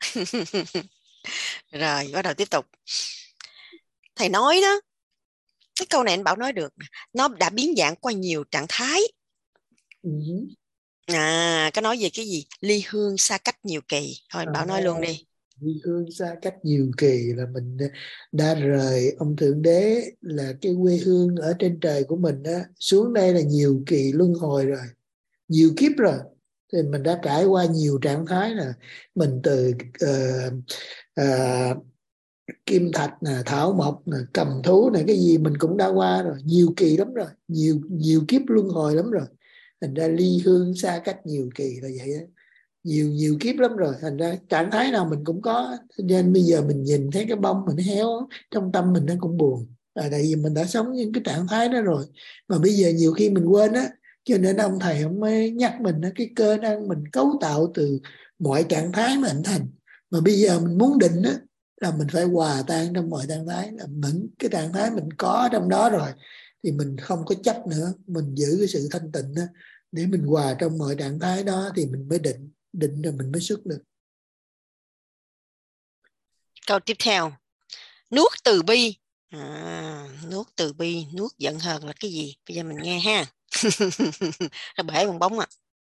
Rồi bắt đầu tiếp tục. Thầy nói đó, cái câu này anh Bảo nói được, nó đã biến dạng qua nhiều trạng thái. Ừ. À, cái nói về cái gì? Ly hương xa cách nhiều kỳ. Thôi anh Bảo à, nói luôn đi. Ly hương xa cách nhiều kỳ là mình đã rời ông Thượng Đế là cái quê hương ở trên trời của mình đó, xuống đây là nhiều kỳ luân hồi rồi, nhiều kiếp rồi. Thì mình đã trải qua nhiều trạng thái, là mình từ uh, uh, kim thạch nè, thảo mộc nè, cầm thú nè, cái gì mình cũng đã qua rồi, nhiều kỳ lắm rồi, nhiều nhiều kiếp luân hồi lắm rồi. Thành ra ly hương xa cách nhiều kỳ là vậy đó, nhiều nhiều kiếp lắm rồi. Thành ra trạng thái nào mình cũng có, nên bây giờ mình nhìn thấy cái bông mình héo, trong tâm mình nó cũng buồn, là tại vì mình đã sống những cái trạng thái đó rồi, mà bây giờ nhiều khi mình quên á. Cho nên ông thầy ông mới nhắc mình cái cơ năng mình cấu tạo từ mọi trạng thái mà hình thành, mà bây giờ mình muốn định á là mình phải hòa tan trong mọi trạng thái, là những cái trạng thái mình có trong đó rồi thì mình không có chấp nữa, mình giữ cái sự thanh tịnh đó, để mình hòa trong mọi trạng thái đó thì mình mới định, định rồi mình mới xuất được. Câu tiếp theo, nuốt từ bi. À, nuốt từ bi, nuốt giận hờn là cái gì? Bây giờ mình nghe ha. Bể bong bóng à.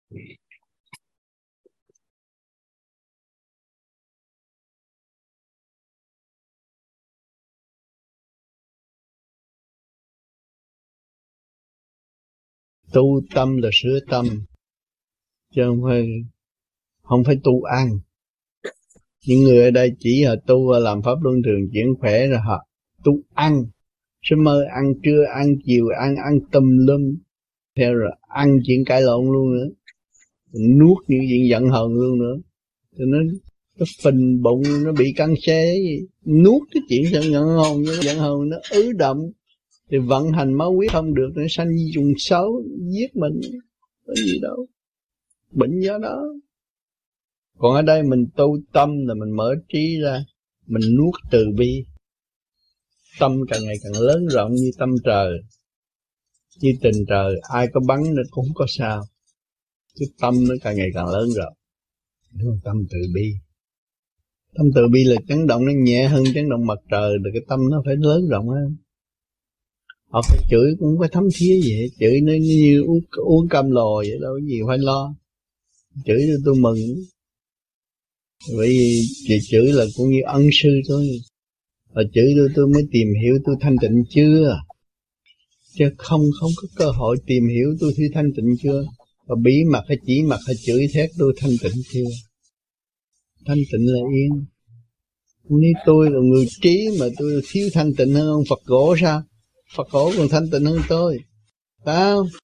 Tu tâm là sửa tâm, chứ không phải không phải tu ăn. Những người ở đây chỉ là tu và làm pháp luân thường chuyển khỏe, rồi họ tu ăn, sẽ mơ ăn trưa, ăn chiều, ăn ăn tùm lum, theo rồi ăn chuyện cãi lộn luôn nữa. nuốt những chuyện giận hờn luôn nữa, cho nó nó phình bụng, nó bị căng xe, nuốt cái chuyện giận hờn, giận hờn nó ứ động, thì vận hành máu huyết không được, nó sanh trùng xấu giết mình, có gì đâu, bệnh do đó. Còn ở đây mình tu tâm là mình mở trí ra, mình nuốt từ bi, tâm càng ngày càng lớn rộng như tâm trời, như tình trời, ai có bắn nó cũng không có sao, cái tâm nó càng ngày càng lớn rộng. Tâm từ bi, tâm từ bi là chấn động nó nhẹ hơn chấn động mặt trời, là cái tâm nó phải lớn rộng hơn. Họ phải chửi cũng phải thấm thía vậy, chửi nó như uống, uống cam lồ vậy, đâu có gì phải lo. Chửi cho tôi mừng, bởi vì chị chửi là cũng như ân sư thôi, và chửi tôi tôi mới tìm hiểu tôi thanh tịnh chưa, chứ không không có cơ hội tìm hiểu tôi thi thanh tịnh chưa, và bí mặt hay chỉ mặt hay chửi thét tôi thanh tịnh chưa. Thanh tịnh là yên. Nếu tôi là người trí mà tôi thiếu thanh tịnh hơn ông Phật gỗ sao? Phật gỗ còn thanh tịnh hơn tôi, phải không?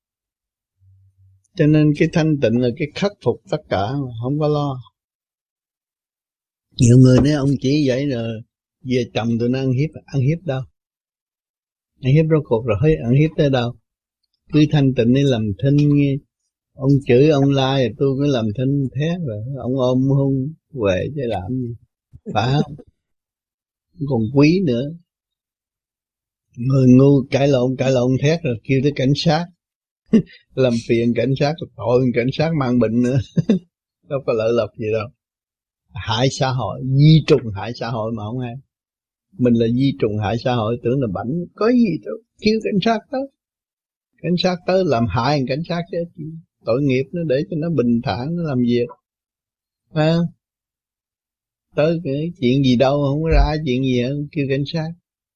Cho nên cái thanh tịnh là cái khắc phục tất cả, không có lo. Nhiều người nói ông chỉ vậy rồi về chồng tôi nó ăn hiếp, ăn hiếp đâu? Ăn hiếp rốt cuộc rồi, ăn hiếp tới đâu? Cứ thanh tịnh để làm thinh nghe. Ông chửi ông la like, tôi cứ làm thinh thét rồi, ông ôm hôn về chứ làm gì, phải không? Còn quý nữa. Người ngu cãi lộn, cãi lộn thét rồi kêu tới cảnh sát. Làm phiền cảnh sát, tội cảnh sát mang bệnh nữa. Đâu có lợi lộc gì đâu. Hại xã hội, di trùng hại xã hội mà không hay. Mình là di trùng hại xã hội, tưởng là bảnh, có gì đâu, kêu cảnh sát tới. Cảnh sát tới làm hại cảnh sát chứ, tội nghiệp nó để cho nó bình thản, nó làm việc. À, tới cái chuyện gì đâu, không có ra chuyện gì hết, kêu cảnh sát.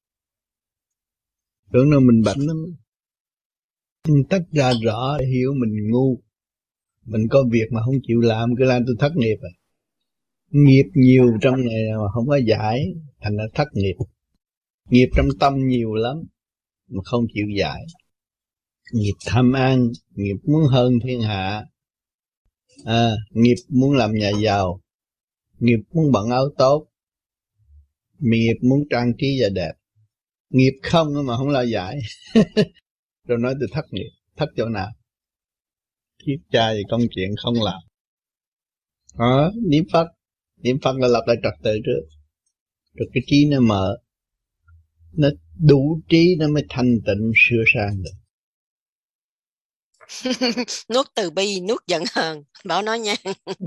Tưởng là mình bệnh lắm. Tách ra rõ để hiểu mình ngu. Mình có việc mà không chịu làm, cứ làm tôi thất nghiệp rồi. Nghiệp nhiều trong này mà không có giải, thành ra thất nghiệp. Nghiệp trong tâm nhiều lắm mà không chịu giải. Nghiệp tham ăn, nghiệp muốn hơn thiên hạ, à, nghiệp muốn làm nhà giàu, nghiệp muốn bận áo tốt, nghiệp muốn trang trí và đẹp. Nghiệp không mà không lo giải. Rồi nói tôi thất nghiệp, thất chỗ nào? Kiếp cha thì công chuyện không làm. Đó, niệm Phật, niệm Phật là lập lại trật tự trước, rồi cái trí nó mở, nó đủ trí nó mới thanh tịnh sửa sang được. Nuốt từ bi, nuốt giận hờn, Bảo nói nha.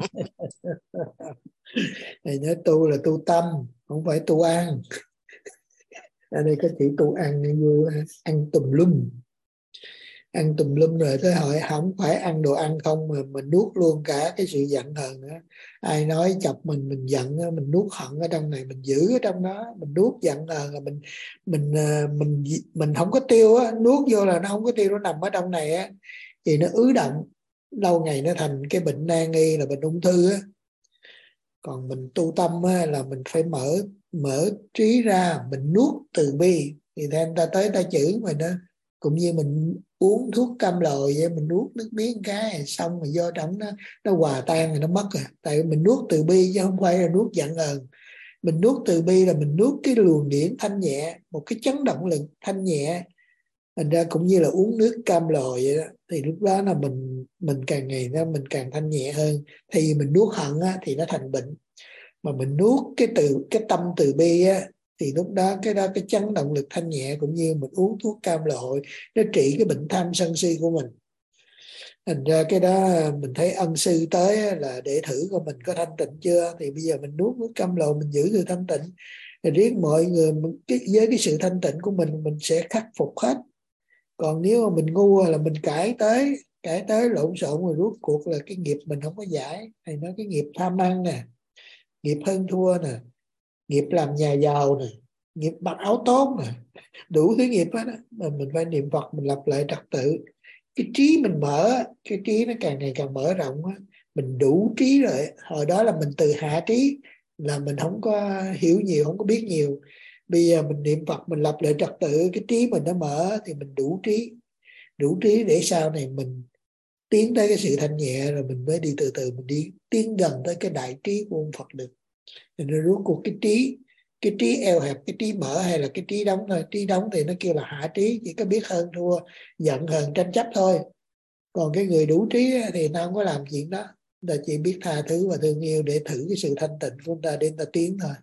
Này nói tu là tu tâm, không phải tu ăn. Ở đây có chỉ tu ăn như ăn tùm lum, ăn tùm lum rồi tới hỏi không phải ăn đồ ăn không mà mình nuốt luôn cả cái sự giận hờn nữa. Ai nói chọc mình mình giận, mình nuốt hận ở trong này, mình giữ ở trong đó, mình nuốt giận hờn là mình mình mình mình, mình không có tiêu á, nuốt vô là nó không có tiêu, nó nằm ở trong này á, thì nó ứ động, lâu ngày nó thành cái bệnh nan y là bệnh ung thư á. Còn mình tu tâm á, là mình phải mở mở trí ra, mình nuốt từ bi, thì theo người ta tới ta chửi mình đó, cũng như mình uống thuốc cam lồi vậy, mình nuốt nước miếng cái xong rồi vô trong nó nó hòa tan rồi nó mất rồi. Tại mình nuốt từ bi chứ không phải là nuốt giận hờn. Mình nuốt từ bi là mình nuốt cái luồng điển thanh nhẹ, một cái chấn động lực thanh nhẹ. Thành ra cũng như là uống nước cam lồi vậy đó, thì lúc đó là mình mình càng ngày đó mình càng thanh nhẹ hơn. Thì mình nuốt hận á, thì nó thành bệnh, mà mình nuốt cái từ cái tâm từ bi á, thì lúc đó cái đó cái chấn động lực thanh nhẹ, cũng như mình uống thuốc cam lội, nó trị cái bệnh tham sân si của mình. Thành ra cái đó mình thấy ân sư tới là để thử coi mình có thanh tịnh chưa, thì bây giờ mình nuốt nước cam lội, mình giữ sự thanh tịnh, thì riết mọi người cái, với cái sự thanh tịnh của mình mình sẽ khắc phục hết. Còn nếu mà mình ngu là mình cãi tới cãi tới lộn xộn, rồi rốt cuộc là cái nghiệp mình không có giải. Thầy nói cái nghiệp tham ăn nè, nghiệp hơn thua nè, nghiệp làm nhà giàu nè, nghiệp mặc áo tốt nè, đủ thứ nghiệp đó, đó. Mà mình phải niệm Phật, mình lập lại trật tự. Cái trí mình mở, cái trí nó càng ngày càng mở rộng á. Mình đủ trí rồi, hồi đó là mình từ hạ trí, là mình không có hiểu nhiều, không có biết nhiều. Bây giờ mình niệm Phật, mình lập lại trật tự, cái trí mình nó mở thì mình đủ trí. Đủ trí để sau này mình tiến tới cái sự thanh nhẹ, rồi mình mới đi từ từ mình đi tiến gần tới cái đại trí của ông Phật được. Nên rốt cuộc cái trí cái trí eo hẹp, cái trí mở hay là cái trí đóng thôi. Trí đóng thì nó kêu là hạ trí, chỉ có biết hơn thua, giận hờn tranh chấp thôi. Còn cái người đủ trí thì nó không có làm chuyện đó, là chỉ biết tha thứ và thương yêu để thử cái sự thanh tịnh của người ta để người ta tiến thôi.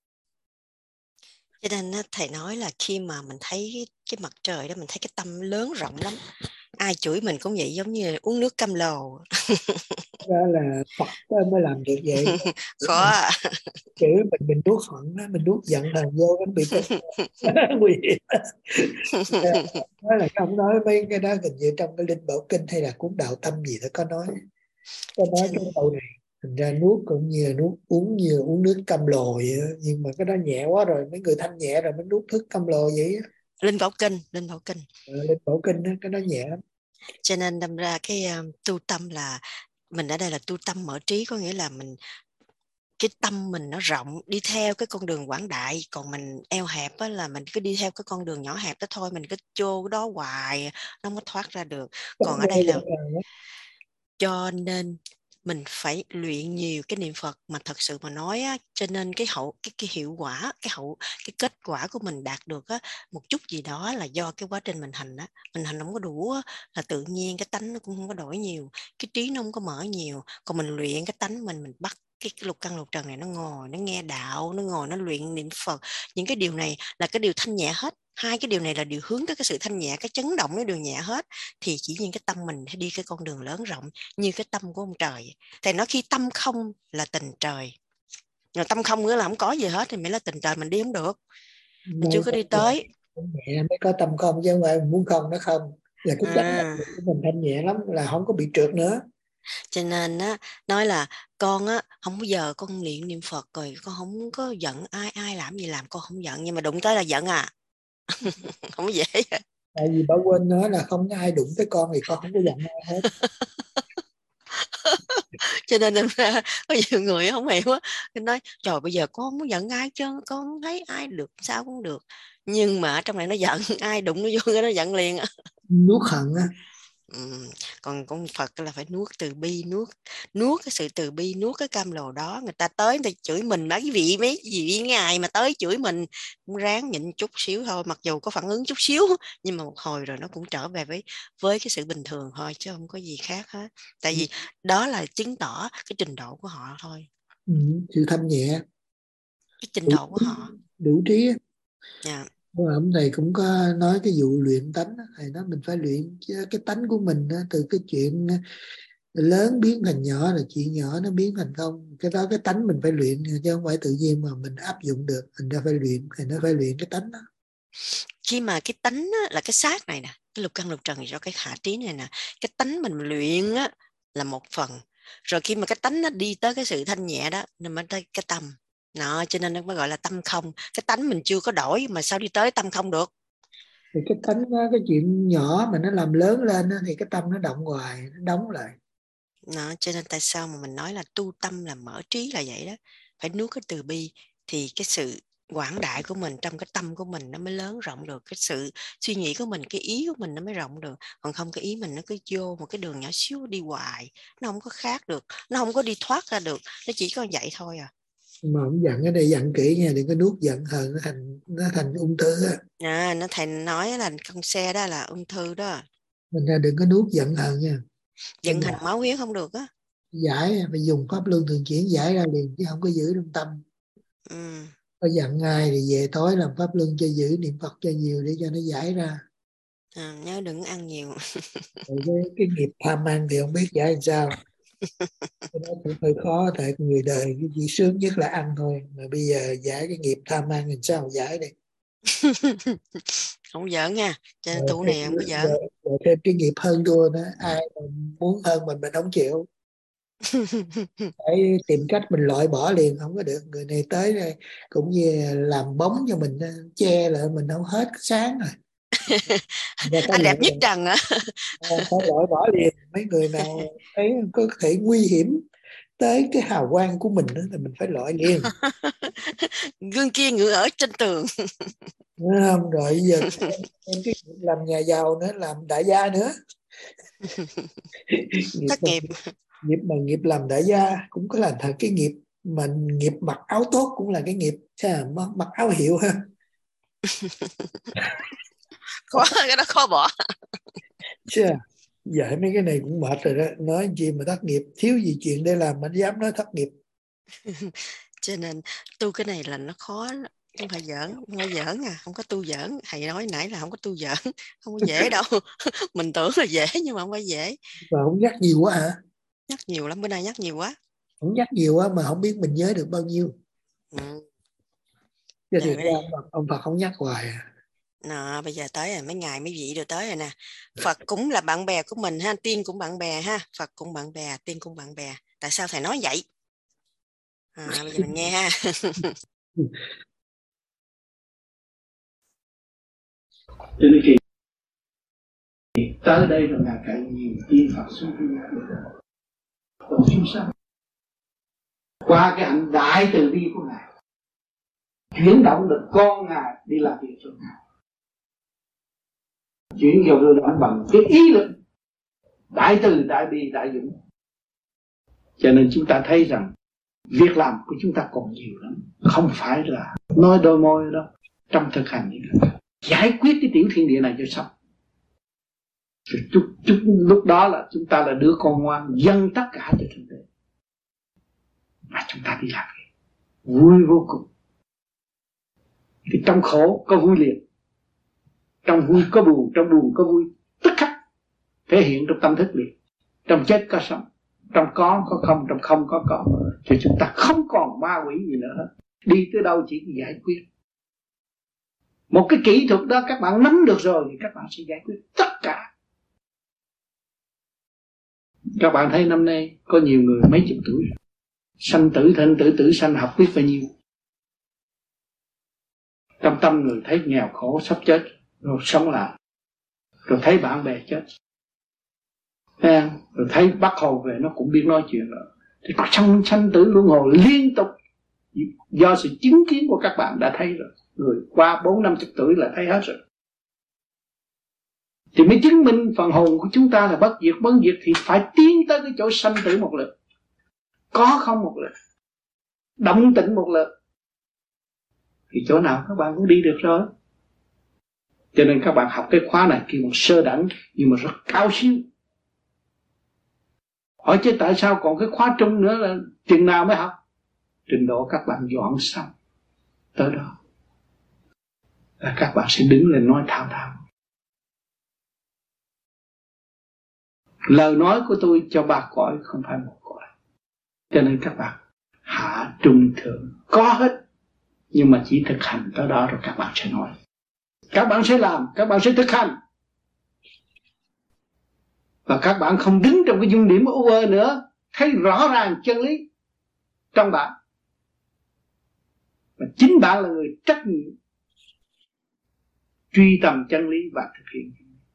Cho nên thầy nói là khi mà mình thấy cái, cái mặt trời đó, mình thấy cái tâm lớn rộng lắm, ai chửi mình cũng vậy, giống như uống nước cam lồ. Đó là Phật mới làm được vậy. Khó. Chữ mình mình nuốt hận đó, mình nuốt giận hờn vô nó bị chết. Nguy hiểm. Nói là ông nói mấy cái đó hình như trong cái Linh Bảo Kinh hay là cuốn Đạo Tâm gì đó có nói, có nói cái câu này. Thành ra nuốt cũng như là nuốt, uống như uống nước cam lồ vậy đó. Nhưng mà cái đó nhẹ quá rồi, mấy người thanh nhẹ rồi mới nuốt thức cam lồ vậy á. Linh Bảo Kinh, Linh Bảo Kinh. À, Linh Bảo Kinh đó, cái đó nhẹ lắm. Cho nên đâm ra cái um, tu tâm là mình ở đây là tu tâm mở trí, có nghĩa là mình cái tâm mình nó rộng, đi theo cái con đường quảng đại, còn mình eo hẹp á, là mình cứ đi theo cái con đường nhỏ hẹp đó thôi, mình cứ chô cái đó hoài, nó không có thoát ra được. Còn ở đây là cho nên mình phải luyện nhiều cái niệm Phật mà thật sự mà nói á, cho nên cái hậu cái cái hiệu quả, cái hậu cái kết quả của mình đạt được á, một chút gì đó là do cái quá trình mình hành á, mình hành không có đủ á, là tự nhiên cái tánh nó cũng không có đổi nhiều, cái trí nó không có mở nhiều. Còn mình luyện cái tánh mình mình bắt cái, cái lục căn lục trần này, nó ngồi nó nghe đạo, nó ngồi nó luyện niệm Phật, những cái điều này là cái điều thanh nhẹ hết. Hai cái điều này là điều hướng tới cái sự thanh nhẹ, cái chấn động nó đều nhẹ hết. Thì chỉ nhiên cái tâm mình phải đi cái con đường lớn rộng như cái tâm của ông trời. Thầy nói khi tâm không là tình trời. Rồi tâm không nữa là không có gì hết thì mới là tình trời, mình đi không được. Mình Đây, chưa có đi tới. Nhẹ mới có tâm không, chứ không phải mình muốn không nó không. Là cái chánh à. của mình thanh nhẹ lắm, là không có bị trượt nữa. Cho nên á, nói là con á, không bao giờ con luyện niệm Phật rồi con không có giận ai, ai làm gì làm con không giận, nhưng mà đụng tới là giận à. Không có dễ. Tại vì bà quên nói là không có ai đụng tới con thì con không có giận ai hết. Cho nên là có nhiều người không hiểu á, nói trời bây giờ con không có giận ai chứ, con không thấy ai được sao cũng được, nhưng mà trong này nó giận, ai đụng nó vô nó giận liền. Nuốt hận á. Ừ. Còn con Phật là phải nuốt từ bi, nuốt nuốt cái sự từ bi, nuốt cái cam lồ đó. Người ta tới người ta chửi mình, mấy vị mấy gì ngày mà tới chửi mình cũng ráng nhịn chút xíu thôi, mặc dù có phản ứng chút xíu, nhưng mà một hồi rồi nó cũng trở về với với cái sự bình thường thôi, chứ không có gì khác hết. Tại vì đó là chứng tỏ cái trình độ của họ thôi. Ừ, sự thanh nhẹ, cái trình độ của họ đủ trí. Yeah. Ông thầy cũng có nói cái vụ luyện tánh, thầy nói mình phải luyện cái tánh của mình từ cái chuyện lớn biến thành nhỏ, là chuyện nhỏ nó biến thành không. Cái đó cái tánh mình phải luyện, chứ không phải tự nhiên mà mình áp dụng được. Mình ra phải luyện, thầy nói phải luyện cái tánh đó. Khi mà cái tánh á, là cái xác này nè, cái lục căn lục trần cho cái hạ trí này nè, cái tánh mình luyện á, là một phần. Rồi khi mà cái tánh nó đi tới cái sự thanh nhẹ đó, nên mới tới cái tâm. Đó, cho nên nó mới gọi là tâm không. Cái tánh mình chưa có đổi mà sao đi tới tâm không được. Thì cái tánh đó, cái chuyện nhỏ mà nó làm lớn lên đó, thì cái tâm nó động hoài, nó đóng lại. Đó, cho nên tại sao mà mình nói là tu tâm là mở trí là vậy đó. Phải nuốt cái từ bi thì cái sự quảng đại của mình trong cái tâm của mình nó mới lớn rộng được, cái sự suy nghĩ của mình, cái ý của mình nó mới rộng được. Còn không cái ý mình nó cứ vô một cái đường nhỏ xíu đi hoài, nó không có khác được, nó không có đi thoát ra được, nó chỉ có vậy thôi à. Mà không giận ở đây giận kỹ nha, đừng có nuốt giận hờn nó thành nó thành ung thư á. À, nó thầy nói là con xe đó là ung thư đó. Mình ra đừng có nuốt giận hờn nha. Giận thành máu huyết không được á. Giải phải dùng pháp luân thường chuyển giải ra liền, chứ không có giữ trong tâm. Ừ. Có giận ai thì về tối làm pháp luân cho giữ, niệm Phật cho nhiều để cho nó giải ra. À, nhớ đừng ăn nhiều. Rồi cái, cái nghiệp tham ăn thì không biết giải làm sao. Cái đó cũng hơi khó, tại người đời cái gì sướng nhất là ăn thôi, mà bây giờ giải cái nghiệp tham ăn làm sao giải đây. Không giỡn nha, cho nên tu này không có giỡn. Rồi, rồi thêm cái nghiệp hơn thua nữa, ai mà muốn hơn mình mình không chịu. Phải tìm cách mình loại bỏ liền, không có được. Người này tới đây cũng như làm bóng cho mình, che lại mình không hết sáng rồi. Anh đẹp nhất trần á. Phải loại bỏ liền. Mấy người nào thấy có thể nguy hiểm tới cái hào quang của mình đó, thì mình phải loại liền. Gương kia ngựa ở trên tường. Đúng không? Rồi giờ em cái làm nhà giàu nữa, làm đại gia nữa, nghiệp Thất nghiệp. Nghiệp mà nghiệp làm đại gia cũng có là thật cái nghiệp, mà nghiệp mặc áo tốt cũng là cái nghiệp, sao mặc, mặc áo hiệu ha. Khó, cái đó khó bỏ. Chứ dạy mấy cái này cũng mệt rồi đó, nói gì mà thất nghiệp, thiếu gì chuyện để làm mà dám nói thất nghiệp. Cho nên tu cái này là nó khó, không phải giỡn, không phải giỡn à, không có tu giỡn. Thầy nói nãy là không có tu giỡn, không có dễ đâu. Mình tưởng là dễ nhưng mà không phải dễ. Mà không nhắc nhiều quá hả? Nhắc nhiều lắm, bữa nay nhắc nhiều quá. Không nhắc nhiều quá mà không biết mình nhớ được bao nhiêu. Ừ. Cho thiệt ra ông, ông Phật không nhắc hoài à. Nè, bây giờ tới rồi, mấy ngày mấy vị rồi tới rồi nè. Phật cũng là bạn bè của mình ha, tiên cũng bạn bè ha, Phật cũng bạn bè, tiên cũng bạn bè. Tại sao thầy nói vậy? À, bây giờ mình nghe ha. Cho nên khi tới đây rồi là cái nhiều tiên Phật xuống thiên còn chúng sanh qua cái hạnh đại từ bi của Ngài chuyển động được con Ngài đi làm việc cho Ngài, chuyển vào lưu động bằng cái ý lực đại từ đại bi đại dũng. Cho nên chúng ta thấy rằng việc làm của chúng ta còn nhiều lắm, không phải là nói đôi môi đâu. Trong thực hành giải quyết cái tiểu thiên địa này cho xong, chút, chút, lúc đó là chúng ta là đứa con ngoan dâng tất cả cho thượng đế, mà chúng ta đi làm việc vui vô cùng. Thì trong khổ có vui liền, trong vui có buồn, trong buồn có vui, tức khắc thể hiện trong tâm thức liền. Trong chết có sống, trong có có không, trong không có có. Thì chúng ta không còn ma quỷ gì nữa hết. Đi tới đâu chỉ giải quyết. Một cái kỹ thuật đó các bạn nắm được rồi thì các bạn sẽ giải quyết tất cả. Các bạn thấy năm nay có nhiều người mấy chục tuổi, sanh tử thân tử tử sanh, học biết bao nhiêu. Trong tâm người thấy nghèo khổ sắp chết, rồi sống lại, rồi thấy bạn bè chết, rồi thấy bác Hồ về nó cũng biết nói chuyện rồi. Thì có sanh sanh tử luân hồi liên tục, do sự chứng kiến của các bạn đã thấy rồi. Người qua bốn năm chục tuổi là thấy hết rồi, thì mới chứng minh phần hồn của chúng ta là bất diệt. Bất diệt thì phải tiến tới cái chỗ sanh tử một lượt, có không một lượt, động tĩnh một lượt, thì chỗ nào các bạn cũng đi được rồi. Cho nên các bạn học cái khóa này kêu bằng sơ đẳng nhưng mà rất cao siêu. Hỏi chứ tại sao còn cái khóa trung nữa là chừng nào mới học? Trình độ các bạn dọn xong tới đó là các bạn sẽ đứng lên nói thao thao. Lời nói của tôi cho ba cõi không phải một cõi. Cho nên các bạn hạ trung thượng có hết, nhưng mà chỉ thực hành tới đó rồi các bạn sẽ nói, các bạn sẽ làm, các bạn sẽ thực hành. Và các bạn không đứng trong cái dung điểm u ơ nữa, thấy rõ ràng chân lý trong bạn. Và chính bạn là người trách nhiệm truy tầm chân lý và thực hiện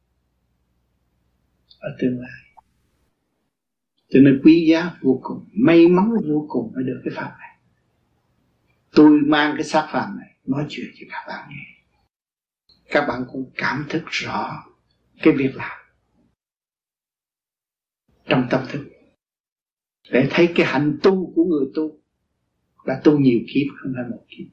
ở tương lai. Cho nên quý giá vô cùng, may mắn vô cùng mới được cái pháp này. Tôi mang cái xác phàm này nói chuyện cho các bạn nghe, các bạn cũng cảm thức rõ cái việc làm trong tâm thức, để thấy cái hạnh tu của người tu là tu nhiều kiếp không phải một kiếp.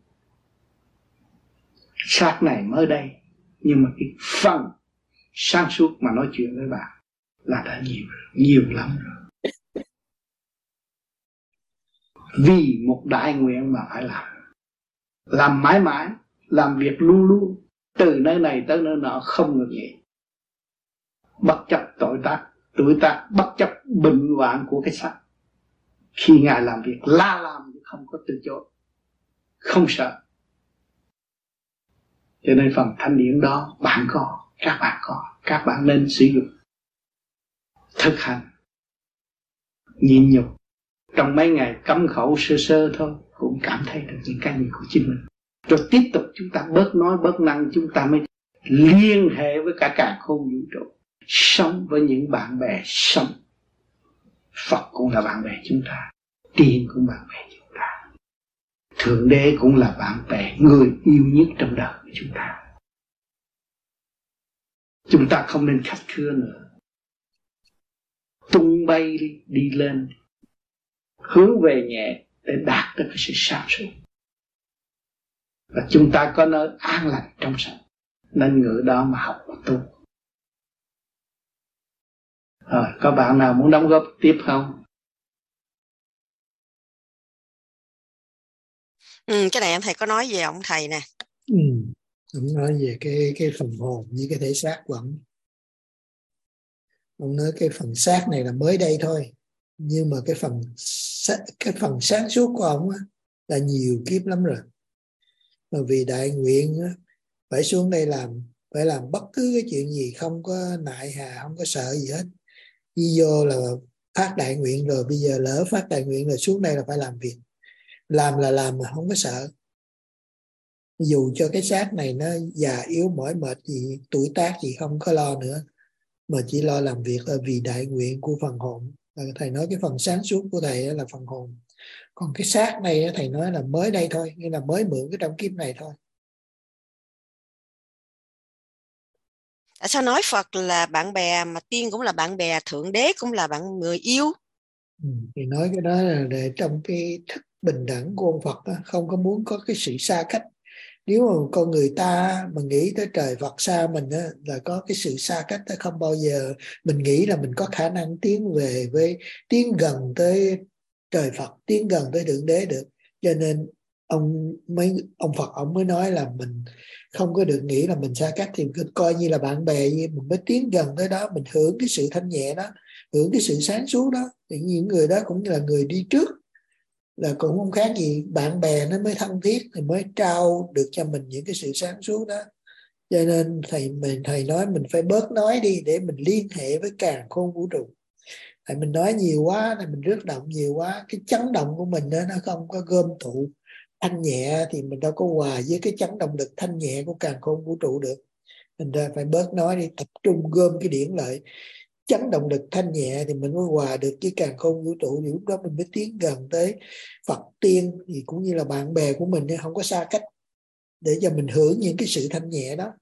Xác này mới đây, nhưng mà cái phần sáng suốt mà nói chuyện với bạn là đã nhiều, nhiều lắm rồi. Vì một đại nguyện mà phải làm, làm mãi mãi, làm việc luôn luôn, từ nơi này tới nơi nọ không ngừng nghỉ, bất chấp tội tác, tuổi tác, bất chấp bệnh hoạn của cái xác. Khi Ngài làm việc la làm không có từ chối, không sợ. Cho nên phần thanh điển đó bạn có, các bạn có, các bạn nên sử dụng, thực hành, nhịn nhục. Trong mấy ngày cấm khẩu sơ sơ thôi cũng cảm thấy được những cái gì của chính mình. Rồi tiếp tục chúng ta bớt nói bớt năng, chúng ta mới liên hệ với cả càn khôn vũ trụ, sống với những bạn bè sống. Phật cũng là bạn bè chúng ta, Tiên cũng bạn bè chúng ta, Thượng Đế cũng là bạn bè, người yêu nhất trong đời của chúng ta. Chúng ta không nên khách khứa nữa, tung bay đi, đi lên hướng về nhẹ để đạt được cái sự sáng suốt. Và chúng ta có nơi an lành trong sạch, nên ngự đó mà học và tu. Rồi, có bạn nào muốn đóng góp tiếp không? Ừ, cái này em thầy có nói về ông thầy nè. Ừ. Ông nói về cái cái phần hồn với cái thể xác của ông. Ông nói cái phần xác này là mới đây thôi, nhưng mà cái phần cái phần sáng suốt của ông á, là nhiều kiếp lắm rồi. Mà vì đại nguyện á, phải xuống đây làm, phải làm bất cứ cái chuyện gì, không có nại hà, không có sợ gì hết. Đi vô là phát đại nguyện rồi, bây giờ lỡ phát đại nguyện rồi xuống đây là phải làm việc. Làm là làm mà không có sợ. Dù cho cái xác này nó già yếu mỏi mệt gì, tuổi tác gì không có lo nữa, mà chỉ lo làm việc là vì đại nguyện của phần hồn. Thầy nói cái phần sáng suốt của thầy là phần hồn. Còn cái xác này thầy nói là mới đây thôi, nghĩa là mới mượn cái trong kiếp này thôi. Tại sao nói Phật là bạn bè, mà tiên cũng là bạn bè, thượng đế cũng là bạn người yêu? Ừ, thì nói cái đó là để trong cái thức bình đẳng của ông Phật đó, không có muốn có cái sự xa cách. Nếu mà con người ta mà nghĩ tới trời Phật xa mình á, là có cái sự xa cách đó, không bao giờ mình nghĩ là mình có khả năng tiến về với tiến gần tới trời Phật, tiến gần tới Thượng Đế được. Cho nên ông mấy ông Phật ông mới nói là mình không có được nghĩ là mình xa cách, thì coi như là bạn bè, như mình mới tiến gần tới đó, mình hưởng cái sự thanh nhẹ đó, hưởng cái sự sáng suốt đó. Thì những người đó cũng như là người đi trước, là cũng không khác gì bạn bè nó mới thân thiết, thì mới trao được cho mình những cái sự sáng suốt đó. Cho nên thầy mình thầy nói mình phải bớt nói đi để mình liên hệ với càn khôn vũ trụ. Tại mình nói nhiều quá, thì mình rước động nhiều quá, cái chấn động của mình đó, nó không có gom tụ thanh nhẹ, thì mình đâu có hòa với cái chấn động lực thanh nhẹ của càn khôn vũ trụ được. Mình ra phải bớt nói đi, tập trung gom cái điển lợi chấn động lực thanh nhẹ, thì mình mới hòa được với càn khôn vũ trụ. Thì lúc đó mình mới tiến gần tới Phật tiên, thì cũng như là bạn bè của mình, không có xa cách, để cho mình hưởng những cái sự thanh nhẹ đó.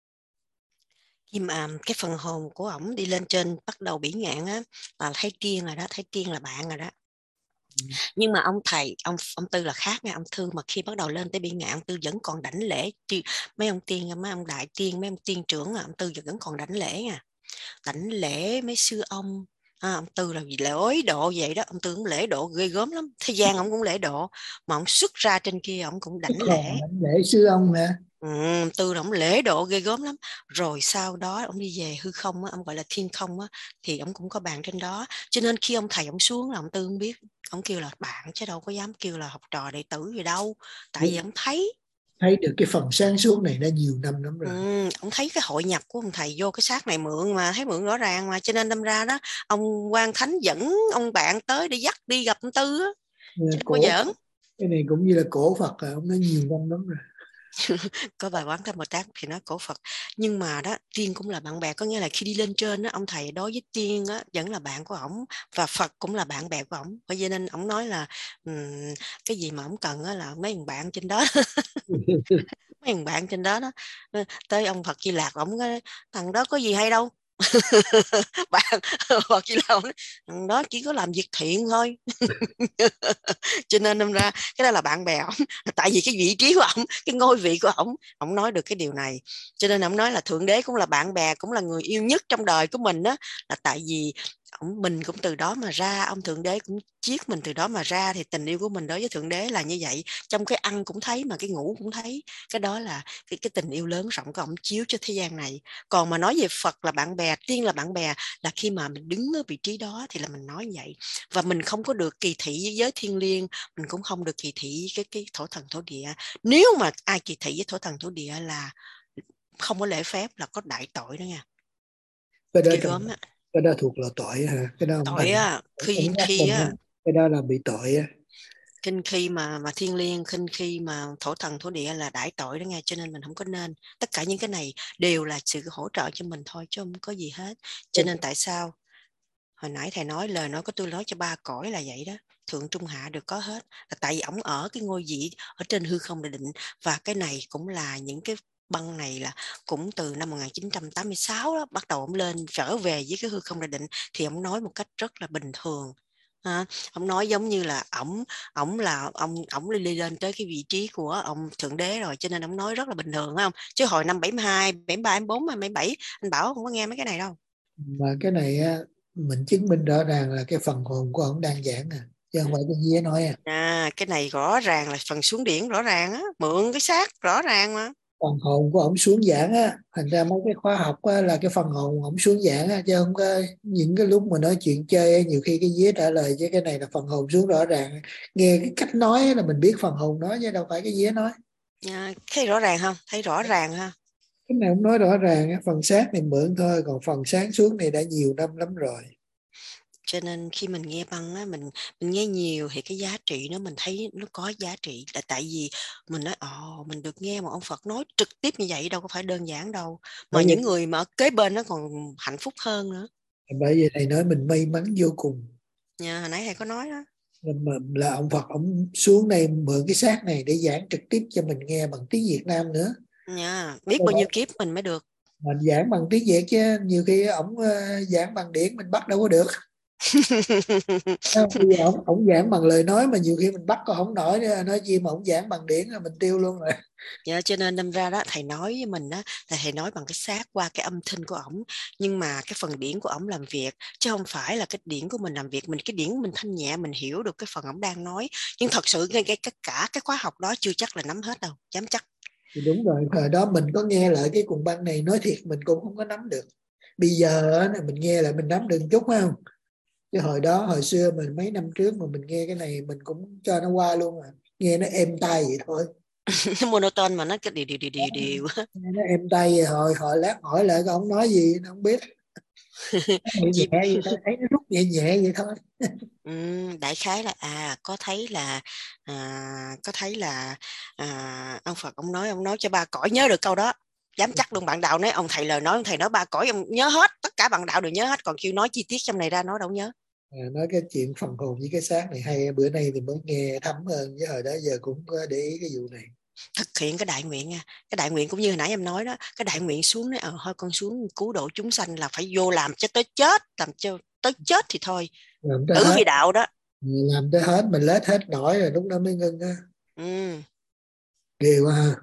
Khi mà cái phần hồn của ổng đi lên trên bắt đầu bỉ ngạn á, là thấy tiên rồi đó, thấy tiên là bạn rồi đó. Ừ. Nhưng mà ông thầy, ông ông Tư là khác nha. Ông Thư mà khi bắt đầu lên tới bỉ ngạn, ông Tư vẫn còn đảnh lễ mấy ông tiên, mấy ông đại tiên, mấy ông tiên trưởng, ông Tư vẫn còn đảnh lễ nha, đảnh lễ mấy sư ông. À, ông Tư là gì lễ độ vậy đó, ông Tư cũng lễ độ ghê gớm lắm. Thế gian ông cũng lễ độ, mà ông xuất ra trên kia ông cũng đảnh lễ. Đảnh lễ sư ông nè. Ừ, Tư là ông lễ độ ghê gớm lắm. Rồi sau đó ông đi về hư không á, ông gọi là thiên không á, thì ông cũng có bàn trên đó. Cho nên khi ông thầy ông xuống là ông Tư không biết, ông kêu là bạn chứ đâu có dám kêu là học trò đệ tử gì đâu. Tại vì ông thấy thấy được cái phần sáng suốt này đã nhiều năm lắm rồi. Ừ, ông thấy cái hội nhập của ông thầy vô cái xác này mượn mà, thấy mượn rõ ràng mà, cho nên đâm ra đó ông Quan Thánh dẫn ông bạn tới để dắt đi gặp ông Tư á, chứ không có giỡn. Cái này cũng như là cổ Phật à, ông nói nhiều năm lắm rồi. Có bài Quán Thế Bồ Tát thì nói cổ Phật, nhưng mà đó tiên cũng là bạn bè, có nghĩa là khi đi lên trên đó, ông thầy đối với tiên á vẫn là bạn của ổng, và Phật cũng là bạn bè của ổng. Bởi vậy nên ổng nói là um, cái gì mà ổng cần á là mấy thằng bạn trên đó mấy thằng bạn trên đó đó tới ông Phật Di Lạc, ổng thằng đó có gì hay đâu bạn Phật Di Lạc thằng đó chỉ có làm việc thiện thôi. Cho nên đâm ra cái đó là bạn bè ổng, tại vì cái vị trí của ổng, cái ngôi vị của ổng, ổng nói được cái điều này. Cho nên ổng nói là Thượng Đế cũng là bạn bè, cũng là người yêu nhất trong đời của mình đó, là tại vì ông mình cũng từ đó mà ra, ông Thượng Đế cũng chiết mình từ đó mà ra, thì tình yêu của mình đối với Thượng Đế là như vậy. Trong cái ăn cũng thấy, mà cái ngủ cũng thấy. Cái đó là cái, cái tình yêu lớn rộng của ông chiếu cho thế gian này. Còn mà nói về Phật là bạn bè, tiên là bạn bè, là khi mà mình đứng ở vị trí đó thì là mình nói như vậy. Và mình không có được kỳ thị với giới thiên liêng, mình cũng không được kỳ thị cái cái thổ thần thổ địa. Nếu mà ai kỳ thị với thổ thần thổ địa là không có lễ phép, là có đại tội đó nha. Cái đó, trong, cái đó thuộc là tội ha. Cái đó tội á, khi khi á, cái đó là bị tội á. Kinh khi mà mà thiên liêng, kinh khi mà thổ thần thổ địa là đại tội đó nghe. Cho nên mình không có nên. Tất cả những cái này đều là sự hỗ trợ cho mình thôi, chứ không có gì hết. Cho nên tại sao hồi nãy thầy nói lời nói của tôi nói cho ba cõi là vậy đó, thượng trung hạ đều có hết, là tại vì ổng ở cái ngôi vị ở trên hư không là định. Và cái này cũng là những cái Băng này là cũng từ năm một nghìn chín trăm tám mươi sáu đó, bắt đầu ông lên trở về với cái hư không đại định, thì ông nói một cách rất là bình thường. À, ông nói giống như là ổng ổng là ông ổng đi lên tới cái vị trí của ông thượng đế rồi, cho nên ông nói rất là bình thường, phải không? Chứ hồi năm bảy mươi hai, bảy mươi ba, bảy mươi bốn, bảy mươi bảy anh Bảo không có nghe mấy cái này đâu. Mà cái này á, mình chứng minh rõ ràng là cái phần hồn của ông đang giảng à, chứ không phải cái gì nói à. À, cái này rõ ràng là phần xuống điển rõ ràng á, mượn cái xác rõ ràng mà. Phần hồn của ông xuống giảng á, thành ra mấy cái khóa học á, là cái phần hồn ông xuống giảng á, chứ không có những cái lúc mà nói chuyện chơi á, nhiều khi cái vía trả lời, chứ cái này là phần hồn xuống rõ ràng. Nghe cái cách nói á, là mình biết phần hồn nói chứ đâu phải cái vía nói. À, thấy rõ ràng không? Thấy rõ ràng ha. Cái này ông nói rõ ràng á, phần xác này mượn thôi, còn phần sáng xuống này đã nhiều năm lắm rồi. Cho nên khi mình nghe băng á, mình mình nghe nhiều thì cái giá trị nó mình thấy nó có giá trị, là tại vì mình nói ồ mình được nghe một ông Phật nói trực tiếp như vậy đâu có phải đơn giản đâu, mà Bởi những vì, người mà ở kế bên nó còn hạnh phúc hơn nữa. bởi vì thầy nói mình may mắn vô cùng. Nhà hồi nãy thầy có nói đó. Mà là ông Phật ông xuống đây mượn cái xác này để giảng trực tiếp cho mình nghe bằng tiếng Việt Nam nữa. Nha, biết bao nhiêu kiếp mình mới được. Mình giảng bằng tiếng Việt chứ nhiều khi ổng uh, giảng bằng điển mình bắt đâu có được. Bây giờ ổng, ổng giảng bằng lời nói mà nhiều khi mình bắt có không nổi nữa, nói chi mà ổng giảng bằng điển là mình tiêu luôn rồi. Dạ, cho nên đâm ra đó thầy nói với mình đó là thầy nói bằng cái xác qua cái âm thanh của ổng, nhưng mà cái phần điển của ổng làm việc chứ không phải là cái điển của mình làm việc. Mình cái điển mình thanh nhẹ, mình hiểu được cái phần ổng đang nói, nhưng thật sự ngay cái cả cái khóa học đó chưa chắc là nắm hết đâu, dám chắc. Thì đúng rồi, thời đó mình có nghe lại cái cuồng băng này, nói thiệt mình cũng không có nắm được. Bây giờ á, mình nghe lại mình nắm được chút phải không, chứ hồi đó hồi xưa mình mấy năm trước mà mình nghe cái này mình cũng cho nó qua luôn à, nghe nó êm tai vậy thôi. Nó monotone mà nó cái điều điều điều điều điều Nghe nó êm tai vậy, hồi hồi lát hỏi lại ông nói gì nó không biết. Nó nhẹ nhẹ vậy thôi, thấy nó rút nhẹ nhẹ vậy thôi. Ừ, đại khái là à có thấy là à, có thấy là à, ông Phật ông nói ông nói cho ba cõi nhớ được câu đó, dám chắc luôn. Bạn đạo nói ông thầy lời nói ông thầy nói ba cõi ông nhớ hết, tất cả bạn đạo đều nhớ hết, còn kêu nói chi tiết trong này ra nói đâu nhớ. À, nói cái chuyện phần hồn với cái xác này hay, bữa nay thì mới nghe thấm hơn, chứ hồi đó giờ cũng có để ý cái vụ này. Thực hiện cái đại nguyện nha, cái đại nguyện cũng như hồi nãy em nói đó, cái đại nguyện xuống đấy, ờ thôi con xuống cứu độ chúng sanh là phải vô làm cho tới chết, làm cho tới chết thì thôi, Làm tới tử hết, vì đạo đó. làm tới hết mình lết hết nổi rồi lúc đó mới ngưng á. Ừ. Ghê quá ha,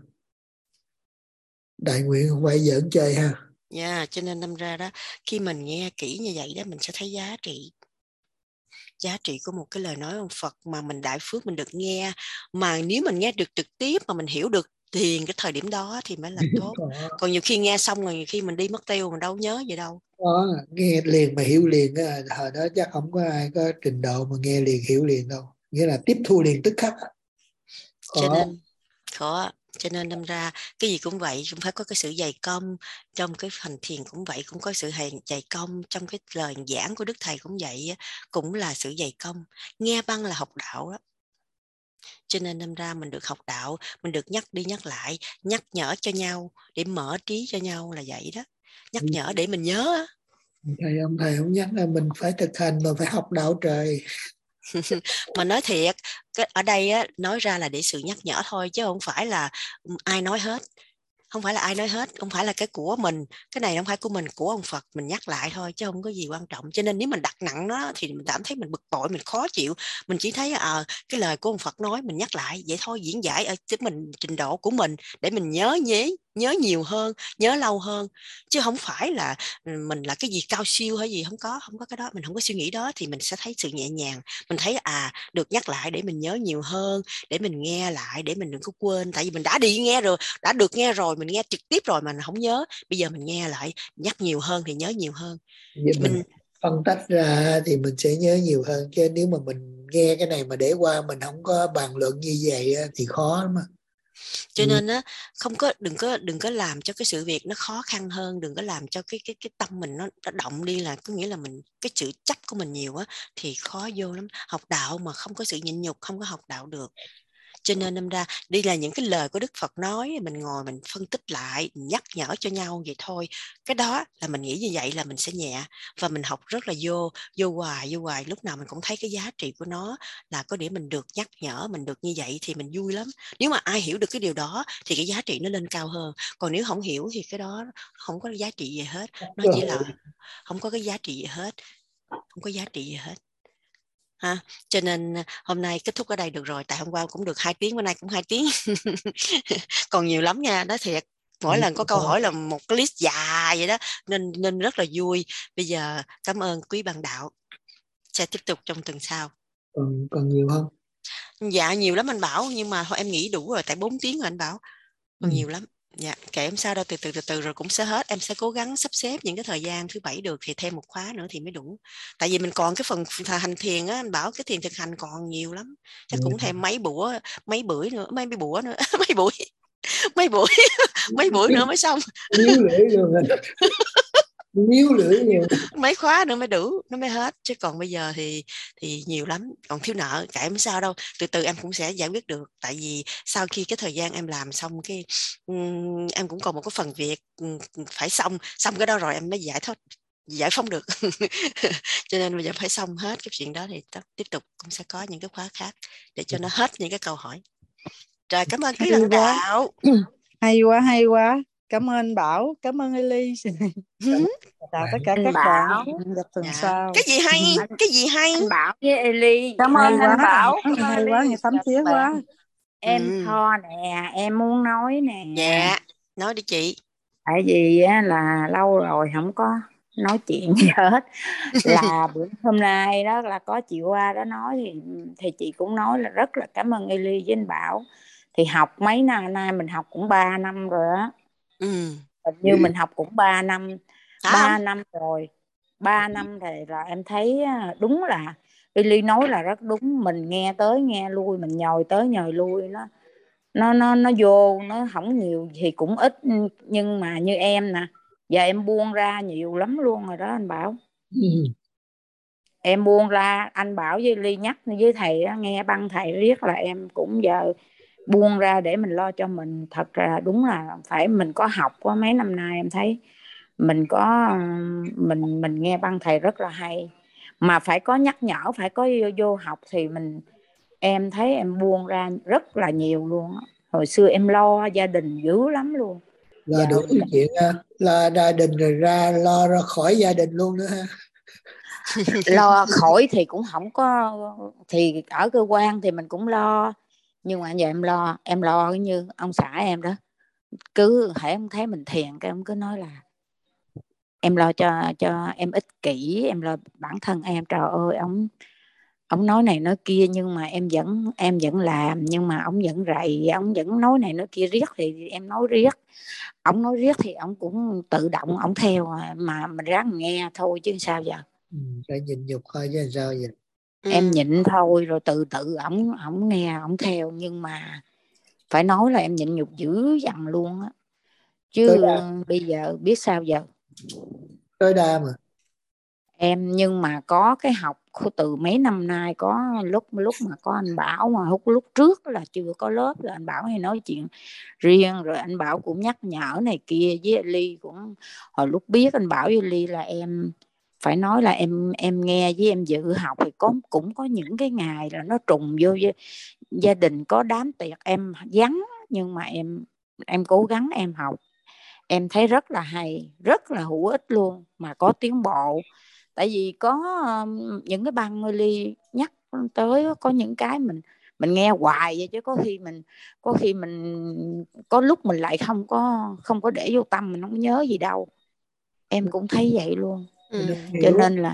đại nguyện không phải giỡn chơi ha. Nha, yeah, cho nên đâm ra đó khi mình nghe kỹ như vậy đó mình sẽ thấy giá trị giá trị của một cái lời nói ông Phật mà mình đại phước mình được nghe, mà nếu mình nghe được trực tiếp mà mình hiểu được liền cái thời điểm đó thì mới là tốt. có, Còn nhiều khi nghe xong rồi nhiều khi mình đi mất tiêu mình đâu nhớ vậy đâu. có nghe liền mà hiểu liền á, hồi đó chắc không có ai có trình độ mà nghe liền hiểu liền đâu, nghĩa là tiếp thu liền tức khắc. Cho Có. nên khó cho nên đâm ra cái gì cũng vậy, cũng phải có cái sự dày công. Trong cái hành thiền cũng vậy, cũng có sự dày công. Trong cái lời giảng của Đức Thầy cũng vậy, cũng là sự dày công. Nghe băng là học đạo đó. Cho nên đâm ra mình được học đạo, mình được nhắc đi nhắc lại, nhắc nhở cho nhau để mở trí cho nhau là vậy đó. Nhắc nhở để mình nhớ. Thầy ông thầy không nhắc là mình phải thực hành mà phải học đạo trời. Mà nói thiệt, cái ở đây á, nói ra là để sự nhắc nhở thôi, chứ không phải là ai nói hết. Không phải là ai nói hết, không phải là cái của mình, cái này không phải của mình, của ông Phật, mình nhắc lại thôi chứ không có gì quan trọng. Cho nên nếu mình đặt nặng nó thì mình cảm thấy mình bực bội, mình khó chịu. Mình chỉ thấy à, cái lời của ông Phật nói mình nhắc lại vậy thôi, diễn giải ở chính mình, trình độ của mình để mình nhớ nhé, nhớ nhiều hơn, nhớ lâu hơn, chứ không phải là mình là cái gì cao siêu hay gì, không có, không có cái đó, mình không có suy nghĩ đó thì mình sẽ thấy sự nhẹ nhàng. Mình thấy à được nhắc lại để mình nhớ nhiều hơn, để mình nghe lại để mình đừng có quên, tại vì mình đã đi nghe rồi, đã được nghe rồi, mình nghe trực tiếp rồi mà mình không nhớ, bây giờ mình nghe lại nhắc nhiều hơn thì nhớ nhiều hơn. Vậy mình, mình phân tách ra thì mình sẽ nhớ nhiều hơn, chứ nếu mà mình nghe cái này mà để qua mình không có bàn luận như vậy thì khó lắm. Cho nên á, không có đừng có đừng có làm cho cái sự việc nó khó khăn hơn, đừng có làm cho cái cái cái tâm mình nó, nó động đi, là có nghĩa là mình cái sự chấp của mình nhiều á thì khó vô lắm. Học đạo mà không có sự nhịn nhục không có học đạo được. Cho nên đâm ra đây là những cái lời của Đức Phật nói, mình ngồi mình phân tích lại, mình nhắc nhở cho nhau vậy thôi. Cái đó là mình nghĩ như vậy là mình sẽ nhẹ, và mình học rất là vô vô hoài vô hoài, lúc nào mình cũng thấy cái giá trị của nó là có để mình được nhắc nhở, mình được như vậy thì mình vui lắm. Nếu mà ai hiểu được cái điều đó thì cái giá trị nó lên cao hơn, còn nếu không hiểu thì cái đó không có giá trị gì hết, nó chỉ là không có cái giá trị gì hết, không có giá trị gì hết ha. Cho nên hôm nay kết thúc ở đây được rồi, tại hôm qua cũng được hai tiếng, bữa nay cũng hai tiếng. Còn nhiều lắm nha, nói thiệt, mỗi lần có câu hỏi là một cái list dài vậy đó, nên nên rất là vui. Bây giờ cảm ơn quý bạn đạo, sẽ tiếp tục trong tuần sau. Còn còn nhiều không? Dạ nhiều lắm anh Bảo, nhưng mà thôi em nghĩ đủ rồi, tại bốn tiếng rồi anh Bảo, còn ừ. nhiều lắm. Dạ kệ em sao đâu, từ từ từ từ rồi cũng sẽ hết. Em sẽ cố gắng sắp xếp những cái thời gian thứ bảy được thì thêm một khóa nữa thì mới đủ. Tại vì mình còn cái phần hành thiền á anh Bảo, cái thiền thực hành còn nhiều lắm, chắc cũng thêm mấy bữa mấy bữa nữa mấy bữa nữa mấy buổi mấy buổi mấy buổi nữa mới xong. Níu lưỡi luôn rồi. Níu lưỡi nhiều. Mấy khóa nữa mới đủ, nó mới hết, chứ còn bây giờ thì thì nhiều lắm, còn thiếu nợ kệ em sao đâu, từ từ em cũng sẽ giải quyết được. Tại vì sau khi cái thời gian em làm xong cái um, em cũng còn một cái phần việc um, phải xong xong cái đó rồi em mới giải thoát giải phóng được. Cho nên bây giờ phải xong hết cái chuyện đó thì tiếp tục cũng sẽ có những cái khóa khác để cho nó hết những cái câu hỏi. Rồi cảm ơn quý lãnh đạo. Hay quá hay quá, cảm ơn Bảo, cảm ơn Eli. Chào tất cả các bạn, gặp tuần dạ. sau. Cái gì hay, cái gì hay. Anh Bảo với Eli, cảm hay ơn quá, anh Bảo, cảm ơn hay Eli. quá, nghe tấm tía quá. Em ừ. Tho nè, em muốn nói nè. Dạ, nói đi chị. Tại vì á, là lâu rồi không có nói chuyện gì hết. Là bữa hôm nay đó là có chị qua đó nói thì, thì chị cũng nói là rất là cảm ơn Eli với anh Bảo. Thì học mấy năm nay mình học cũng ba năm rồi á. Ừ. Như mình học cũng ba năm, ba năm rồi. ba năm thì là em thấy đúng là Eli nói là rất đúng, mình nghe tới nghe lui, mình nhồi tới nhồi lui, nó nó nó nó vô, nó không nhiều thì cũng ít, nhưng mà như em nè, giờ em buông ra nhiều lắm luôn rồi đó anh Bảo. Ừ. Em buông ra, anh Bảo với Ly nhắc với thầy đó, nghe băng thầy riết là em cũng giờ buông ra để mình lo cho mình. Thật ra đúng là phải mình có học quá, mấy năm nay em thấy mình có mình mình nghe băng thầy rất là hay, mà phải có nhắc nhở, phải có vô, vô học thì mình em thấy em buông ra rất là nhiều luôn. Hồi xưa em lo gia đình dữ lắm luôn, lo đủ cái chuyện lo gia đình rồi ra lo ra khỏi gia đình luôn nữa ha. Lo khỏi thì cũng không có, thì ở cơ quan thì mình cũng lo, nhưng mà giờ em lo em lo như ông xã em đó, cứ hãy em thấy mình thiền cái ông cứ nói là em lo cho cho em ích kỷ, em lo bản thân em. Trời ơi, ông ông nói này nói kia nhưng mà em vẫn em vẫn làm, nhưng mà ông vẫn rầy, ông vẫn nói này nói kia riết thì em nói riết, ông nói riết thì ông cũng tự động ông theo, mà mình ráng nghe thôi chứ sao giờ. Ừ, phải nhịn nhục thôi chứ sao vậy. Ừ. Em nhịn thôi rồi từ từ ổng ổng nghe ổng theo, nhưng mà phải nói là em nhịn nhục dữ dằn luôn á, chứ bây giờ biết sao giờ. Tối đa mà em, nhưng mà có cái học từ mấy năm nay, có lúc lúc mà có anh Bảo, mà lúc lúc trước là chưa có lớp là anh Bảo hay nói chuyện riêng, rồi anh Bảo cũng nhắc nhở này kia với anh Ly. Cũng hồi lúc biết anh Bảo với Ly là em phải nói là em em nghe với em dự học thì có cũng có những cái ngày là nó trùng vô gia đình có đám tiệc em vắng, nhưng mà em em cố gắng em học, em thấy rất là hay, rất là hữu ích luôn, mà có tiến bộ. Tại vì có um, những cái băng Ly nhắc tới, có những cái mình mình nghe hoài vậy, chứ có khi mình có khi mình có lúc mình lại không có không có để vô tâm, mình không nhớ gì đâu. Em cũng thấy vậy luôn. Ừ. Cho nên là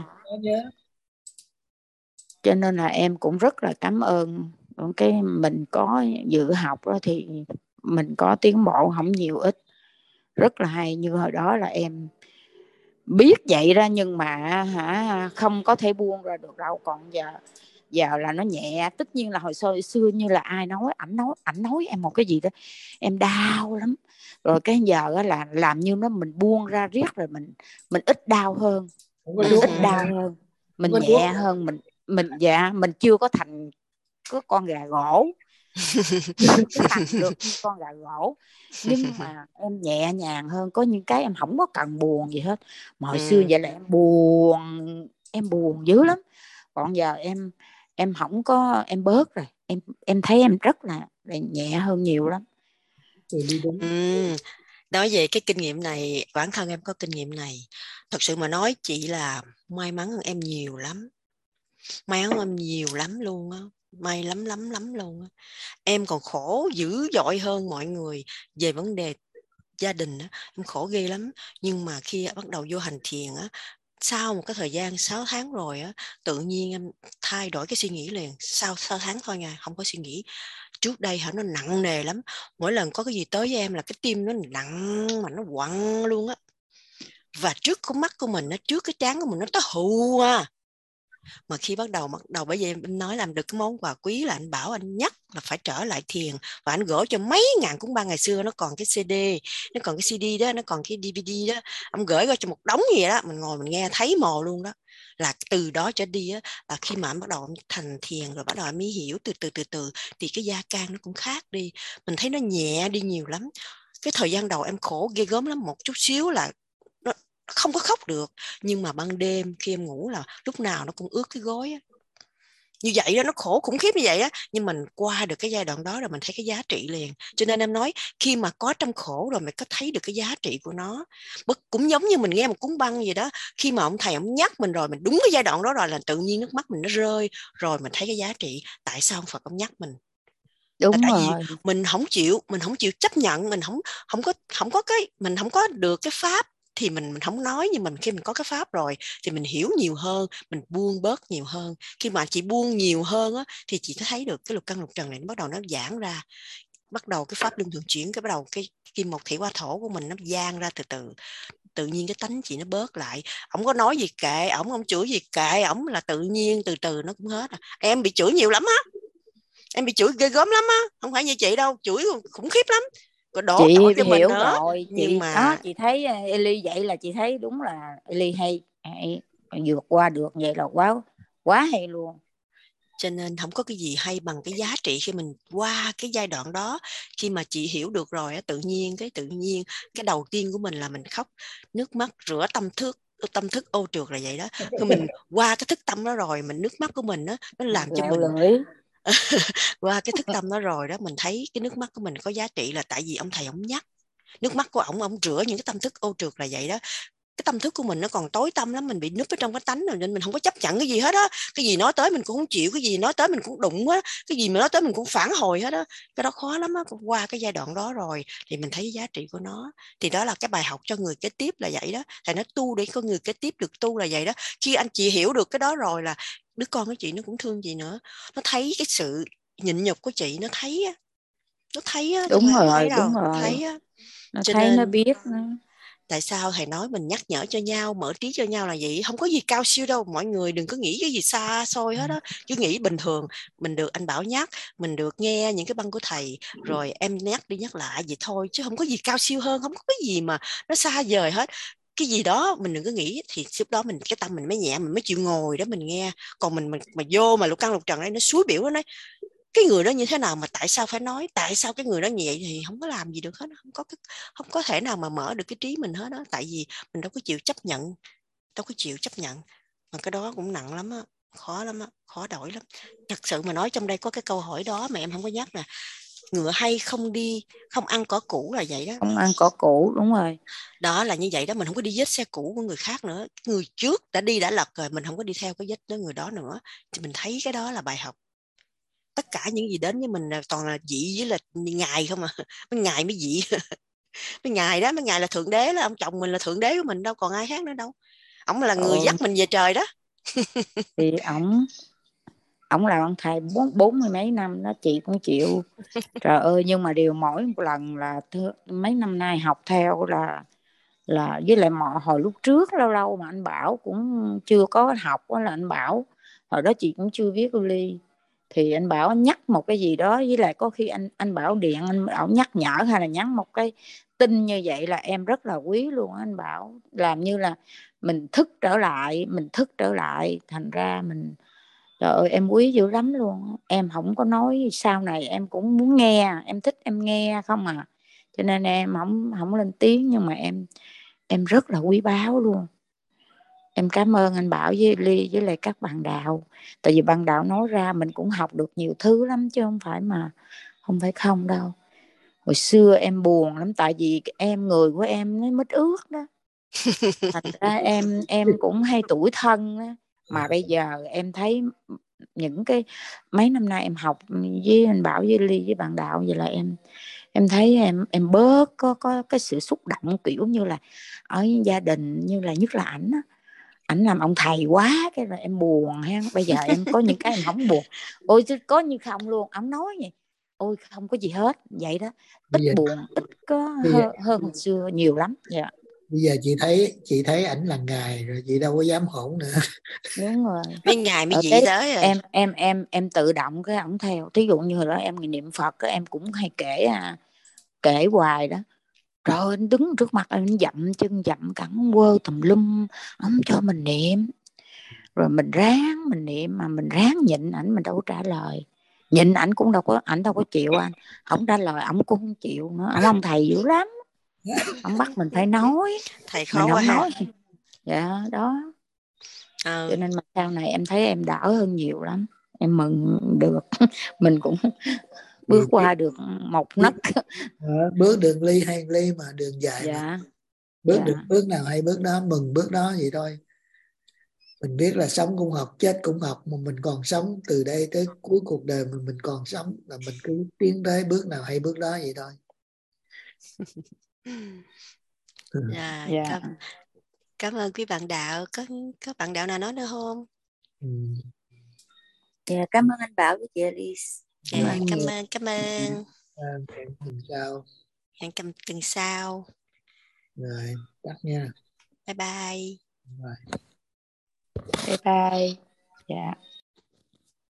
cho nên là em cũng rất là cảm ơn cái mình có dự học đó, thì mình có tiến bộ không nhiều ít, rất là hay. Như hồi đó là em biết vậy ra nhưng mà hả không có thể buông ra được đâu. Còn giờ giờ là nó nhẹ. Tất nhiên là hồi xưa, xưa như là ai nói ảnh nói ảnh nói em một cái gì đó em đau lắm, rồi cái giờ là làm như nó mình buông ra riết rồi mình mình ít đau hơn, mình ít đau hơn, mình nhẹ hơn, mình mình dạ mình chưa có thành có con gà gỗ, cái thành được con gà gỗ. Nhưng mà em nhẹ nhàng hơn, có những cái em không có cần buồn gì hết. Mà hồi ừ. xưa vậy là em buồn, em buồn dữ lắm. Còn giờ em em không có, em bớt rồi, em em thấy em rất là, là nhẹ hơn nhiều lắm. Ừ. Nói về cái kinh nghiệm này, bản thân em có kinh nghiệm này. Thật sự mà nói chị là may mắn hơn em nhiều lắm. May mắn hơn em nhiều lắm luôn á. May lắm lắm lắm luôn á. Em còn khổ dữ dội hơn mọi người về vấn đề gia đình á. Em khổ ghê lắm. Nhưng mà khi bắt đầu vô hành thiền á, sau một cái thời gian sáu tháng rồi á, tự nhiên em thay đổi cái suy nghĩ liền. Sau sáu tháng thôi nha, không có suy nghĩ. Trước đây hả, nó nặng nề lắm. Mỗi lần có cái gì tới với em là cái tim nó nặng mà nó quặn luôn á. Và trước con mắt của mình, trước cái trán của mình nó tới hù à. Mà khi bắt đầu bắt đầu bởi vì em nói làm được cái món quà quý là anh bảo anh nhắc là phải trở lại thiền, và anh gửi cho mấy ngàn cuốn băng. Ngày xưa nó còn cái xê đê, nó còn cái xê đê đó, nó còn cái đê vê đê đó, ông gửi ra cho một đống gì đó, mình ngồi mình nghe thấy mồ luôn đó. Là từ đó trở đi á, là khi mà anh bắt đầu thành thiền rồi, bắt đầu anh mới hiểu từ từ từ từ thì cái da can nó cũng khác đi, mình thấy nó nhẹ đi nhiều lắm. Cái thời gian đầu em khổ ghê gớm lắm, một chút xíu là nó không có khóc được, nhưng mà ban đêm khi em ngủ là lúc nào nó cũng ướt cái gối á. Như vậy đó, nó khổ khủng khiếp như vậy á, nhưng mình qua được cái giai đoạn đó rồi mình thấy cái giá trị liền. Cho nên em nói khi mà có trong khổ rồi mình có thấy được cái giá trị của nó. Bất cũng giống như mình nghe một cuốn băng gì đó, khi mà ông thầy ông nhắc mình rồi, mình đúng cái giai đoạn đó rồi là tự nhiên nước mắt mình nó rơi, rồi mình thấy cái giá trị. Tại sao ông Phật ông nhắc mình? Đúng tại rồi. vì mình không chịu, mình không chịu chấp nhận, mình không không có không có cái mình không có được cái pháp thì mình mình không nói, nhưng mình khi mình có cái pháp rồi thì mình hiểu nhiều hơn, mình buông bớt nhiều hơn. Khi mà chị buông nhiều hơn á, thì chị thấy được cái lục căn lục trần này nó bắt đầu nó giãn ra, bắt đầu cái pháp luân thường chuyển, cái bắt đầu cái kim mộc thủy hỏa thổ của mình nó giãn ra từ từ, tự nhiên cái tánh chị nó bớt lại. Ổng có nói gì kệ ổng, ổng chửi gì kệ ổng, là tự nhiên từ từ nó cũng hết. Em bị chửi nhiều lắm á, em bị chửi ghê gớm lắm á, không phải như chị đâu, chửi khủng khiếp lắm, còn đổ chị tội cho mình hiểu nữa. rồi. Nhưng chị mà đó, chị thấy Eli vậy là chị thấy đúng là Eli hay, hay vượt qua được vậy là quá quá hay luôn. Cho nên không có cái gì hay bằng cái giá trị khi mình qua cái giai đoạn đó. Khi mà chị hiểu được rồi á, tự nhiên cái tự nhiên cái đầu tiên của mình là mình khóc, nước mắt rửa tâm thức, tâm thức ô trượt là vậy đó. Khi mình qua cái thức tâm đó rồi, mình nước mắt của mình á, nó làm cho mình qua cái thức tâm đó rồi đó, mình thấy cái nước mắt của mình có giá trị là tại vì ông thầy ông nhắc. Nước mắt của ổng, ổng rửa những cái tâm thức ô trượt là vậy đó. Cái tâm thức của mình nó còn tối tăm lắm, mình bị núp ở trong cái tánh rồi, nên mình không có chấp nhận cái gì hết á. Cái gì nói tới mình cũng không chịu, cái gì nói tới mình cũng đụng á, cái gì mà nói tới mình cũng phản hồi hết á. Cái đó khó lắm á. Qua cái giai đoạn đó rồi thì mình thấy giá trị của nó. Thì đó là cái bài học cho người kế tiếp là vậy đó. Thầy nói tu để con người kế tiếp được tu là vậy đó. Khi anh chị hiểu được cái đó rồi là đứa con của chị nó cũng thương chị nữa, nó thấy cái sự nhịn nhục của chị, nó thấy á, nó thấy á, đúng rồi, thấy đâu, đúng rồi, nó thấy á. nó Cho thấy nên nó biết nữa. Tại sao thầy nói mình nhắc nhở cho nhau, mở trí cho nhau là vậy. Không có gì cao siêu đâu, mọi người đừng có nghĩ cái gì xa xôi hết á, cứ nghĩ bình thường. Mình được anh Bảo nhắc, mình được nghe những cái băng của thầy, rồi em nhắc đi nhắc lại vậy thôi, chứ không có gì cao siêu hơn, không có cái gì mà nó xa vời hết. Cái gì đó mình đừng có nghĩ, thì lúc đó mình cái tâm mình mới nhẹ, mình mới chịu ngồi đó mình nghe. Còn mình, mình mà vô mà lục căn lục trần đây nó suối biểu nó nói cái người đó như thế nào mà tại sao phải nói, tại sao cái người đó như vậy, thì không có làm gì được hết, không có không có thể nào mà mở được cái trí mình hết đó. Tại vì mình đâu có chịu chấp nhận, đâu có chịu chấp nhận. Mà cái đó cũng nặng lắm á, khó lắm á, khó đổi lắm. Thật sự mà nói, trong đây có cái câu hỏi đó mà em không có nhắc nè, ngựa hay không đi, không ăn cỏ cũ là vậy đó. Không ăn cỏ cũ, đúng rồi. Đó là như vậy đó, mình không có đi vết xe cũ của người khác nữa. Người trước đã đi đã lật rồi, mình không có đi theo cái vết đó người đó nữa. Thì mình thấy cái đó là bài học. Tất cả những gì đến với mình là toàn là dị với là ngài không à. Mấy ngài mới dị. Mấy ngài đó, mấy ngài là thượng đế, là ông chồng mình là thượng đế của mình, đâu còn ai khác nữa đâu. Ông là người dắt mình về trời đó. Thì ổng ổng là ông thầy bốn bốn mươi mấy năm đó, chị cũng chịu. Trời ơi, nhưng mà điều mỗi một lần là th- mấy năm nay học theo là là với lại mọi hồi lúc trước lâu lâu mà anh Bảo cũng chưa có học đó, là anh Bảo hồi đó chị cũng chưa biết ly, thì anh Bảo anh nhắc một cái gì đó, với lại có khi anh anh Bảo điện, anh Bảo nhắc nhở hay là nhắn một cái tin như vậy là em rất là quý luôn. Anh Bảo làm như là mình thức trở lại, mình thức trở lại, thành ra mình Trời ơi em quý dữ lắm luôn. Em không có nói sau này em cũng muốn nghe, em thích em nghe không à, cho nên em không không lên tiếng, nhưng mà em em rất là quý báu luôn. Em cảm ơn anh Bảo với Ly với lại các bạn đạo. Tại vì bạn đạo nói ra mình cũng học được nhiều thứ lắm, chứ không phải mà không phải không đâu. Hồi xưa em buồn lắm, tại vì em người của em nó mít ướt đó. Thành ra em em cũng hay tủi thân đó. Mà bây giờ em thấy những cái mấy năm nay em học với anh Bảo với Ly với bạn đạo, vậy là em em thấy em em bớt có có cái sự xúc động, kiểu như là ở gia đình, như là nhất là ảnh á, ảnh làm ông thầy quá, cái là em buồn ha. Bây giờ em có những cái em không buồn, ôi chứ có như không luôn. Ông nói vậy, ôi không có gì hết vậy đó, ít Bây giờ, buồn, ít có bây giờ, hơn, hơn hồi xưa nhiều lắm. Dạ bây giờ chị thấy chị thấy ảnh là ngài rồi, chị đâu có dám hỗn nữa. đúng rồi. Mấy ngày mới Ở dị cái tới rồi. em em em em tự động cái ổng theo. Thí dụ như hồi đó em niệm Phật cái em cũng hay kể à, kể hoài đó. Rồi anh đứng trước mặt anh dậm chân dậm cẳng quơ tùm lum, ổng cho mình niệm, rồi mình ráng mình niệm, mà mình ráng nhịn ảnh, mình đâu có trả lời. Nhịn ảnh cũng đâu có, ảnh đâu có chịu anh. Ổng trả lời ổng cũng không chịu nữa. Ổng ông thầy dữ lắm, ổng bắt mình phải nói, Thầy mình khó quá không ha. nói. Dạ đó. Ờ. Cho nên mà sau này em thấy em đỡ hơn nhiều lắm. Em mừng được mình cũng bước qua được một nấc. Ờ, bước đường Ly hay Ly mà đường dài mà, Dạ bước dạ được bước nào hay bước đó, mừng bước đó vậy thôi. Mình biết là sống cũng học, chết cũng học, mà mình còn sống từ đây tới cuối cuộc đời mình mình còn sống, là mình cứ tiến tới bước nào hay bước đó vậy thôi. Dạ, dạ cảm, cảm ơn quý bạn đạo. Có có bạn đạo nào nói nữa không? Ừ. Dạ, cảm ơn anh Bảo với chị Alice. Cảm Dạ, ơn cảm nhiều. ơn, cảm ơn. À, hẹn tuần sau. Hẹn cầm tuần sau. Rồi, tắt nha. Bye bye. Rồi. bye bye. Dạ.